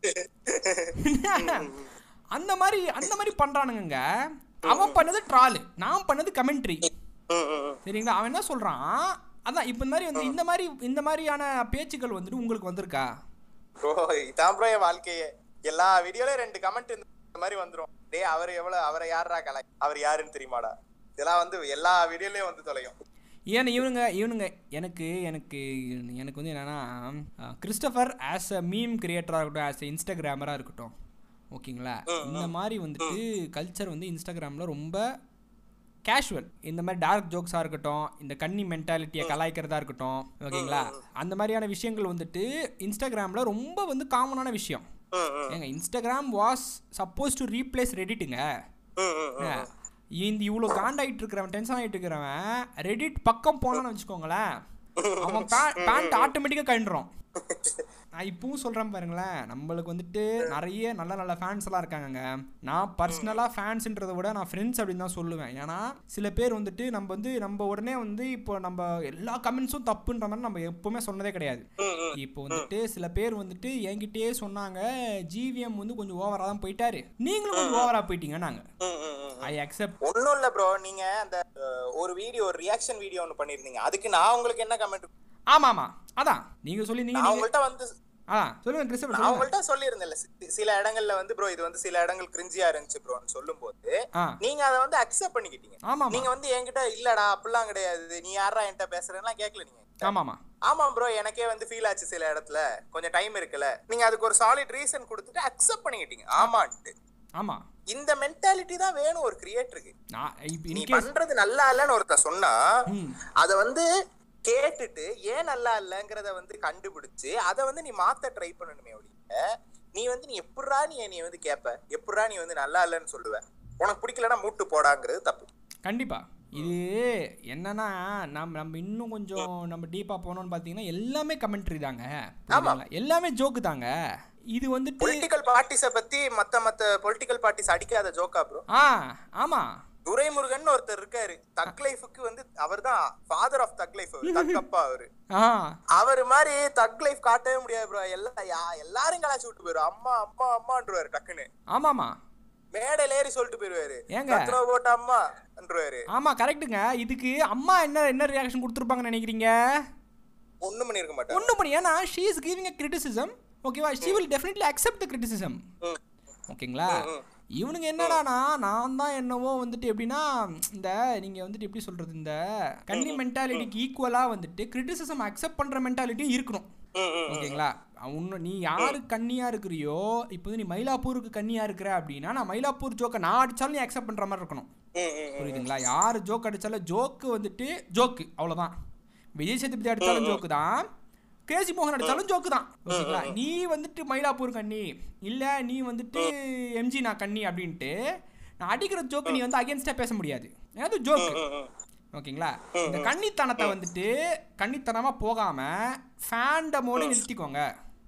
அந்த மாதிரி பண்றானுங்க. அவன் பண்ணது ட்ரால், நான் பண்ணது கமெண்ட்ரி சரிங்களா. அவன் என்ன சொல்றான், அதான் இப்ப இந்த மாதிரி வந்து இந்த மாதிரியான பேச்சுக்கள் வந்துட்டு உங்களுக்கு வந்திருக்கா? இதான் ப்ரோ என் வாழ்க்கையே. எல்லா வீடியோல 2 கமெண்ட் இந்த மாதிரி வந்துரும். டேய் அவரை யாரா கலாய், அவர் யாருன்னு தெரியுமாடா. இதெல்லாம் வந்து எல்லா வீடியோலயும் வந்து தொலையும். ஏன்னா இவனுங்க எனக்கு வந்து என்னன்னா, கிறிஸ்டபர் ஆஸ் அ மீம் கிரியேட்டராக இருக்கட்டும், ஆஸ் அ இன்ஸ்டாகிராமராக இருக்கட்டும், ஓகேங்களா, இந்த மாதிரி வந்துட்டு கல்ச்சர் வந்து இன்ஸ்டாகிராமில் ரொம்ப கேஷுவல். இந்த மாதிரி டார்க் ஜோக்ஸாக இருக்கட்டும், இந்த கன்னி மென்டாலிட்டியை கலாய்க்கிறதா இருக்கட்டும், ஓகேங்களா, அந்த மாதிரியான விஷயங்கள் வந்துட்டு இன்ஸ்டாகிராமில் ரொம்ப வந்து காமனான விஷயம். ஏங்க Instagram was supposed to replace ரெடிட்டுங்க. இந்த இவ்வளோ காண்டாயிட்டு இருக்கிறவன், டென்ஷன் ஆகிட்டு இருக்கிறவன் ரெடிட் பக்கம் போனான்னு வச்சுக்கோங்களேன், அவன் பேண்ட் ஆட்டோமேட்டிக்கா கழண்டுறான். நான் இப்பவும் சொல்கிறேன் பாருங்களேன், நம்மளுக்கு வந்துட்டு நிறைய நல்ல நல்ல ஃபேன்ஸ் எல்லாம் இருக்காங்க. நான் பர்சனலாக ஃபேன்ஸுன்றதை விட நான் ஃப்ரெண்ட்ஸ் அப்படின்னு தான் சொல்லுவேன். ஏன்னா சில பேர் வந்துட்டு நம்ம உடனே வந்து இப்போ நம்ம எல்லா கமெண்ட்ஸும் தப்புன்ற மாதிரி நம்ம எப்பவுமே சொன்னதே கிடையாது. இப்போ வந்துட்டு சில பேர் வந்துட்டு என்கிட்டயே சொன்னாங்க, ஜிவிஎம் வந்து கொஞ்சம் ஓவராக தான் போயிட்டாரு, நீங்களும் கொஞ்சம் ஓவராக போயிட்டீங்க. நாங்கள் ஐ அக்செப்ட். ஒன்றும் இல்லை ப்ரோ, நீங்கள் அந்த ஒரு வீடியோ, ஒரு ரியாக்ஷன் வீடியோ ஒன்று பண்ணியிருந்தீங்க, அதுக்கு நான் உங்களுக்கு என்ன கமெண்ட்? ஆமாமா, அதான் நீங்க சொல்லிருந்தீங்க. அவங்கள்ட்ட வந்து சொல்லுங்க கிறிஸ்டோபர். நான் அவங்கள்ட்ட சொல்லியிருந்தேன்ல, சில இடங்கள்ல வந்து ப்ரோ இது வந்து சில இடங்கள் கிரிஞ்சியா இருந்துச்சு ப்ரோன்னு சொல்லும்போது நீங்க அதை வந்து அக்செப்ட் பண்ணிக்கிட்டீங்க. நீங்க வந்து என்கிட்ட இல்லடா அப்படிலாம் கிடையாது, நீ யாரா என்கிட்ட பேசுறேன்னா கேட்கல நீங்க. ஆமாமா ஆமா ப்ரோ, எனக்கே வந்து ஃபீல் ஆச்சு சில இடத்துல, கொஞ்சம் டைம் இருக்குல்ல, நீங்க அதுக்கு ஒரு சாலிட் ரீசன் கொடுத்துட்டு அக்செப்ட் பண்ணிக்கிட்டீங்க ஆமான்ட்டு. ஆமா, இந்த மென்டாலிட்டி தான் வேணும் ஒரு கிரியேட்டருக்கு. நீ பண்றது நல்லா இல்லன்னு ஒருத்தர் சொன்னா அத வந்து கேட்டுட்டு ஏன் நல்லா இல்லங்கிறத வந்து கண்டுபிடிச்சு அதை வந்து நீ மாத்த ட்ரை பண்ணணுமே ஒழிய, நீ வந்து நீ எப்படா நீ வந்து கேட்ப, எப்படா நீ வந்து நல்லா இல்லைன்னு சொல்லுவ, உனக்கு பிடிக்கலன்னா மூட்டு போடாங்கிறது தப்பு. கண்டிப்பா. இது என்னன்னா நம்ம இன்னும் கொஞ்சம் நம்ம டீப்பா போனோம்னு பாத்தீங்கன்னா எல்லாமே கமெண்ட்ரி தாங்க, எல்லாமே ஜோக்கு தாங்க. இது வந்து பொலிட்டிக்கல் பார்ட்டிஸ பத்தி மத்த பொலிட்டிக்கல் பார்ட்டிஸ் அடிக்காத ஜோக்கா ப்ரோ? ஆமா. துரைமுருகன் ஒருத்தர் இருக்காரு, தக் லைஃப்க்கு வந்து அவர்தான் ஃபாதர் ஆஃப் தக் லைஃப், தக்கப்பா அவரு. அவரு மாதிரி தக் லைஃப் காட்டவே முடியாது ப்ரோ. எல்லாரும் கலாச்சி விட்டு போயிரு, அம்மா அம்மா அம்மான்றுவாரு டக்குன்னு. ஆமாமா, மேடையில ஏறி சொல்லிட்டு போயிருவாரு, ஏங்க போட்ட அம்மான்றுவாரு. ஆமா கரெக்ட்டுங்க. இதுக்கு அம்மா என்ன ரியாக்ஷன் கொடுத்துருப்பாங்கன்னு நினைக்கிறீங்க? ஒண்ணும் பண்ணிருக்க மாட்டாங்க. ஒண்ணும் பண்ணி, ஏன்னா she is giving a criticism, ஓகேவா? she will definitely accept the criticism. ஓகேங்களா? இவனுங்க என்னடானா நான் தான் என்னவோ வந்துட்டு எப்படின்னா, இந்த நீங்கள் வந்துட்டு எப்படி சொல்கிறது, இந்த கன்னி மென்டாலிட்டிக்கு ஈக்குவலாக வந்துட்டு கிரிட்டிசிசம் அக்செப்ட் பண்ணுற மென்டாலிட்டியும் இருக்கணும். ஓகேங்களா? நீ யாரு கன்னியாக இருக்கிறியோ, இப்போ வந்து நீ மயிலாப்பூருக்கு கன்னியாக இருக்கிற அப்படின்னா, நான் மயிலாப்பூர் ஜோக்கை நான் அடித்தாலும் நீ அக்செப்ட் பண்ணுற மாதிரி இருக்கணும். புரியுதுங்களா? யார் ஜோக் அடித்தாலும் ஜோக்கு வந்துட்டு ஜோக்கு, அவ்வளோதான். விஜய் சேதுபதி அடித்தாலும் ஜோக்கு தான், கிரேசி மோகன் அடித்தாலும் ஜோக்கு தான். ஓகேங்களா? நீ வந்துட்டு மயிலாப்பூர் கண்ணி இல்லை, நீ வந்துட்டு எம்ஜி நான் கண்ணி அப்படின்ட்டு நான் அடிக்கிற ஜோக்கு நீ வந்து அகேன்ஸ்டாக பேச முடியாது, ஏதாவது ஜோக்கு. ஓகேங்களா? இந்த கன்னித்தனத்தை வந்துட்டு கன்னித்தனமாக போகாமல் ஃபேண்டமோடு நிறுத்திக்கோங்க.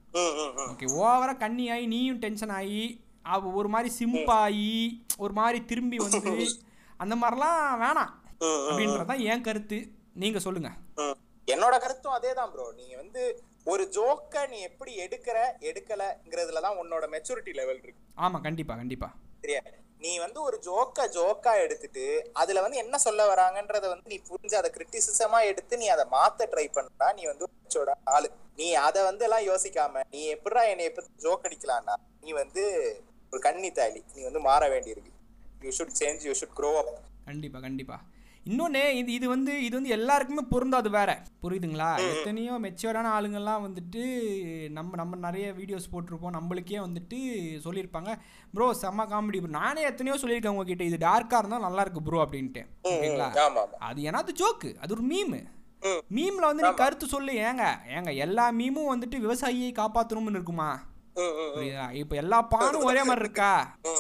ஓகே, ஓவராக கண்ணி ஆகி நீயும் டென்ஷன் ஆகி அவ ஒரு மாதிரி சிம்பாகி ஒரு மாதிரி திரும்பி வந்து அந்த மாதிரிலாம் வேணாம் அப்படின்றதான் என் கருத்து. நீங்கள் சொல்லுங்கள். என்னோட கருத்தும் அதே தான் ப்ரோ. நீங்க வந்து ஒரு ஜோக்க நீ எப்படி எடுக்கலங்கிறதுலதான் உன்னோட மெச்சூரிட்டி லெவல் இருக்கு. ஆமா, கண்டிப்பா கண்டிப்பா. சரியா? நீ வந்து ஒரு ஜோக்கா எடுத்துட்டு அதுல வந்து என்ன சொல்ல வராங்கன்றத வந்து நீ புரிஞ்சு அதை கிரிட்டிசிசமா எடுத்து நீ அதை மாத்த ட்ரை பண்ணா நீ வந்து ஆளு. நீ அதை வந்து எல்லாம் யோசிக்காம நீ எப்படா என்னை எப்படி ஜோக் அடிக்கலாம்னா நீ வந்து ஒரு கன்னி தாலி, நீ வந்து மாற வேண்டியிருக்கு. You should change, you should grow up. கண்டிப்பா கண்டிப்பா. இன்னொன்று இது வந்து எல்லாருக்குமே பொருந்தாது வேற, புரியுதுங்களா? எத்தனையோ மெச்சூர்டான ஆளுங்கள்லாம் வந்துட்டு நம்ம நிறைய வீடியோஸ் போட்டிருப்போம், நம்மளுக்கே வந்துட்டு சொல்லியிருப்பாங்க, ப்ரோ செம்ம காமெடி ப்ரோ. நானே எத்தனையோ சொல்லியிருக்கேன் உங்ககிட்ட, இது டார்க்காக இருந்தால் நல்லா இருக்கு ப்ரோ அப்படின்ட்டு. ஓகேங்களா? அது ஏன்னா ஜோக்கு, அது ஒரு மீமு. மீம்ல வந்து நீ கருத்து சொல்லு. ஏங்க எல்லா மீமும் வந்துட்டு விவசாயியை காப்பாற்றணும்னு இருக்குமா? புரியுதா? இப்ப எல்லா பானும் ஒரே மாதிரி இருக்கா?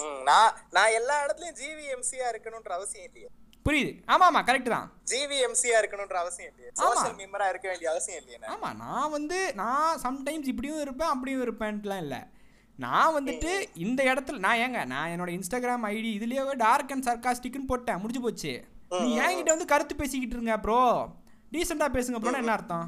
நான் எல்லா இடத்துலயும் ஜிவிஎம்சியா இருக்கணும்ன்ற அவசியம் இல்லையே. புரியுது. ஆமா ஆமா கரெக்ட் தான். ஜிவிஎம்சியா இருக்கணும்ன்ற அவசியம் இல்லையே, சோஷியல் மீமரா இருக்க வேண்டிய அவசியம் இல்லையே. ஆமா, நான் சம்டைம்ஸ் இப்படியும் இருப்பேன் அப்படியும் இருப்பேன்லாம் இல்லை. நான் வந்துட்டு இந்த இடத்துல நான் என்னோட இன்ஸ்டாகிராம் ஐடி இதுலயே டார்க் அண்ட் சர்காஸ்டிக்னு போட்டேன், முடிஞ்சு போச்சு. நீ என்கிட்ட வந்து கருத்து பேசிக்கிட்டு இருங்க ப்ரோ, டீசெண்டா பேசுங்க ப்ரோன்னு என்ன அர்த்தம்?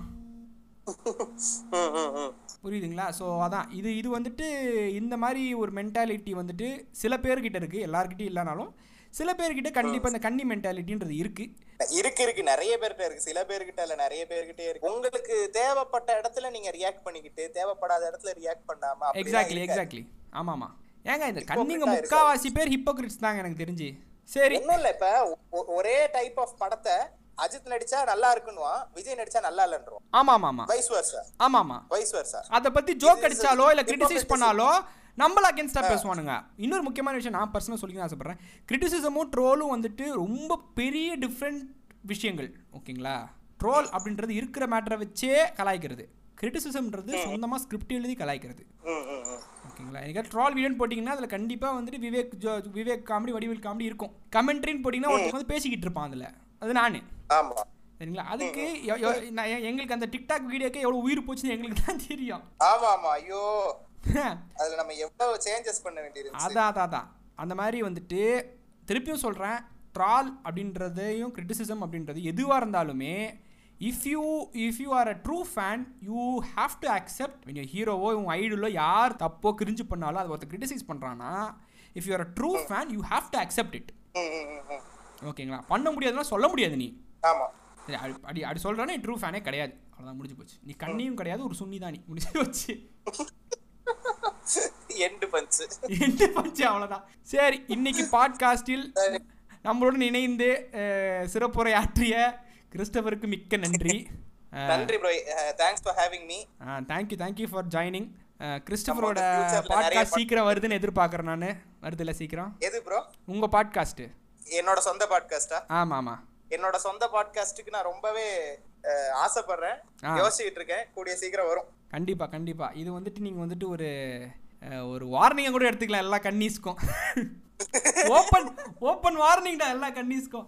புரியுதுங்களா? ஸோ அதான் இது வந்துட்டு இந்த மாதிரி ஒரு மென்டாலிட்டி வந்துட்டு சில பேர்கிட்ட இருக்கு, எல்லார்கிட்டையும் இல்லைனாலும் சில பேர்கிட்ட கண்டிப்பா இந்த கன்னி மென்டாலிட்டின்றது இருக்கு. நிறைய பேர்கிட்ட இருக்கு, சில பேர்கிட்ட இல்ல, நிறைய பேர்கிட்ட இருக்கு. உங்களுக்கு தேவைப்பட்ட இடத்துல நீங்க ரியாக்ட் பண்ணிக்கிட்டு தேவைப்படாத இடத்துல ரியாக்ட் பண்ணாம. எக்ஸாக்ட்லி. ஆமாமா. ஏங்க இந்த கன்னிங்க முக்காவாசி பேர் ஹிப்போக்ரிட்ஸ் தாங்க எனக்கு தெரிஞ்சு. சரி, ஒண்ணும் இல்ல, இப்ப ஒரே டைப் ஆஃப் படத்தை அஜித் நடிச்சா நல்லா இருக்குன்னுவான், விஜய் நடிச்சா நல்லா இல்லன்றான். ஆமா வைஸ் வர்சா. அத பத்தி ஜோக் அடிச்சாலோ இல்ல கிரிட்டிசைஸ் பண்ணாலோ நம்மள அகேன்ஸ்டா பேசுவானுங்க. இன்னொரு முக்கியமான விஷயம் நான் பர்சனலா சொல்லிக்க ஆசைப்படுறேன், கிரிட்டிசிசமும் ட்ரோலும் வந்துட்டு ரொம்ப பெரிய டிஃப்ரெண்ட் விஷயங்கள். ஓகேங்களா? ட்ரோல் அப்படின்றது இருக்கிற மேட்டரை வச்சே கலாய்க்கிறது, கிரிட்டிசிசம்ன்றது சொந்தமா ஸ்கிரிப்ட் எழுதி கலாய்க்கிறது. ஓகேங்களா? எனக்கு ட்ரால் வீடியோன்னு போட்டிங்கன்னா அதில் கண்டிப்பாக வந்துட்டு விவேக் காமெடி, வடிவேல் காமெடி இருக்கும். கமெண்ட்ரின்னு போட்டிங்கன்னா ஒருத்தர் வந்து பேசிக்கிட்டு இருப்பான் அதில், அது நான். சரிங்களா? அதுக்கு எங்களுக்கு அந்த டிக்டாக் வீடியோக்கே எவ்வளவு உயிர் போச்சுன்னு எங்களுக்கு தான் தெரியும். ஆமா ஆமா, ஐயோ அதுல நம்ம எவ்வளவு சேஞ்சஸ் பண்ண வேண்டியிருந்துச்சு. அதான் அந்த மாதிரி வந்துட்டு திருப்பியும் சொல்றேன், ட்ரால் அப்படின்றதையும் கிரிட்டிசிசம் அப்படின்றது எதுவாக இருந்தாலுமே if you are a true fan you have to accept when your ஹீரோவோ உங்கள் ஐடலோ யார் தப்போ கிரிஞ்சு பண்ணாலும் அதை ஒருத்தர் கிரிட்டிசைஸ் பண்ணுறான்னா if you are a true fan you have to accept it. ஓகேங்களா? பண்ண முடியாதுன்னா சொல்ல முடியாது நீ. ஆமா சரி, அப்படி சொல்கிறேன்னா நீ ட்ரூ ஃபேனே கிடையாது, அவ்வளோதான், முடிஞ்சு போச்சு. நீ கண்ணியும் கிடையாது, ஒரு சுண்ணி தான், நீ முடிஞ்சு போச்சு. எண்டு பஞ்சு அவ்வளோதான். சரி, இன்னைக்கு பாட்காஸ்டில் நம்மளுடன் இணைந்து சிறப்புரை ஆற்றிய கிறிஸ்டபருக்கு மிக்க நன்றி. நன்றி bro, thanks for having me. Thank you for joining. கிறிஸ்டபரோட பாட்காஸ்ட் சீக்கிரம் வருதுன்னு எதிர்பார்க்குறேன் நான். வருதுல்ல சீக்கிரம்? எது ப்ரோ? உங்க பாட்காஸ்ட்? என்னோட சொந்த பாட்காஸ்டா? ஆமா. என்னோட சொந்த பாட்காஸ்டுக்கு நான் ரொம்பவே ஆசைப்படுறேன், யோசிச்சுட்டு இருக்கேன், கூடிய சீக்கிரம் வரும். கண்டிப்பா. இது வந்துட்டு நீங்க வந்துட்டு ஒரு வார்னிங்கை கூட எடுத்துக்கலாம் எல்லா கன்னிஸ்க்கும். ஓப்பன் வார்னிங்டா எல்லா கன்னிஸ்க்கும்.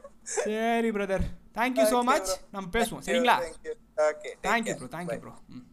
சரி பிரதர், தேங்க்யூ ஸோ மச். நம்ம பேசுவோம், சரிங்களா? Okay, thank you bro.